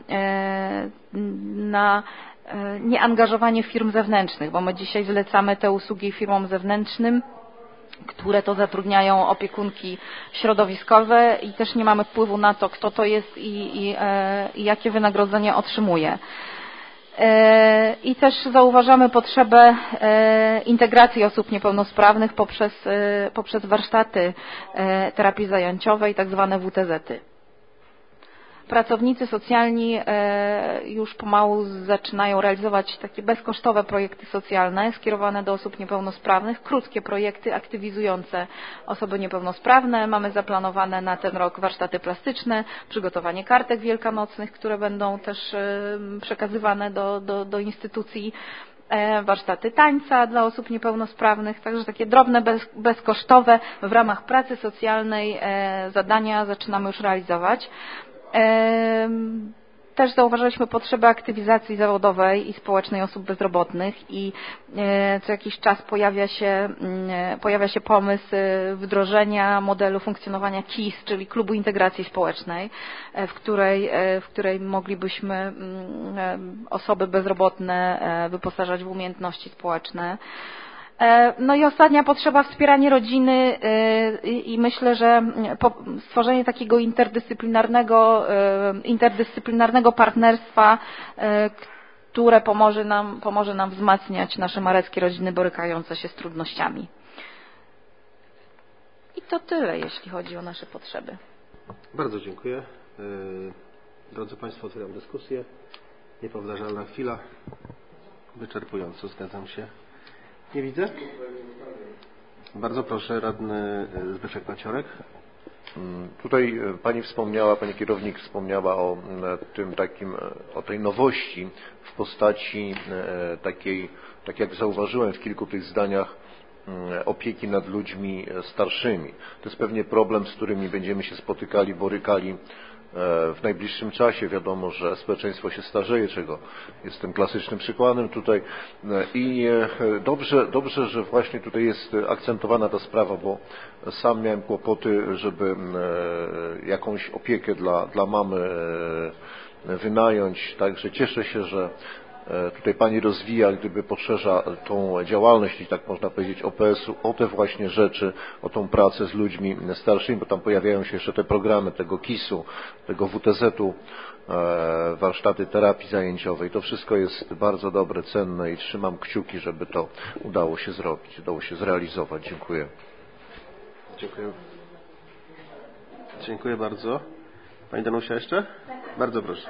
na nieangażowanie firm zewnętrznych, bo my dzisiaj zlecamy te usługi firmom zewnętrznym, które to zatrudniają opiekunki środowiskowe i też nie mamy wpływu na to, kto to jest i jakie wynagrodzenie otrzymuje. I też zauważamy potrzebę integracji osób niepełnosprawnych poprzez warsztaty terapii zajęciowej, tak zwane WTZ-y. Pracownicy socjalni już pomału zaczynają realizować takie bezkosztowe projekty socjalne skierowane do osób niepełnosprawnych, krótkie projekty aktywizujące osoby niepełnosprawne. Mamy zaplanowane na ten rok warsztaty plastyczne, przygotowanie kartek wielkanocnych, które będą też przekazywane do instytucji, warsztaty tańca dla osób niepełnosprawnych, także takie drobne, bezkosztowe w ramach pracy socjalnej zadania zaczynamy już realizować. Też zauważyliśmy potrzebę aktywizacji zawodowej i społecznej osób bezrobotnych i co jakiś czas pojawia się pomysł wdrożenia modelu funkcjonowania KIS, czyli Klubu Integracji Społecznej, w której moglibyśmy osoby bezrobotne wyposażać w umiejętności społeczne. No i ostatnia potrzeba, wspieranie rodziny i myślę, że stworzenie takiego interdyscyplinarnego partnerstwa, które pomoże nam wzmacniać nasze mareckie rodziny borykające się z trudnościami. I to tyle, jeśli chodzi o nasze potrzeby. Bardzo dziękuję. Drodzy Państwo, otwieram dyskusję. Niepowtarzalna chwila. Wyczerpująco, zgadzam się. Nie widzę? Bardzo proszę, radny Zbyszek Maciorek. Tutaj pani kierownik wspomniała o tej nowości w postaci takiej, tak jak zauważyłem w kilku tych zdaniach, opieki nad ludźmi starszymi. To jest pewnie problem, z którymi będziemy się spotykali, borykali w najbliższym czasie. Wiadomo, że społeczeństwo się starzeje, czego jestem klasycznym przykładem tutaj. I dobrze, że właśnie tutaj jest akcentowana ta sprawa, bo sam miałem kłopoty, żeby jakąś opiekę dla mamy wynająć. Także cieszę się, że tutaj pani rozwija, gdyby poszerza tą działalność, jeśli tak można powiedzieć, OPS-u o te właśnie rzeczy, o tą pracę z ludźmi starszymi, bo tam pojawiają się jeszcze te programy tego KIS-u, tego WTZ-u, warsztaty terapii zajęciowej. To wszystko jest bardzo dobre, cenne i trzymam kciuki, żeby to udało się zrobić, udało się zrealizować. Dziękuję. Dziękuję. Dziękuję bardzo. Pani Danusia jeszcze? Bardzo proszę.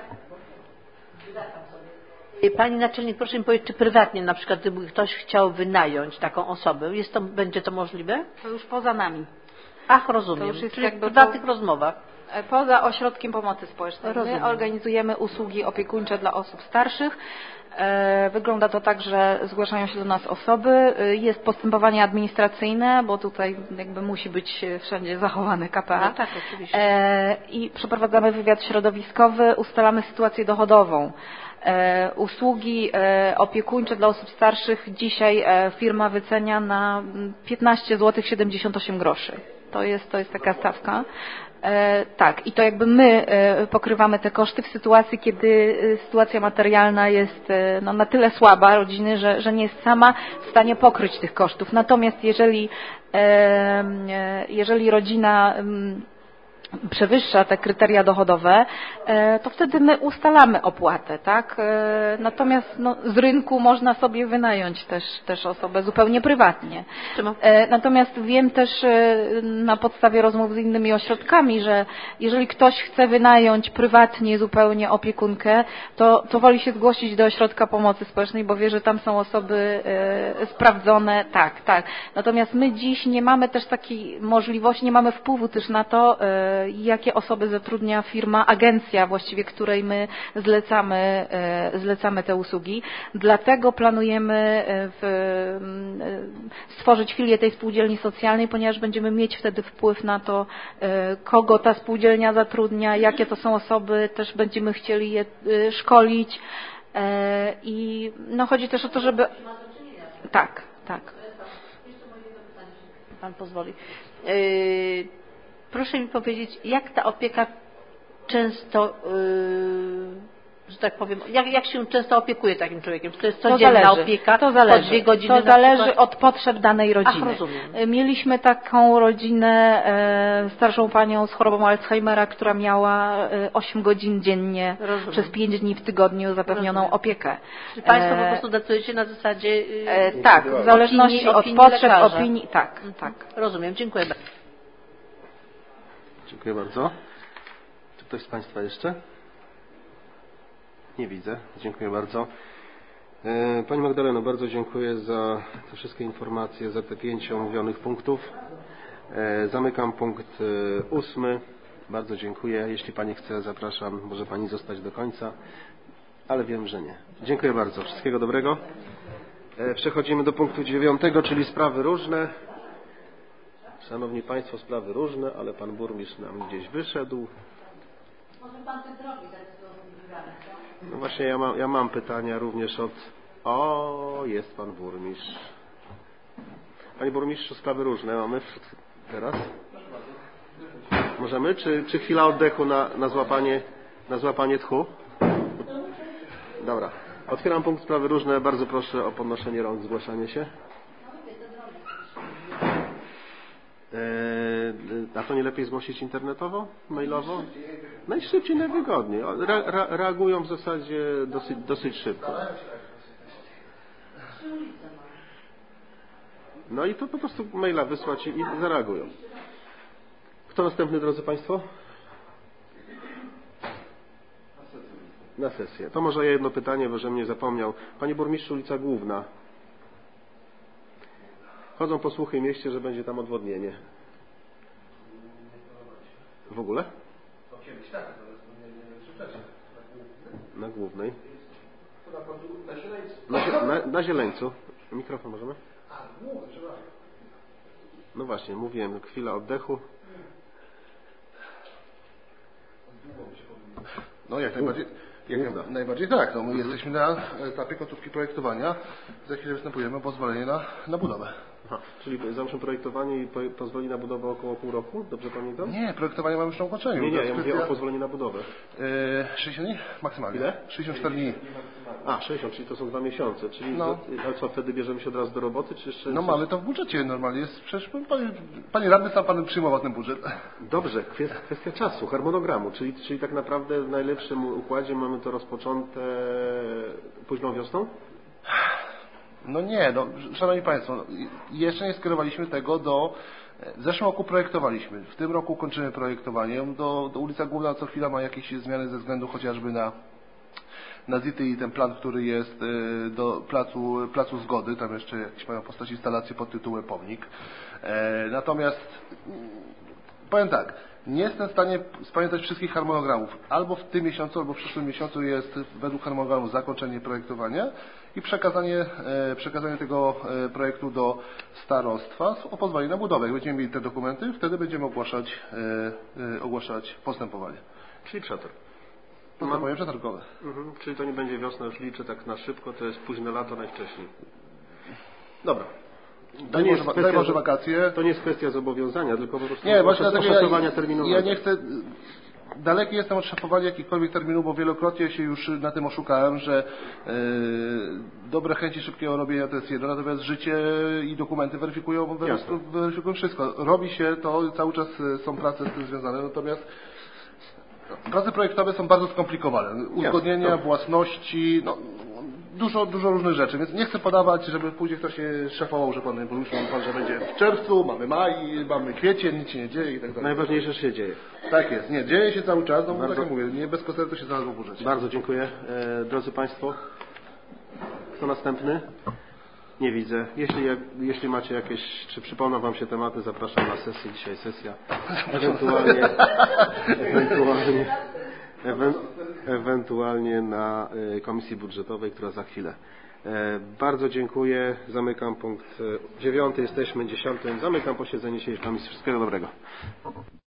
Pani naczelnik, proszę mi powiedzieć, czy prywatnie na przykład, gdyby ktoś chciał wynająć taką osobę, będzie to możliwe? To już poza nami. Ach, rozumiem. To już jest czyli jakby w prywatnych rozmowach. Poza ośrodkiem pomocy społecznej. Rozumiem. My organizujemy usługi opiekuńcze dla osób starszych. Wygląda to tak, że zgłaszają się do nas osoby, jest postępowanie administracyjne, bo tutaj jakby musi być wszędzie zachowany KPA. No tak, oczywiście. I przeprowadzamy wywiad środowiskowy, ustalamy sytuację dochodową. Usługi opiekuńcze dla osób starszych dzisiaj firma wycenia na 15 zł 78 groszy. To jest taka stawka. Tak, i to jakby my pokrywamy te koszty w sytuacji, kiedy sytuacja materialna jest na tyle słaba rodziny, że nie jest sama w stanie pokryć tych kosztów. Natomiast jeżeli rodzina przewyższa te kryteria dochodowe, to wtedy my ustalamy opłatę, tak? Natomiast z rynku można sobie wynająć też osobę zupełnie prywatnie. Natomiast wiem też na podstawie rozmów z innymi ośrodkami, że jeżeli ktoś chce wynająć prywatnie zupełnie opiekunkę, to woli się zgłosić do ośrodka pomocy społecznej, bo wie, że tam są osoby sprawdzone. Tak. Natomiast my dziś nie mamy też takiej możliwości, nie mamy wpływu też na to, jakie osoby zatrudnia firma, agencja właściwie, której my zlecamy te usługi. Dlatego planujemy stworzyć filię tej spółdzielni socjalnej, ponieważ będziemy mieć wtedy wpływ na to, kogo ta spółdzielnia zatrudnia, jakie to są osoby, też będziemy chcieli je szkolić i chodzi też o to, żeby... Tak. Pan pozwoli. Proszę mi powiedzieć, jak ta opieka często, że tak powiem, jak się często opiekuje takim człowiekiem? Czy to jest codzienna opieka? To zależy. Po 2 godziny? To zależy od potrzeb danej rodziny. Rozumiem. Mieliśmy taką rodzinę, starszą panią z chorobą Alzheimera, która miała 8 godzin dziennie przez 5 dni w tygodniu zapewnioną opiekę. Czy Państwo po prostu decydujecie na zasadzie tak, w zależności od potrzeb, lekarza. opinii. Tak. Rozumiem, dziękuję bardzo. Dziękuję bardzo. Czy ktoś z Państwa jeszcze? Nie widzę. Dziękuję bardzo. Pani Magdaleno, bardzo dziękuję za te wszystkie informacje, za te 5 omówionych punktów. Zamykam punkt 8. Bardzo dziękuję. Jeśli Pani chce, zapraszam. Może Pani zostać do końca, ale wiem, że nie. Dziękuję bardzo. Wszystkiego dobrego. Przechodzimy do punktu 9, czyli sprawy różne. Szanowni Państwo, sprawy różne, ale Pan Burmistrz nam gdzieś wyszedł. Może Pan coś zrobi, No właśnie, ja mam pytania również od... jest Pan Burmistrz. Panie Burmistrzu, sprawy różne mamy teraz? Możemy? Czy chwila oddechu na złapanie tchu? Dobra. Otwieram punkt sprawy różne. Bardzo proszę o podnoszenie rąk, zgłaszanie się. A to nie lepiej zgłosić internetowo, mailowo? Najszybciej, najwygodniej. Reagują w zasadzie dosyć szybko. No i to po prostu maila wysłać i zareagują. Kto następny, drodzy Państwo? Na sesję. To może jedno pytanie, bo żebym nie zapomniał. Panie burmistrzu, ulica Główna. Chodzą po słuchy w mieście, że będzie tam odwodnienie. W ogóle? Na Głównej. Na Zieleńcu. Mikrofon możemy? No właśnie, mówiłem, chwila oddechu. No jak najbardziej tak. No, my jesteśmy na etapie końcówki projektowania. Za chwilę występujemy o pozwolenie na budowę. Aha, czyli załóżmy projektowanie i pozwoli na budowę około pół roku? Dobrze pamiętam? Nie, projektowanie mamy już na ukończeniu. Nie, ja mówię o pozwoleniu na budowę. 60 dni? Maksymalnie. Ile? 64 dni. A, 60, czyli to są 2 miesiące. Czyli no. Ale co, wtedy bierzemy się od razu do roboty? Czy jeszcze... No mamy to w budżecie normalnie. Jest, przecież Panie radny sam Pan przyjmował ten budżet. Dobrze, kwestia czasu, harmonogramu. Czyli tak naprawdę w najlepszym układzie mamy to rozpoczęte późną wiosną? No nie, no, Szanowni Państwo, jeszcze nie skierowaliśmy tego w zeszłym roku projektowaliśmy, w tym roku kończymy projektowanie. Do ulica Główna co chwila ma jakieś zmiany ze względu chociażby na ZIT i ten plan, który jest do placu zgody, tam jeszcze jakieś mają postać instalacji pod tytułem pomnik. Natomiast powiem tak, nie jestem w stanie spamiętać wszystkich harmonogramów. Albo w tym miesiącu, albo w przyszłym miesiącu jest według harmonogramu zakończenie projektowania i przekazanie tego projektu do starostwa o pozwolenie na budowę. Jak będziemy mieli te dokumenty, wtedy będziemy ogłaszać postępowanie. Czyli przetarg. Postępowanie przetargowe. Czyli to nie będzie wiosna, już liczę tak na szybko, to jest późne lato najwcześniej. Dobra. Daj Boże wakacje. To nie jest kwestia zobowiązania, tylko po prostu oszacowania terminowego. Ja nie chcę... Daleki jestem od szafowania jakichkolwiek terminów, bo wielokrotnie się już na tym oszukałem, że dobre chęci szybkiego robienia to jest jedno, natomiast życie i dokumenty weryfikują wszystko. Robi się to, cały czas są prace z tym związane, natomiast prace projektowe są bardzo skomplikowane. Uzgodnienia, własności, no, dużo różnych rzeczy, więc nie chcę podawać, żeby później ktoś się szafował, że Pan burmistrz mówi Pan, że będzie w czerwcu, mamy maj, mamy kwiecień, nic się nie dzieje i tak dalej. Najważniejsze, że się dzieje. Tak jest, nie, dzieje się cały czas, no bardzo, tak jak mówię, nie bez koncertu się znalazło w budżecie. Bardzo dziękuję. Drodzy Państwo, kto następny? Nie widzę. Jeśli macie jakieś, czy przypomną Wam się tematy, zapraszam na sesję. Dzisiaj sesja. Ewentualnie na Komisji Budżetowej, która za chwilę. Bardzo dziękuję. Zamykam punkt 9. Jesteśmy 10. Zamykam posiedzenie dzisiejszej komisji. Wszystkiego dobrego.